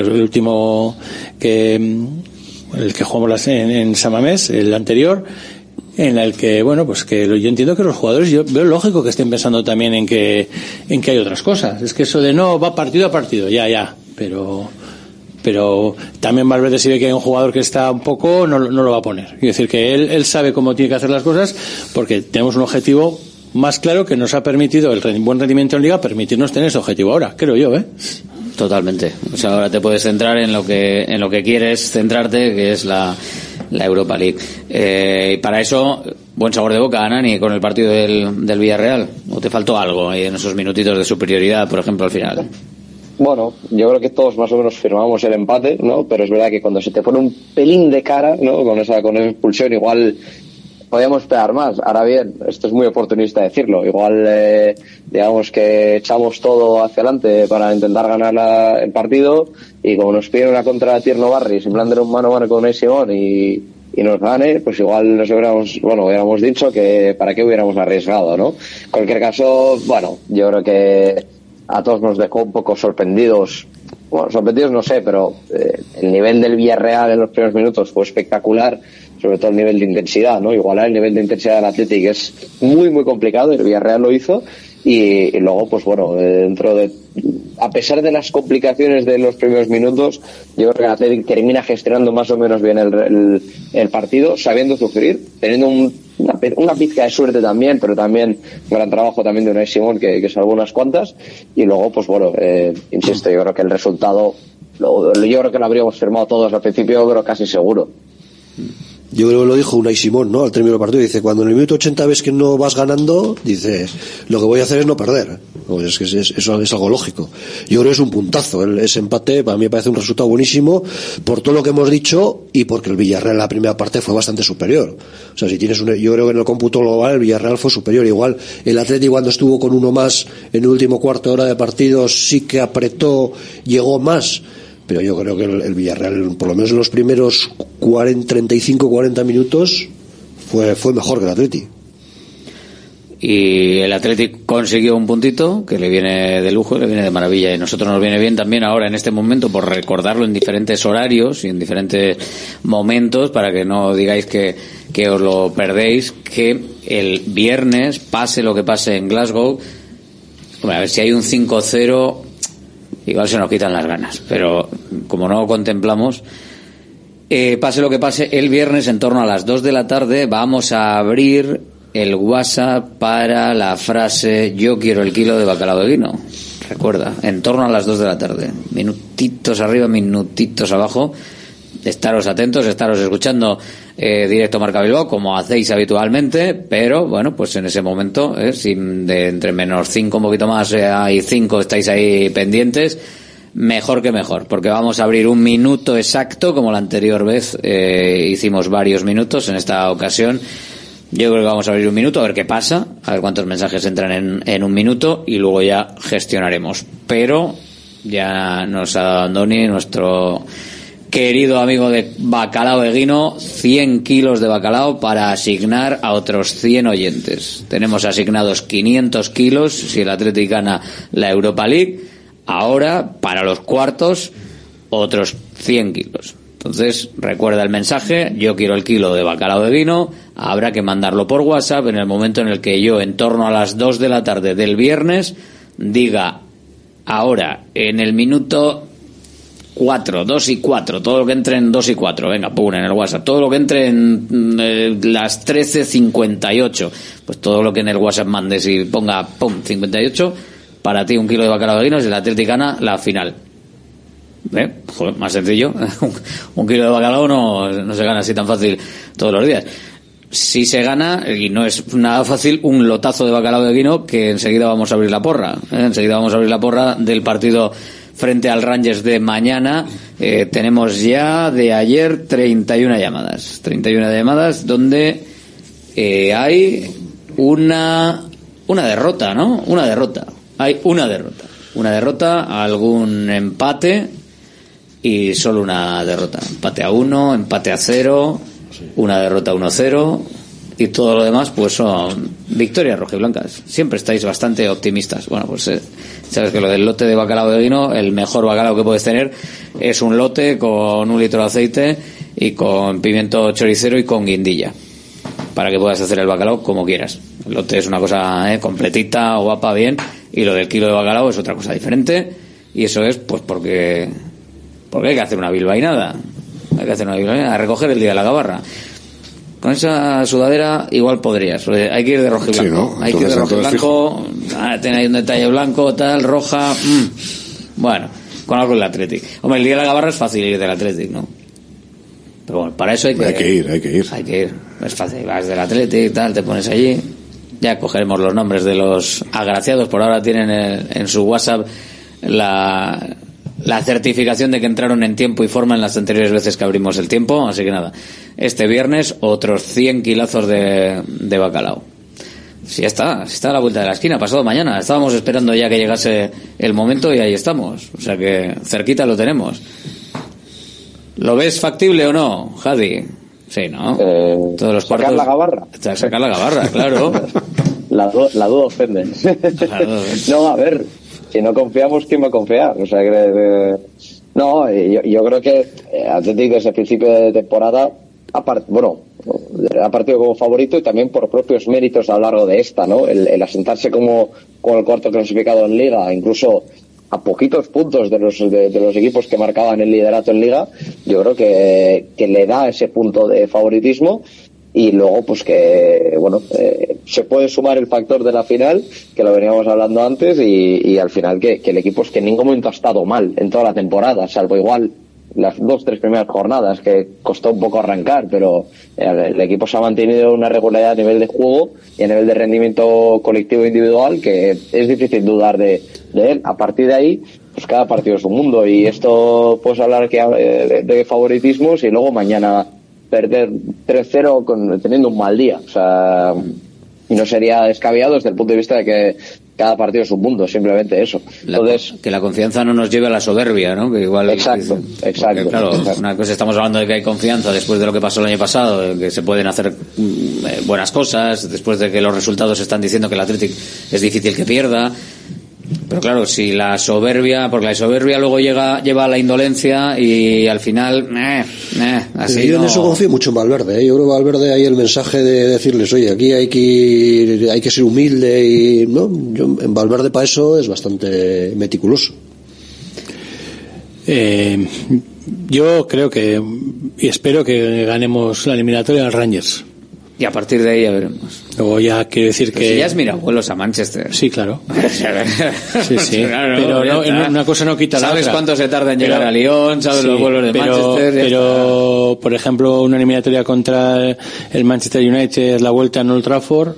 que el que jugamos en San Mamés, el anterior, en el que, bueno, pues que yo entiendo que los jugadores, yo veo lógico que estén pensando también en que hay otras cosas. Es que eso de no, va partido a partido, ya, pero pero también Valverde, si ve que hay un jugador que está un poco, no lo va a poner. Quiero decir que él sabe cómo tiene que hacer las cosas, porque tenemos un objetivo más claro que nos ha permitido el buen rendimiento en Liga, permitirnos tener ese objetivo ahora, creo yo, Totalmente. O sea, ahora te puedes centrar en lo que quieres centrarte, que es la Europa League. Y para eso, buen sabor de boca, Nani, con el partido del Villarreal. ¿O te faltó algo ahí en esos minutitos de superioridad, por ejemplo, al final? Bueno, yo creo que todos más o menos firmamos el empate, ¿no? Pero es verdad que cuando se te pone un pelín de cara, ¿no? Con esa expulsión, igual podíamos esperar más. Ahora bien, esto es muy oportunista decirlo. Igual, digamos que echamos todo hacia adelante para intentar ganar el partido, y como nos piden una contra de Tierno Barris, en plan de un mano a mano con Unai Simón y nos gane, pues igual nos hubiéramos dicho que para qué hubiéramos arriesgado, ¿no? En cualquier caso, bueno, yo creo que a todos nos dejó un poco sorprendidos. Bueno, sorprendidos no sé, pero el nivel del Villarreal en los primeros minutos fue espectacular, sobre todo el nivel de intensidad, ¿no? Igualar el nivel de intensidad del Athletic es muy, muy complicado, y el Villarreal lo hizo, y luego, pues bueno, a pesar de las complicaciones de los primeros minutos, yo creo que el Athletic termina gestionando más o menos bien el partido, sabiendo sufrir, teniendo una pizca de suerte también, pero también un gran trabajo también de Unai Simón, que salvó unas cuantas, y luego, pues bueno, insisto, yo creo que el resultado, yo creo que lo habríamos firmado todos al principio, pero casi seguro. Yo creo que lo dijo Unai Simón, ¿no? Al término del partido, dice, cuando en el minuto 80 ves que no vas ganando, dice, lo que voy a hacer es no perder. Pues es que eso es algo lógico. Yo creo que es un puntazo. Ese empate para mí me parece un resultado buenísimo por todo lo que hemos dicho, y porque el Villarreal en la primera parte fue bastante superior. O sea, yo creo que en el cómputo global el Villarreal fue superior. Igual el Atlético, cuando estuvo con uno más en el último cuarto de hora de partido, sí que apretó, llegó más. Pero yo creo que el Villarreal, por lo menos en los primeros 35-40 minutos, fue mejor que el Atleti. Y el Athletic consiguió un puntito que le viene de lujo, le viene de maravilla, y a nosotros nos viene bien también ahora en este momento, por recordarlo en diferentes horarios y en diferentes momentos, para que no digáis que os lo perdéis, que el viernes, pase lo que pase en Glasgow, a ver, si hay un 5-0 igual se nos quitan las ganas, pero como no lo contemplamos, pase lo que pase, el viernes en torno a las 2 de la tarde vamos a abrir el WhatsApp para la frase "yo quiero el kilo de bacalao de guino". Recuerda, en torno a las 2 de la tarde, minutitos arriba, minutitos abajo. Estaros atentos, estaros escuchando Directo Marca Bilbao, como hacéis habitualmente, pero bueno, pues en ese momento, si de entre menos 5 un poquito más hay 5 estáis ahí pendientes, mejor que mejor, porque vamos a abrir un minuto exacto, como la anterior vez hicimos varios minutos. En esta ocasión yo creo que vamos a abrir un minuto, a ver qué pasa, a ver cuántos mensajes entran en un minuto, y luego ya gestionaremos. Pero ya nos ha dado Andoni, nuestro querido amigo de bacalao de guino, 100 kilos de bacalao para asignar a otros 100 oyentes. Tenemos asignados 500 kilos si el Athletic gana la Europa League. Ahora, para los cuartos, otros 100 kilos. Entonces, recuerda el mensaje: yo quiero el kilo de bacalao de guino. Habrá que mandarlo por WhatsApp en el momento en el que yo, en torno a las 2 de la tarde del viernes, diga: ahora, en el minuto 4, 2 y 4, todo lo que entre en 2 y 4, venga, pum, en el WhatsApp, todo lo que entre en las 13:58, pues todo lo que en el WhatsApp mandes y ponga, pum, 58, para ti un kilo de bacalao de guino, si el Athletic gana la final. Joder, más sencillo. Un kilo de bacalao no se gana así tan fácil todos los días. Si se gana, y no es nada fácil, un lotazo de bacalao de guino, que enseguida vamos a abrir la porra. Enseguida vamos a abrir la porra del partido frente al Rangers de mañana. Tenemos ya de ayer 31 llamadas. 31 llamadas donde hay una derrota, ¿no? Una derrota. Hay una derrota. Una derrota, algún empate y solo una derrota. Empate a 1, empate a 0, una derrota 1-0, y todo lo demás pues son victorias rojiblancas. Siempre estáis bastante optimistas. Bueno, pues sabes que lo del lote de bacalao de guino, el mejor bacalao que puedes tener es un lote con 1 litro de aceite y con pimiento choricero y con guindilla, para que puedas hacer el bacalao como quieras. El lote es una cosa completita, guapa, bien, y lo del kilo de bacalao es otra cosa diferente, y eso es pues porque Porque hay que hacer una bilbainada. Hay que hacer una bilbainada, a recoger el día de la gabarra. Con esa sudadera igual podrías, porque hay que ir de rojo y blanco. Sí, ¿no? Hay que ir de rojo y blanco, tiene ahí un detalle blanco, tal, roja. Bueno, con algo del Athletic. Hombre, el día de la gabarra es fácil ir del Athletic, ¿no? Pero bueno, para eso hay que ir. Hay que ir. Es fácil, vas del Athletic, tal, te pones allí. Ya cogeremos los nombres de los agraciados. Por ahora tienen en su WhatsApp la certificación de que entraron en tiempo y forma en las anteriores veces que abrimos el tiempo. Así que nada, este viernes otros 100 kilazos de bacalao. Sí, está a la vuelta de la esquina, pasado mañana. Estábamos esperando ya que llegase el momento y ahí estamos. O sea que cerquita lo tenemos. ¿Lo ves factible o no, Jadi? Sí, ¿no? Todos los cuartos. Sacar la gabarra. Sacar la gabarra, claro. La duda ofende. No, a ver, si no confiamos, ¿quién va a confiar? O sea, no, yo creo que Athletic desde el principio de temporada ha partido como favorito y también por propios méritos a lo largo de esta, ¿no? El asentarse como el cuarto clasificado en Liga, incluso a poquitos puntos de los equipos que marcaban el liderato en Liga, yo creo que le da ese punto de favoritismo. Y luego pues que se puede sumar el factor de la final, que lo veníamos hablando antes, y al final que el equipo es que en ningún momento ha estado mal en toda la temporada, salvo igual las 2-3 primeras jornadas que costó un poco arrancar, pero el equipo se ha mantenido una regularidad a nivel de juego y a nivel de rendimiento colectivo e individual que es difícil dudar de él. A partir de ahí, pues cada partido es un mundo, y esto puedes hablar de favoritismos y luego mañana perder 3-0 teniendo un mal día. O sea, y no sería descabellado desde el punto de vista de que cada partido es un mundo, simplemente eso. Entonces, que la confianza no nos lleve a la soberbia, ¿no? Que igual, exacto. Claro, una cosa, estamos hablando de que hay confianza después de lo que pasó el año pasado, de que se pueden hacer buenas cosas, después de que los resultados están diciendo que el Athletic es difícil que pierda. Pero claro, si la soberbia, porque la soberbia luego lleva a la indolencia y al final, así yo en eso confío mucho en Valverde, ¿eh? Yo creo que Valverde hay el mensaje de decirles, oye, aquí hay que ser humilde, y no, yo en Valverde para eso es bastante meticuloso. Yo creo que y espero que ganemos la eliminatoria al Rangers. Y a partir de ahí ya veremos. Luego ya quiero decir que... Si ya has mirado vuelos a Manchester. Sí, claro. Sí. Claro, pero una cosa no quita la otra. ¿Sabes cuánto se tarda en llegar a Lyon? ¿Sabes los vuelos de Manchester? Pero, por ejemplo, una eliminatoria contra el Manchester United, la vuelta en Old Trafford,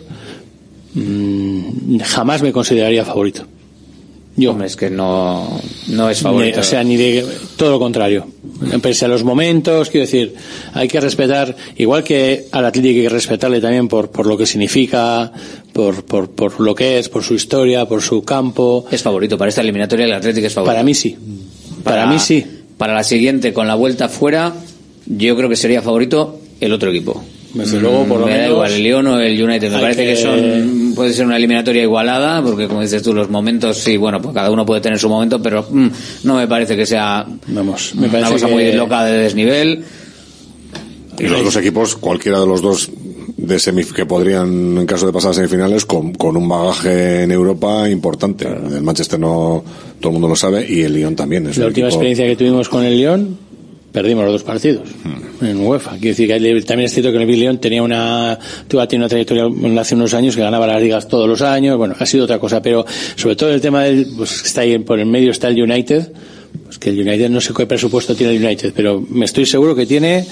jamás me consideraría favorito. Hombre, es que no es favorito. Ni de todo lo contrario. Pese a los momentos, quiero decir, hay que respetar, igual que al Atlético hay que respetarle también por lo que significa, por lo que es, por su historia, por su campo. Es favorito para esta eliminatoria, el Atlético es favorito. Para mí sí. Para mí sí. Para la siguiente, con la vuelta fuera, yo creo que sería favorito el otro equipo. Desde luego, por lo menos, da igual el Lyon o el United. Me parece que puede ser una eliminatoria igualada, porque como dices tú, los momentos, sí, bueno, pues cada uno puede tener su momento, pero no me parece que sea una cosa muy loca de desnivel. Y los dos equipos, cualquiera de los dos que podrían, en caso de pasar a semifinales, con un bagaje en Europa importante. Claro. El Manchester no, todo el mundo lo sabe, y el Lyon también. La última experiencia que tuvimos con el Lyon, perdimos los 2 partidos en UEFA. Quiero decir que también es cierto que el Lyon tenía una trayectoria hace unos años que ganaba las ligas todos los años. Bueno, ha sido otra cosa, pero sobre todo el tema pues está ahí por el medio está el United. Pues que el United, no sé qué presupuesto tiene el United, pero me estoy seguro que tiene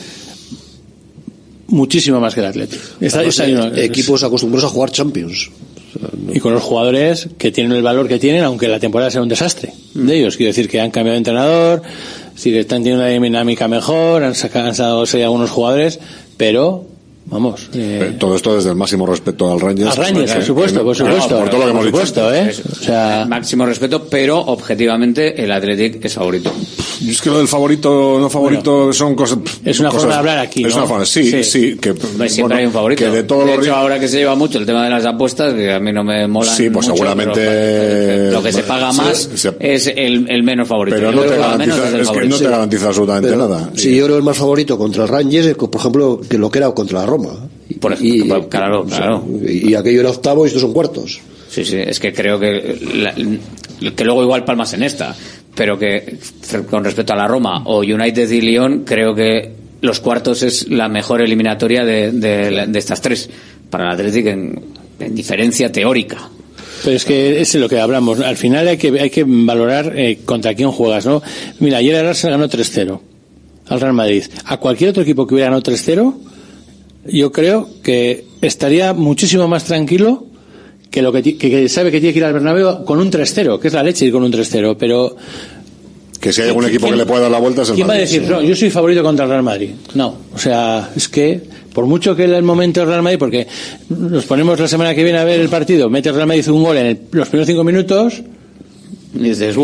muchísimo más que el Atlético. Equipos acostumbrados a jugar Champions. Y con los jugadores que tienen el valor que tienen, aunque la temporada sea un desastre de ellos. Quiero decir que han cambiado de entrenador, sí que están teniendo una dinámica mejor, han sacado algunos jugadores, pero vamos. Todo esto desde el máximo respeto al Rangers. Al Rangers, por supuesto. Por todo lo que hemos dicho. O sea, máximo respeto, pero objetivamente el Athletic es favorito. Es que lo del favorito, no favorito, son cosas. Es una forma de hablar aquí, ¿no? Es una forma, sí. Que, siempre hay un favorito. Que de todos de hecho, ahora que se lleva mucho el tema de las apuestas, que a mí no me mola. Sí, pues mucho, seguramente. Lo que se paga más es el menos favorito. Pero no te garantiza absolutamente nada. Sí, yo creo el más favorito contra el Rangers, por ejemplo, que lo que era contra la Roma. Por ejemplo, claro. Y aquello era octavos y estos son cuartos. Sí, es que creo que luego igual palmas en esta. pero que con respecto a la Roma o United y Lyon, creo que los cuartos es la mejor eliminatoria de estas tres para el Athletic en diferencia teórica. Pero es que es lo que hablamos. Al final hay que valorar contra quién juegas, ¿no? Mira, ayer el Arsenal ganó 3-0 al Real Madrid. A cualquier otro equipo que hubiera ganado 3-0, yo creo que estaría muchísimo más tranquilo que lo que sabe que tiene que ir al Bernabéu con un 3-0, que es la leche ir con un 3-0, pero que si hay algún equipo que le pueda dar la vuelta es el ¿quién Madrid? Va a decir, no, yo soy favorito contra el Real Madrid? No, o sea, es que por mucho que el momento del Real Madrid, porque nos ponemos la semana que viene a ver el partido, mete el Real Madrid un gol en los primeros 5 minutos y dices,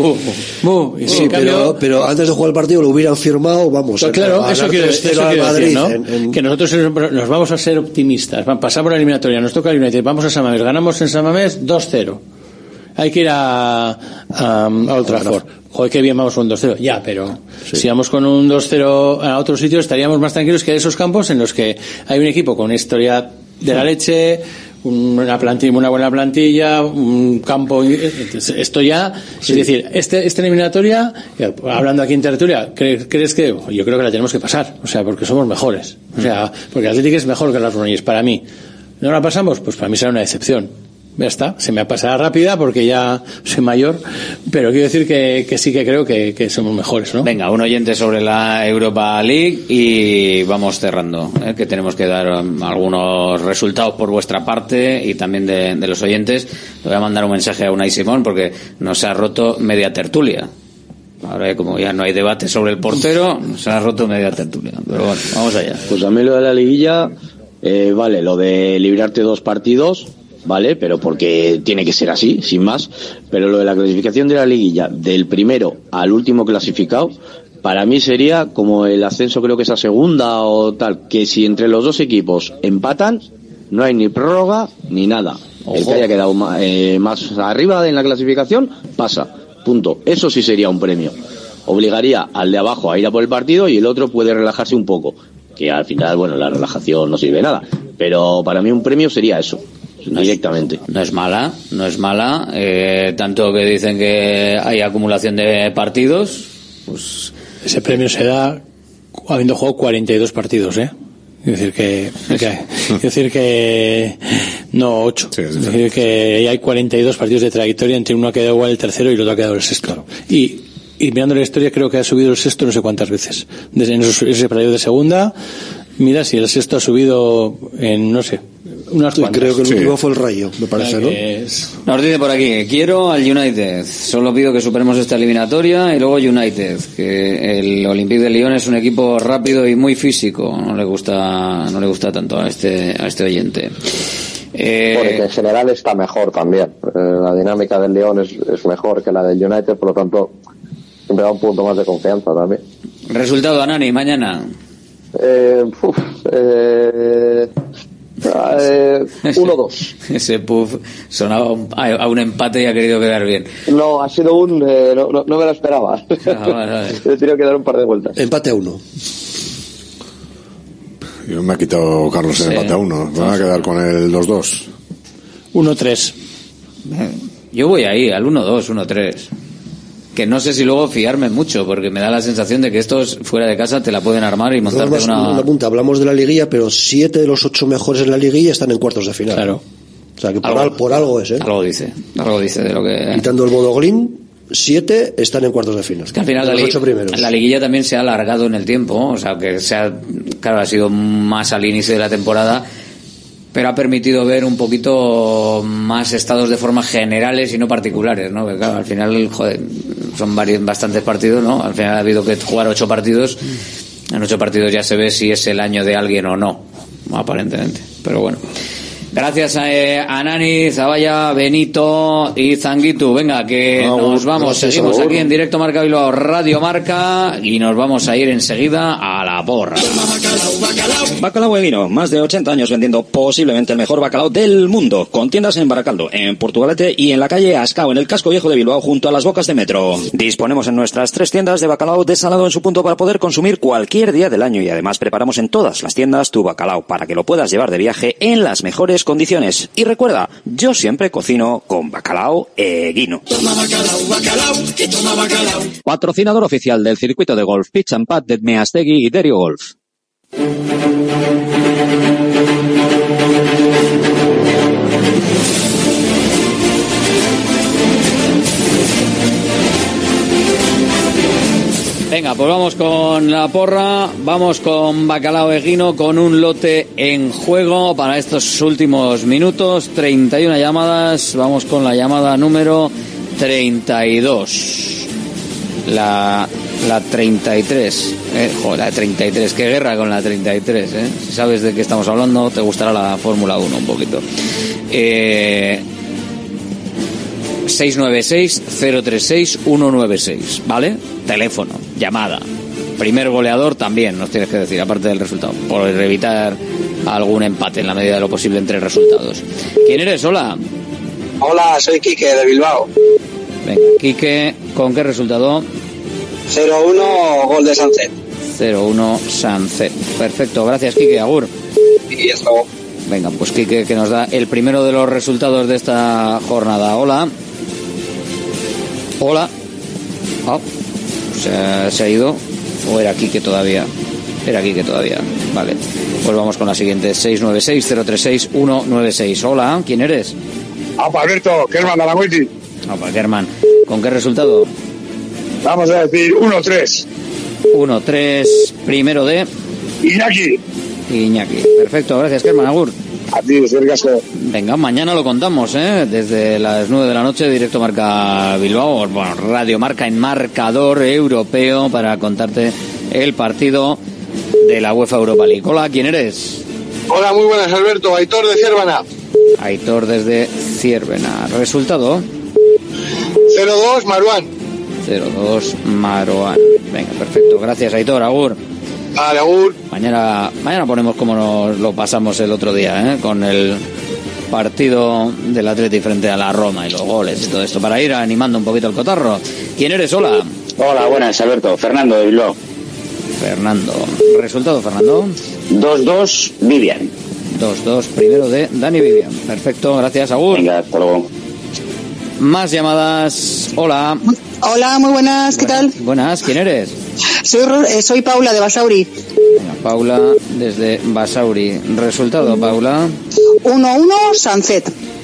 y sí, pero antes de jugar el partido lo hubieran firmado, vamos. Pues claro, eso quiero decir, ¿no? Que nosotros nos vamos a ser optimistas. Pasamos la eliminatoria, nos toca el United, vamos a San Mamés, ganamos en San Mamés 2-0. Hay que ir a Old Trafford. Joder, qué bien vamos con un 2-0. Ya, pero si vamos con un 2-0 a otro sitio estaríamos más tranquilos que esos campos en los que hay un equipo con una historia de la leche, una buena plantilla, un campo. Esto ya, es decir, esta eliminatoria, hablando aquí en tertulia, ¿crees que? Yo creo que la tenemos que pasar, o sea, porque somos mejores. O sea, porque el Atlético es mejor que las Ronies, para mí. ¿No la pasamos? Pues para mí será una decepción. Ya está, se me ha pasado rápida porque ya soy mayor, pero quiero decir que sí que creo que somos mejores, ¿no? Venga, un oyente sobre la Europa League y vamos cerrando, que tenemos que dar algunos resultados por vuestra parte y también de los oyentes. Le voy a mandar un mensaje a Unai Simón porque nos ha roto media tertulia. Ahora, como ya no hay debate sobre el portero, se ha roto media tertulia. Pero bueno, vamos allá. Pues a mí lo de la liguilla, vale, lo de librarte 2 partidos, vale, pero porque tiene que ser así, sin más. Pero lo de la clasificación de la liguilla, del primero al último clasificado, para mí sería como el ascenso, creo que es a segunda o tal, que si entre los dos equipos empatan, no hay ni prórroga ni nada. Ojo. El que haya quedado más arriba en la clasificación, pasa. Punto. Eso sí sería un premio. Obligaría al de abajo a ir a por el partido y el otro puede relajarse un poco. Que al final, bueno, la relajación no sirve de nada. Pero para mí un premio sería eso. Directamente. No es mala. Tanto que dicen que hay acumulación de partidos, pues ese premio se da habiendo jugado 42 partidos, Es decir que no 8. Sí, es decir que hay 42 partidos de trayectoria, entre uno ha quedado igual el tercero y el otro ha quedado el sexto. Claro. Y mirando la historia, creo que ha subido el sexto no sé cuántas veces. Desde ese partido de segunda, mira si el sexto ha subido en, no sé, unas cuantas. Creo que el último fue el Rayo, me parece, ¿no? Nos dice por aquí, quiero al United. Solo pido que superemos esta eliminatoria y luego United. Que el Olympique de Lyon es un equipo rápido y muy físico. No le gusta tanto a este oyente. Porque en general está mejor también. La dinámica del Lyon es mejor que la del United, por lo tanto siempre da un punto más de confianza también. Resultado, Anani, mañana. 1-2. Ese puff sonaba a un empate y ha querido quedar bien. No, ha sido no me lo esperaba. Vale. He tenido que dar un par de vueltas. Empate a 1. Yo me ha quitado Carlos el empate a 1. Van a quedar con el 2-2. 1-3. Yo voy ahí, al 1-2, 1-3. Que no sé si luego fiarme mucho, porque me da la sensación de que estos fuera de casa te la pueden armar y montarte una punta. Hablamos de la liguilla, pero 7 de los 8 mejores en la liguilla están en cuartos de final. Claro. O sea que por algo es, Algo dice de lo que... Quitando el Bodoglín, 7 están en cuartos de final. Es que al final los 8 primeros. La liguilla también se ha alargado en el tiempo, o sea que ha sido más al inicio de la temporada, pero ha permitido ver un poquito más estados de forma generales y no particulares, ¿no? Porque claro, al final, son bastantes partidos, ¿no? Al final ha habido que jugar 8 partidos. En 8 partidos ya se ve si es el año de alguien o no, aparentemente. Pero bueno. Gracias a Nani, Zavalla, Benito y Zanguitu. Venga, que nos vamos. Seguimos aquí en directo Marca Bilbao, Radio Marca, y nos vamos a ir enseguida a a la porra. Bacalao Eguino, más de 80 años vendiendo posiblemente el mejor bacalao del mundo, con tiendas en Baracaldo, en Portugalete y en la calle Ascao, en el casco viejo de Bilbao, junto a las bocas de metro. Disponemos en nuestras 3 tiendas de bacalao desalado en su punto para poder consumir cualquier día del año, y además preparamos en todas las tiendas tu bacalao para que lo puedas llevar de viaje en las mejores condiciones. Y recuerda, yo siempre cocino con Bacalao Eguino. Toma bacalao, bacalao, que toma bacalao. Patrocinador oficial del circuito de golf Pitch and Putt de Meastegui y Derio Golf. Venga, pues vamos con la porra, vamos con Bacalao Eguino, con un lote en juego para estos últimos minutos. 31 llamadas, vamos con la llamada número 32. La 33, la 33, qué guerra con la 33, Si sabes de qué estamos hablando, te gustará la Fórmula 1 un poquito. 696-036-196, ¿vale? Teléfono, llamada. Primer goleador también nos tienes que decir, aparte del resultado, por evitar algún empate en la medida de lo posible entre resultados. ¿Quién eres? Hola. Hola, soy Quique de Bilbao. Venga, Quique, ¿con qué resultado? 0-1, gol de Sánchez. 0-1 Sánchez. Perfecto, gracias Quique, agur. Y hasta luego. Venga, pues Quique, que nos da el primero de los resultados de esta jornada. Hola. Hola. Oh, se ha ido. ¿O era Quique todavía? Era Quique todavía. Vale. Pues vamos con la siguiente. 696-036-196. Hola, ¿quién eres? Apa, Alberto, Kerman de la Muiti. Apa, Kerman. ¿Con qué resultado? Vamos a decir 1-3. 1-3, primero de... Iñaki. Perfecto, gracias, Kerman. Agur. A ti, desde el casco. Venga, mañana lo contamos, desde las 9 de la noche, directo Marca Bilbao, bueno, Radio Marca en marcador europeo para contarte el partido de la UEFA Europa League. Hola, ¿quién eres? Hola, muy buenas, Alberto. Aitor de Ciervena. Aitor desde Ciervena. ¿Resultado? 0-2, Maruán. 0-2, Maruán. Venga, perfecto. Gracias, Aitor. Agur. Vale, agur. Mañana ponemos como nos lo pasamos el otro día, con el partido del Atleti frente a la Roma y los goles y todo esto, para ir animando un poquito el cotarro. ¿Quién eres? Hola. Hola, buenas, Alberto. Fernando de Bilbao. Fernando. ¿Resultado, Fernando? 2-2, Vivian. 2-2, primero de Dani Vivian. Perfecto, gracias, agur. Venga, hasta luego. Más llamadas. Hola. Hola, muy buenas, ¿qué tal? Buenas, ¿quién eres? Soy Paula de Basauri. Venga, Paula desde Basauri. ¿Resultado, Paula? 1-1, Sánchez.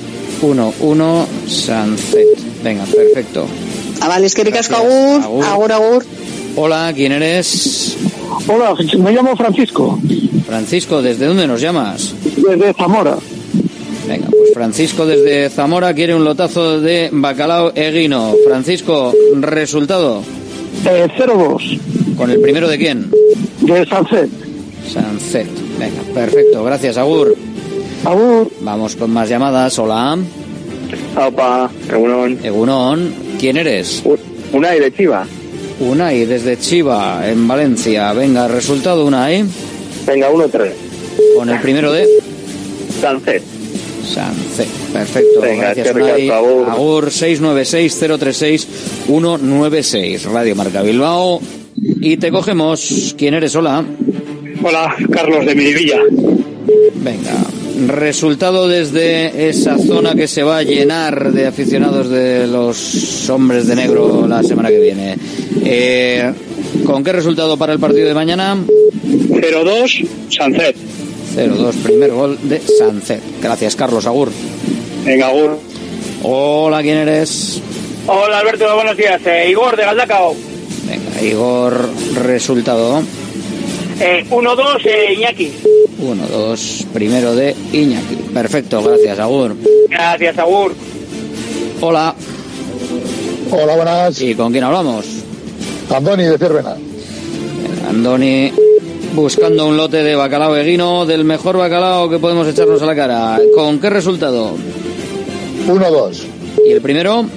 1-1, Sánchez. Venga, perfecto. Vale, es que ricasco, agur. Agur. Hola, ¿quién eres? Hola, me llamo Francisco. Francisco, ¿desde dónde nos llamas? Desde Zamora. Venga, pues Francisco desde Zamora quiere un lotazo de Bacalao Eguino. Francisco, ¿resultado? 0-2. ¿Con el primero de quién? De Sánchez. Sánchez. Venga, perfecto. Gracias, agur. Agur. Vamos con más llamadas. Hola. Opa, Egunon. Egunon. ¿Quién eres? Unai de Chiva. Unai desde Chiva, en Valencia. Venga, resultado, Unai. Venga, 1-3. Con el primero de... Sánchez. Sánchez. Perfecto. Venga, gracias, Unai. Agur 696-036-196. Radio Marca Bilbao. Y te cogemos. ¿Quién eres? Hola. Hola, Carlos de Miribilla. Venga. Resultado desde esa zona que se va a llenar de aficionados de los hombres de negro la semana que viene. ¿Con qué resultado para el partido de mañana? 0-2, Sánchez. 0-2, primer gol de Sánchez. Gracias, Carlos. Agur. Venga, agur. Hola, ¿quién eres? Hola, Alberto, buenos días. Igor de Galdacao. Venga, Igor, resultado. 1-2, Iñaki. 1-2, primero de Iñaki. Perfecto, gracias, agur. Gracias, agur. Hola. Hola, buenas. ¿Y con quién hablamos? Andoni de Cervena. Andoni, buscando un lote de bacalao eguino, del mejor bacalao que podemos echarnos a la cara. ¿Con qué resultado? 1-2. ¿Y el primero?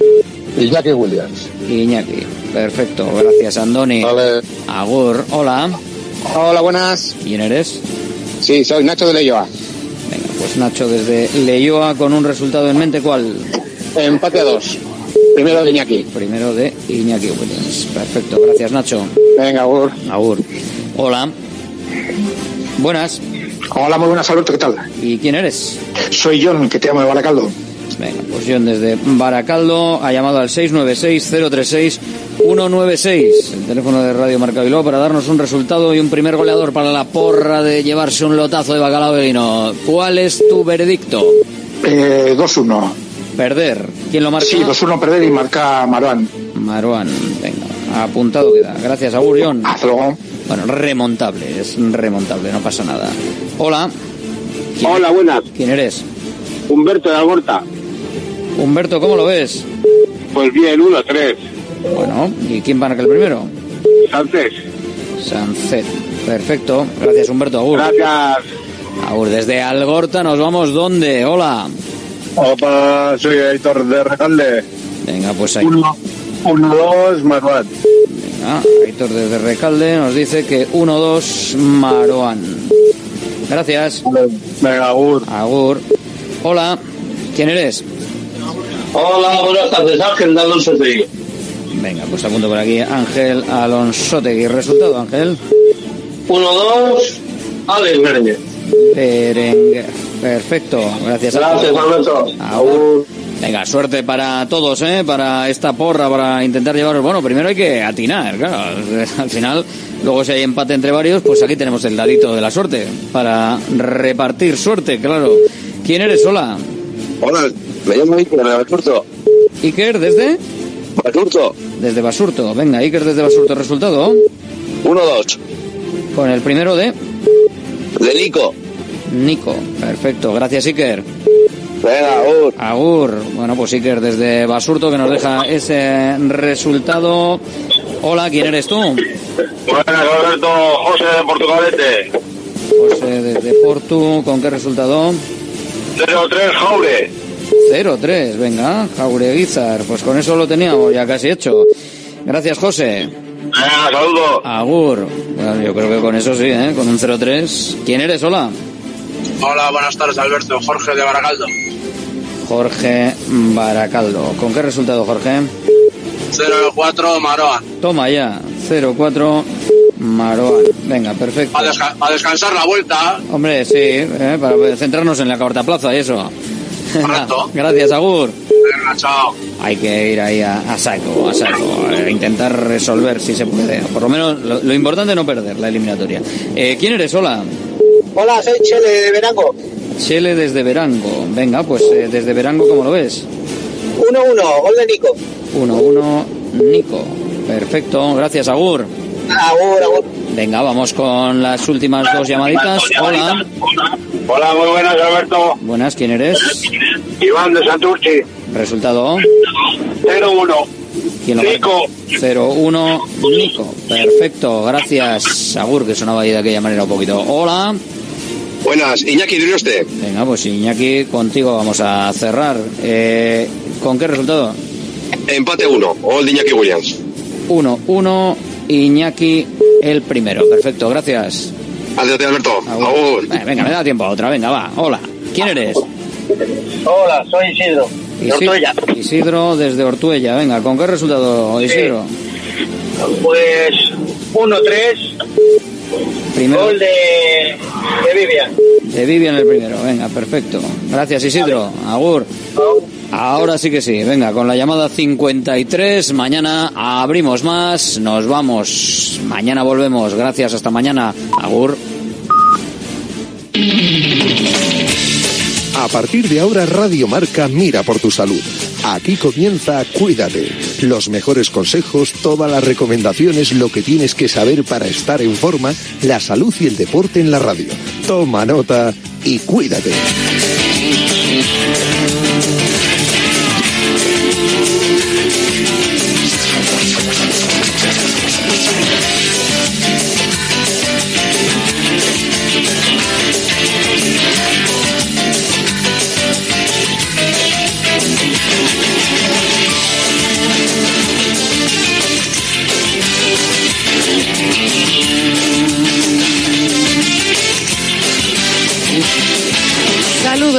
Iñaki Williams. Iñaki. Perfecto, gracias, Andoni. Vale. Agur. Hola. Hola, buenas. ¿Quién eres? Sí, soy Nacho de Leyoa. Venga, pues Nacho desde Leyoa, con un resultado en mente, ¿cuál? Empate a 2. Primero de Iñaki. Primero de Iñaki Williams. Perfecto, gracias, Nacho. Venga, Agur. Agur. Hola. Buenas. Hola, muy buenas, Alberto, ¿qué tal? ¿Y quién eres? Soy John, que te llamo de Baracaldo. Venga, pues John desde Baracaldo ha llamado al 696-036-196, el teléfono de Radio Marca Bilbao, para darnos un resultado y un primer goleador para la porra de llevarse un lotazo de bacalao de vino. ¿Cuál es tu veredicto? 2-1. Perder. ¿Quién lo marca? Sí, 2-1 perder y marca Maruán. Maruán, venga, apuntado queda. Gracias, Agur, John. Hasta luego. Bueno, remontable, es remontable, no pasa nada. Hola. Hola, buenas. ¿Quién eres? Humberto de Algorta. Humberto, ¿cómo lo ves? Pues bien, 1-3. Bueno, ¿y quién marca el primero? Sánchez. Sánchez. Perfecto. Gracias, Humberto. Agur. Gracias. Agur, desde Algorta nos vamos, ¿dónde? Hola. Opa, soy Aitor de Recalde. Venga, pues ahí. 1-2, Maruán. Venga, Aitor desde Recalde nos dice que 1-2, Maruán. Gracias. Venga, Agur. Agur. Hola. ¿Quién eres? Hola, buenas tardes, Ángel de Alonsotegui. Venga, pues apunto por aquí, Ángel Alonsotegui. ¿Resultado, Ángel? 1-2, Alex Berenguer. Berenguer. Perfecto, gracias. Gracias, Alberto. Agur. Venga, suerte para todos, para esta porra, para intentar llevaros. Bueno, primero hay que atinar, claro. Al final, luego si hay empate entre varios, pues aquí tenemos el dadito de la suerte para repartir suerte, claro. ¿Quién eres? Hola. Hola, me llamo Iker de Basurto. Iker, ¿desde? Basurto. Desde Basurto. Venga, Iker desde Basurto. ¿Resultado? 1-2. Con el primero de Nico. Nico. Perfecto. Gracias, Iker. Venga, Agur. Agur. Bueno, pues Iker desde Basurto, que nos deja ese resultado. Hola, ¿quién eres tú? Buenas, Alberto. José de Portugalete. José desde Portu. ¿Con qué resultado? 0-3, Jaure. 0-3, venga, Jaureguizar. Pues con eso lo teníamos ya casi hecho. Gracias, José. Venga, saludos. Agur. Bueno, yo creo que con eso sí, con un 0-3. ¿Quién eres? Hola. Hola, buenas tardes, Alberto. Jorge de Baracaldo. Jorge Baracaldo. ¿Con qué resultado, Jorge? 0-4, Maroa. Toma ya, 0-4, Maroa. Venga, perfecto. A descansar la vuelta. Hombre, sí, para centrarnos en la cuarta plaza y eso. Correcto. Gracias, Agur. Venga, chao. Hay que ir ahí a saco, intentar resolver si se puede. Por lo menos lo importante es no perder la eliminatoria. ¿Quién eres? Hola. Hola, soy Chele de Verango. Chele desde Verango. Venga, pues desde Verango, ¿cómo lo ves? 1-1, gol de Nico. 1-1, Nico. Perfecto, gracias, Agur. Agur. Venga, vamos con las últimas dos llamaditas. Hola. Hola, muy buenas, Alberto. Buenas, ¿quién eres? Iván de Santurchi. ¿Resultado? 0-1. Nico. 0-1, Nico. Perfecto, gracias, Agur, que sonaba ahí de aquella manera un poquito. Hola. Buenas, Iñaki de Urioste. Venga, pues Iñaki, contigo vamos a cerrar. ¿Con qué resultado? Empate 1, gol de Iñaki Williams. 1-1, Iñaki el primero. Perfecto, gracias. Adiós, Alberto. Agur. Venga, me da tiempo a otra. Venga, va. Hola. ¿Quién eres? Hola, soy Isidro. De Ortuella. Isidro desde Ortuella. Venga, ¿con qué resultado, Isidro? Pues 1-3. Primero. Gol de Vivian. De Vivian el primero. Venga, perfecto. Gracias, Isidro. Agur. Ahora sí que sí. Venga, con la llamada 53. Mañana abrimos más. Nos vamos. Mañana volvemos. Gracias. Hasta mañana. Agur. A partir de ahora, Radio Marca mira por tu salud. Aquí comienza Cuídate. Los mejores consejos, todas las recomendaciones, lo que tienes que saber para estar en forma, la salud y el deporte en la radio. Toma nota y cuídate.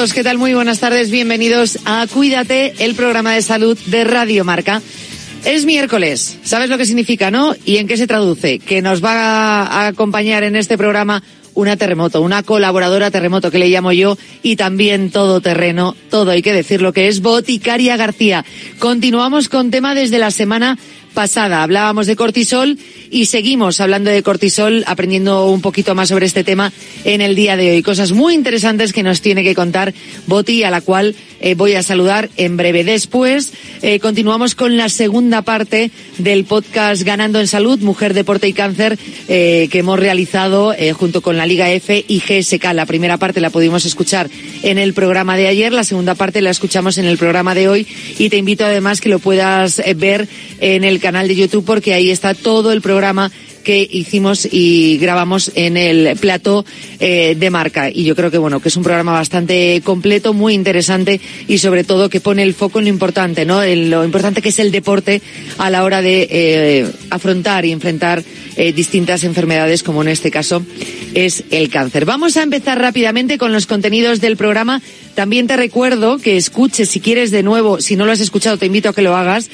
amigos, ¿qué tal? Muy buenas tardes, bienvenidos a Cuídate, el programa de salud de Radio Marca. Es miércoles, ¿sabes lo que significa, no? ¿Y en qué se traduce? Que nos va a acompañar en este programa una terremoto, una colaboradora terremoto que le llamo yo, y también todoterreno, todo hay que decirlo, que es Boticaria García. Continuamos con tema desde la semana pasada. Hablábamos de cortisol y seguimos hablando de cortisol, aprendiendo un poquito más sobre este tema en el día de hoy. Cosas muy interesantes que nos tiene que contar Boti, a la cual voy a saludar en breve. Después continuamos con la segunda parte del podcast Ganando en Salud, Mujer, Deporte y Cáncer, que hemos realizado junto con la Liga F y GSK. La primera parte la pudimos escuchar en el programa de ayer, la segunda parte la escuchamos en el programa de hoy, y te invito además que lo puedas ver en el canal de YouTube, porque ahí está todo el programa que hicimos y grabamos en el plató de Marca. Y yo creo que bueno, que es un programa bastante completo, muy interesante, y sobre todo que pone el foco en lo importante, ¿no? En lo importante que es el deporte a la hora de afrontar y enfrentar distintas enfermedades, como en este caso es el cáncer. Vamos a empezar rápidamente con los contenidos del programa. También te recuerdo que escuches, si quieres de nuevo, si no lo has escuchado, te invito a que lo hagas,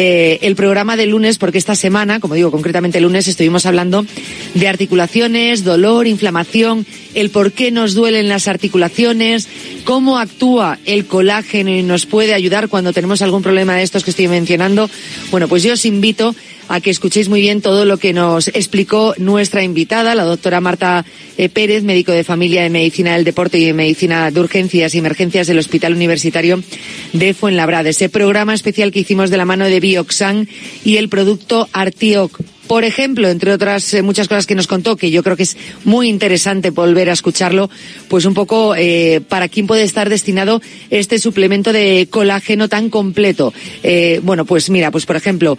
el programa de lunes, porque esta semana, como digo, concretamente el lunes, estuvimos hablando de articulaciones, dolor, inflamación, el por qué nos duelen las articulaciones, cómo actúa el colágeno y nos puede ayudar cuando tenemos algún problema de estos que estoy mencionando. Bueno, pues yo os invito a que escuchéis muy bien todo lo que nos explicó nuestra invitada, la doctora Marta Pérez, médico de familia de medicina del deporte y de medicina de urgencias y emergencias del Hospital Universitario de Fuenlabrada. Ese programa especial que hicimos de la mano de Bioxan y el producto Artioc. Por ejemplo, entre otras muchas cosas que nos contó, que yo creo que es muy interesante volver a escucharlo, pues un poco para quién puede estar destinado este suplemento de colágeno tan completo. Bueno, pues mira, pues por ejemplo,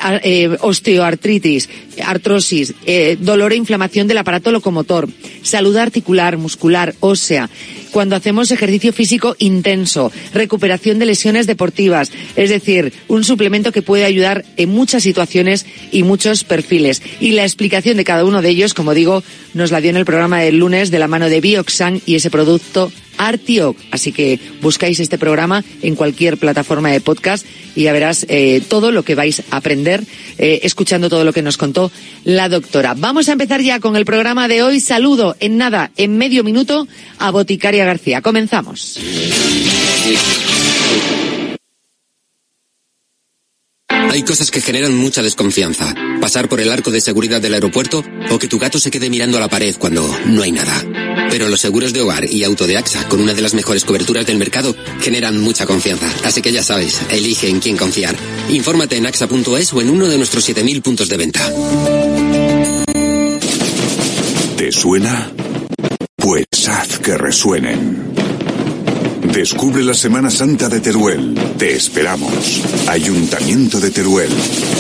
osteoartritis, artrosis, dolor e inflamación del aparato locomotor, salud articular, muscular, ósea, cuando hacemos ejercicio físico intenso, recuperación de lesiones deportivas, es decir, un suplemento que puede ayudar en muchas situaciones y muchos perfiles. Y la explicación de cada uno de ellos, como digo, nos la dio en el programa del lunes de la mano de Bioxan y ese producto Artioc. Así que buscáis este programa en cualquier plataforma de podcast y ya verás todo lo que vais a aprender escuchando todo lo que nos contó la doctora. Vamos a empezar ya con el programa de hoy. Saludo en nada, en medio minuto, a Boticaria García. Comenzamos. Hay cosas que generan mucha desconfianza. Pasar por el arco de seguridad del aeropuerto o que tu gato se quede mirando a la pared cuando no hay nada. Pero los seguros de hogar y auto de AXA, con una de las mejores coberturas del mercado, generan mucha confianza. Así que ya sabes, elige en quién confiar. Infórmate en axa.es o en uno de nuestros 7.000 puntos de venta. ¿Te suena? Pues haz que resuenen. Descubre la Semana Santa de Teruel. Te esperamos. Ayuntamiento de Teruel.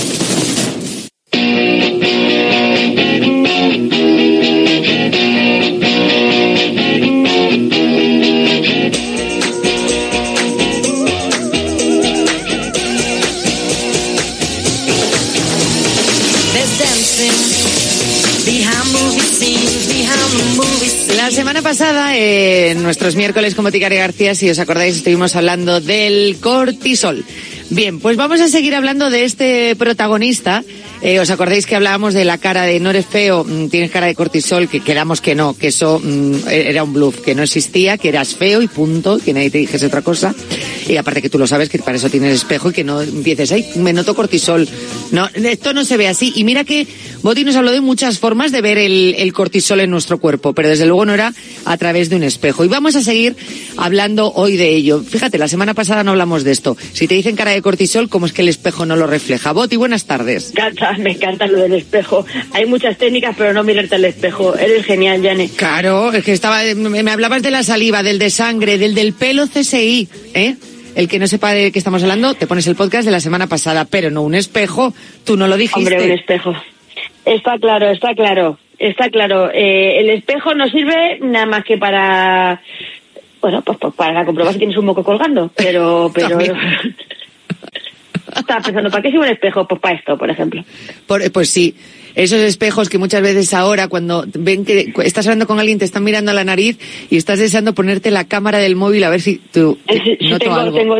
La semana pasada, en nuestros miércoles con Boticaria García, si os acordáis, estuvimos hablando del cortisol. Bien, pues vamos a seguir hablando de este protagonista. ¿Os acordáis que hablábamos de la cara de no eres feo, tienes cara de cortisol? Que quedamos que no, que eso era un bluff, que no existía, que eras feo y punto, que nadie te dijese otra cosa. Y aparte que tú lo sabes, que para eso tienes espejo y que no empieces, ay, me noto cortisol. No, esto no se ve así. Y mira que Boti nos habló de muchas formas de ver el cortisol en nuestro cuerpo, pero desde luego no era a través de un espejo. Y vamos a seguir hablando hoy de ello. Fíjate, la semana pasada no hablamos de esto. Si te dicen cara de cortisol, ¿cómo es que el espejo no lo refleja? Boti, buenas tardes. Me encanta lo del espejo. Hay muchas técnicas, pero no mirarte al espejo. Eres genial, Yane. Claro, es que me hablabas de la saliva, del de sangre, del pelo CSI, ¿eh? El que no sepa de qué estamos hablando, te pones el podcast de la semana pasada, pero no un espejo, tú no lo dijiste. Hombre, un espejo. Está claro. El espejo no sirve nada más que para... Bueno, pues para comprobar si tienes un moco colgando, pero... estaba pensando, ¿para qué sirve un espejo? Pues para esto, por ejemplo. Pues sí. Esos espejos que muchas veces ahora, cuando ven que estás hablando con alguien, te están mirando a la nariz y estás deseando ponerte la cámara del móvil a ver si tú tengo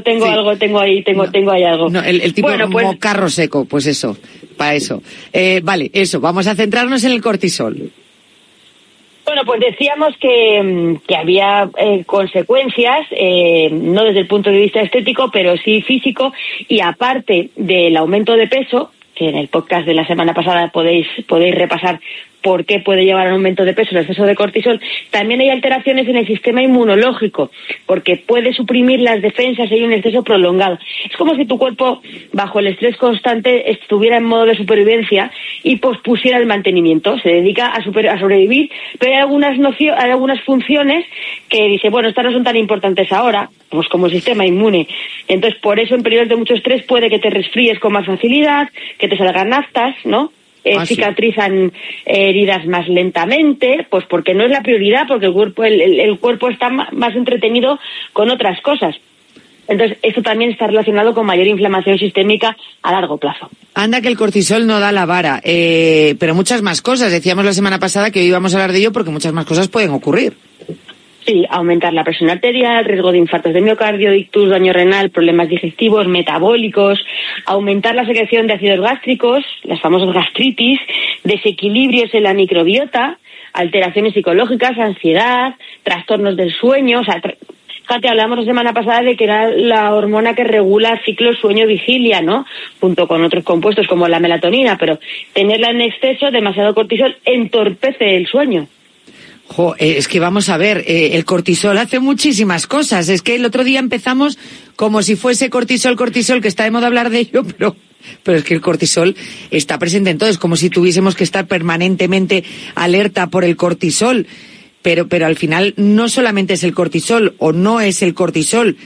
ahí algo. No, el tipo como carro seco, pues eso, para eso. Vale, eso, vamos a centrarnos en el cortisol. Bueno, pues decíamos que había consecuencias, no desde el punto de vista estético, pero sí físico, y aparte del aumento de peso, que en el podcast de la semana pasada podéis repasar por qué puede llevar a un aumento de peso el exceso de cortisol, también hay alteraciones en el sistema inmunológico, porque puede suprimir las defensas si hay un exceso prolongado. Es como si tu cuerpo, bajo el estrés constante, estuviera en modo de supervivencia y pospusiera el mantenimiento. Se dedica a sobrevivir, pero hay algunas funciones que dice, bueno, estas no son tan importantes ahora, pues como el sistema inmune. Entonces, por eso en periodos de mucho estrés puede que te resfríes con más facilidad, que te salgan aftas, ¿no? Cicatrizan heridas más lentamente, pues porque no es la prioridad, porque el cuerpo está más entretenido con otras cosas. Entonces, esto también está relacionado con mayor inflamación sistémica a largo plazo. Anda que el cortisol no da la vara, pero muchas más cosas. Decíamos la semana pasada que hoy íbamos a hablar de ello porque muchas más cosas pueden ocurrir. Sí, aumentar la presión arterial, riesgo de infartos de miocardio, ictus, daño renal, problemas digestivos, metabólicos, aumentar la secreción de ácidos gástricos, las famosas gastritis, desequilibrios en la microbiota, alteraciones psicológicas, ansiedad, trastornos del sueño. O sea, fíjate, hablamos la semana pasada de que era la hormona que regula el ciclo sueño-vigilia, ¿no? Junto con otros compuestos como la melatonina, pero tenerla en exceso, demasiado cortisol, entorpece el sueño. Es que vamos a ver, el cortisol hace muchísimas cosas. Es que el otro día empezamos como si fuese cortisol, que está de moda hablar de ello, pero es que el cortisol está presente en todo. Es como si tuviésemos que estar permanentemente alerta por el cortisol. Pero al final no solamente es el cortisol o no es el cortisol,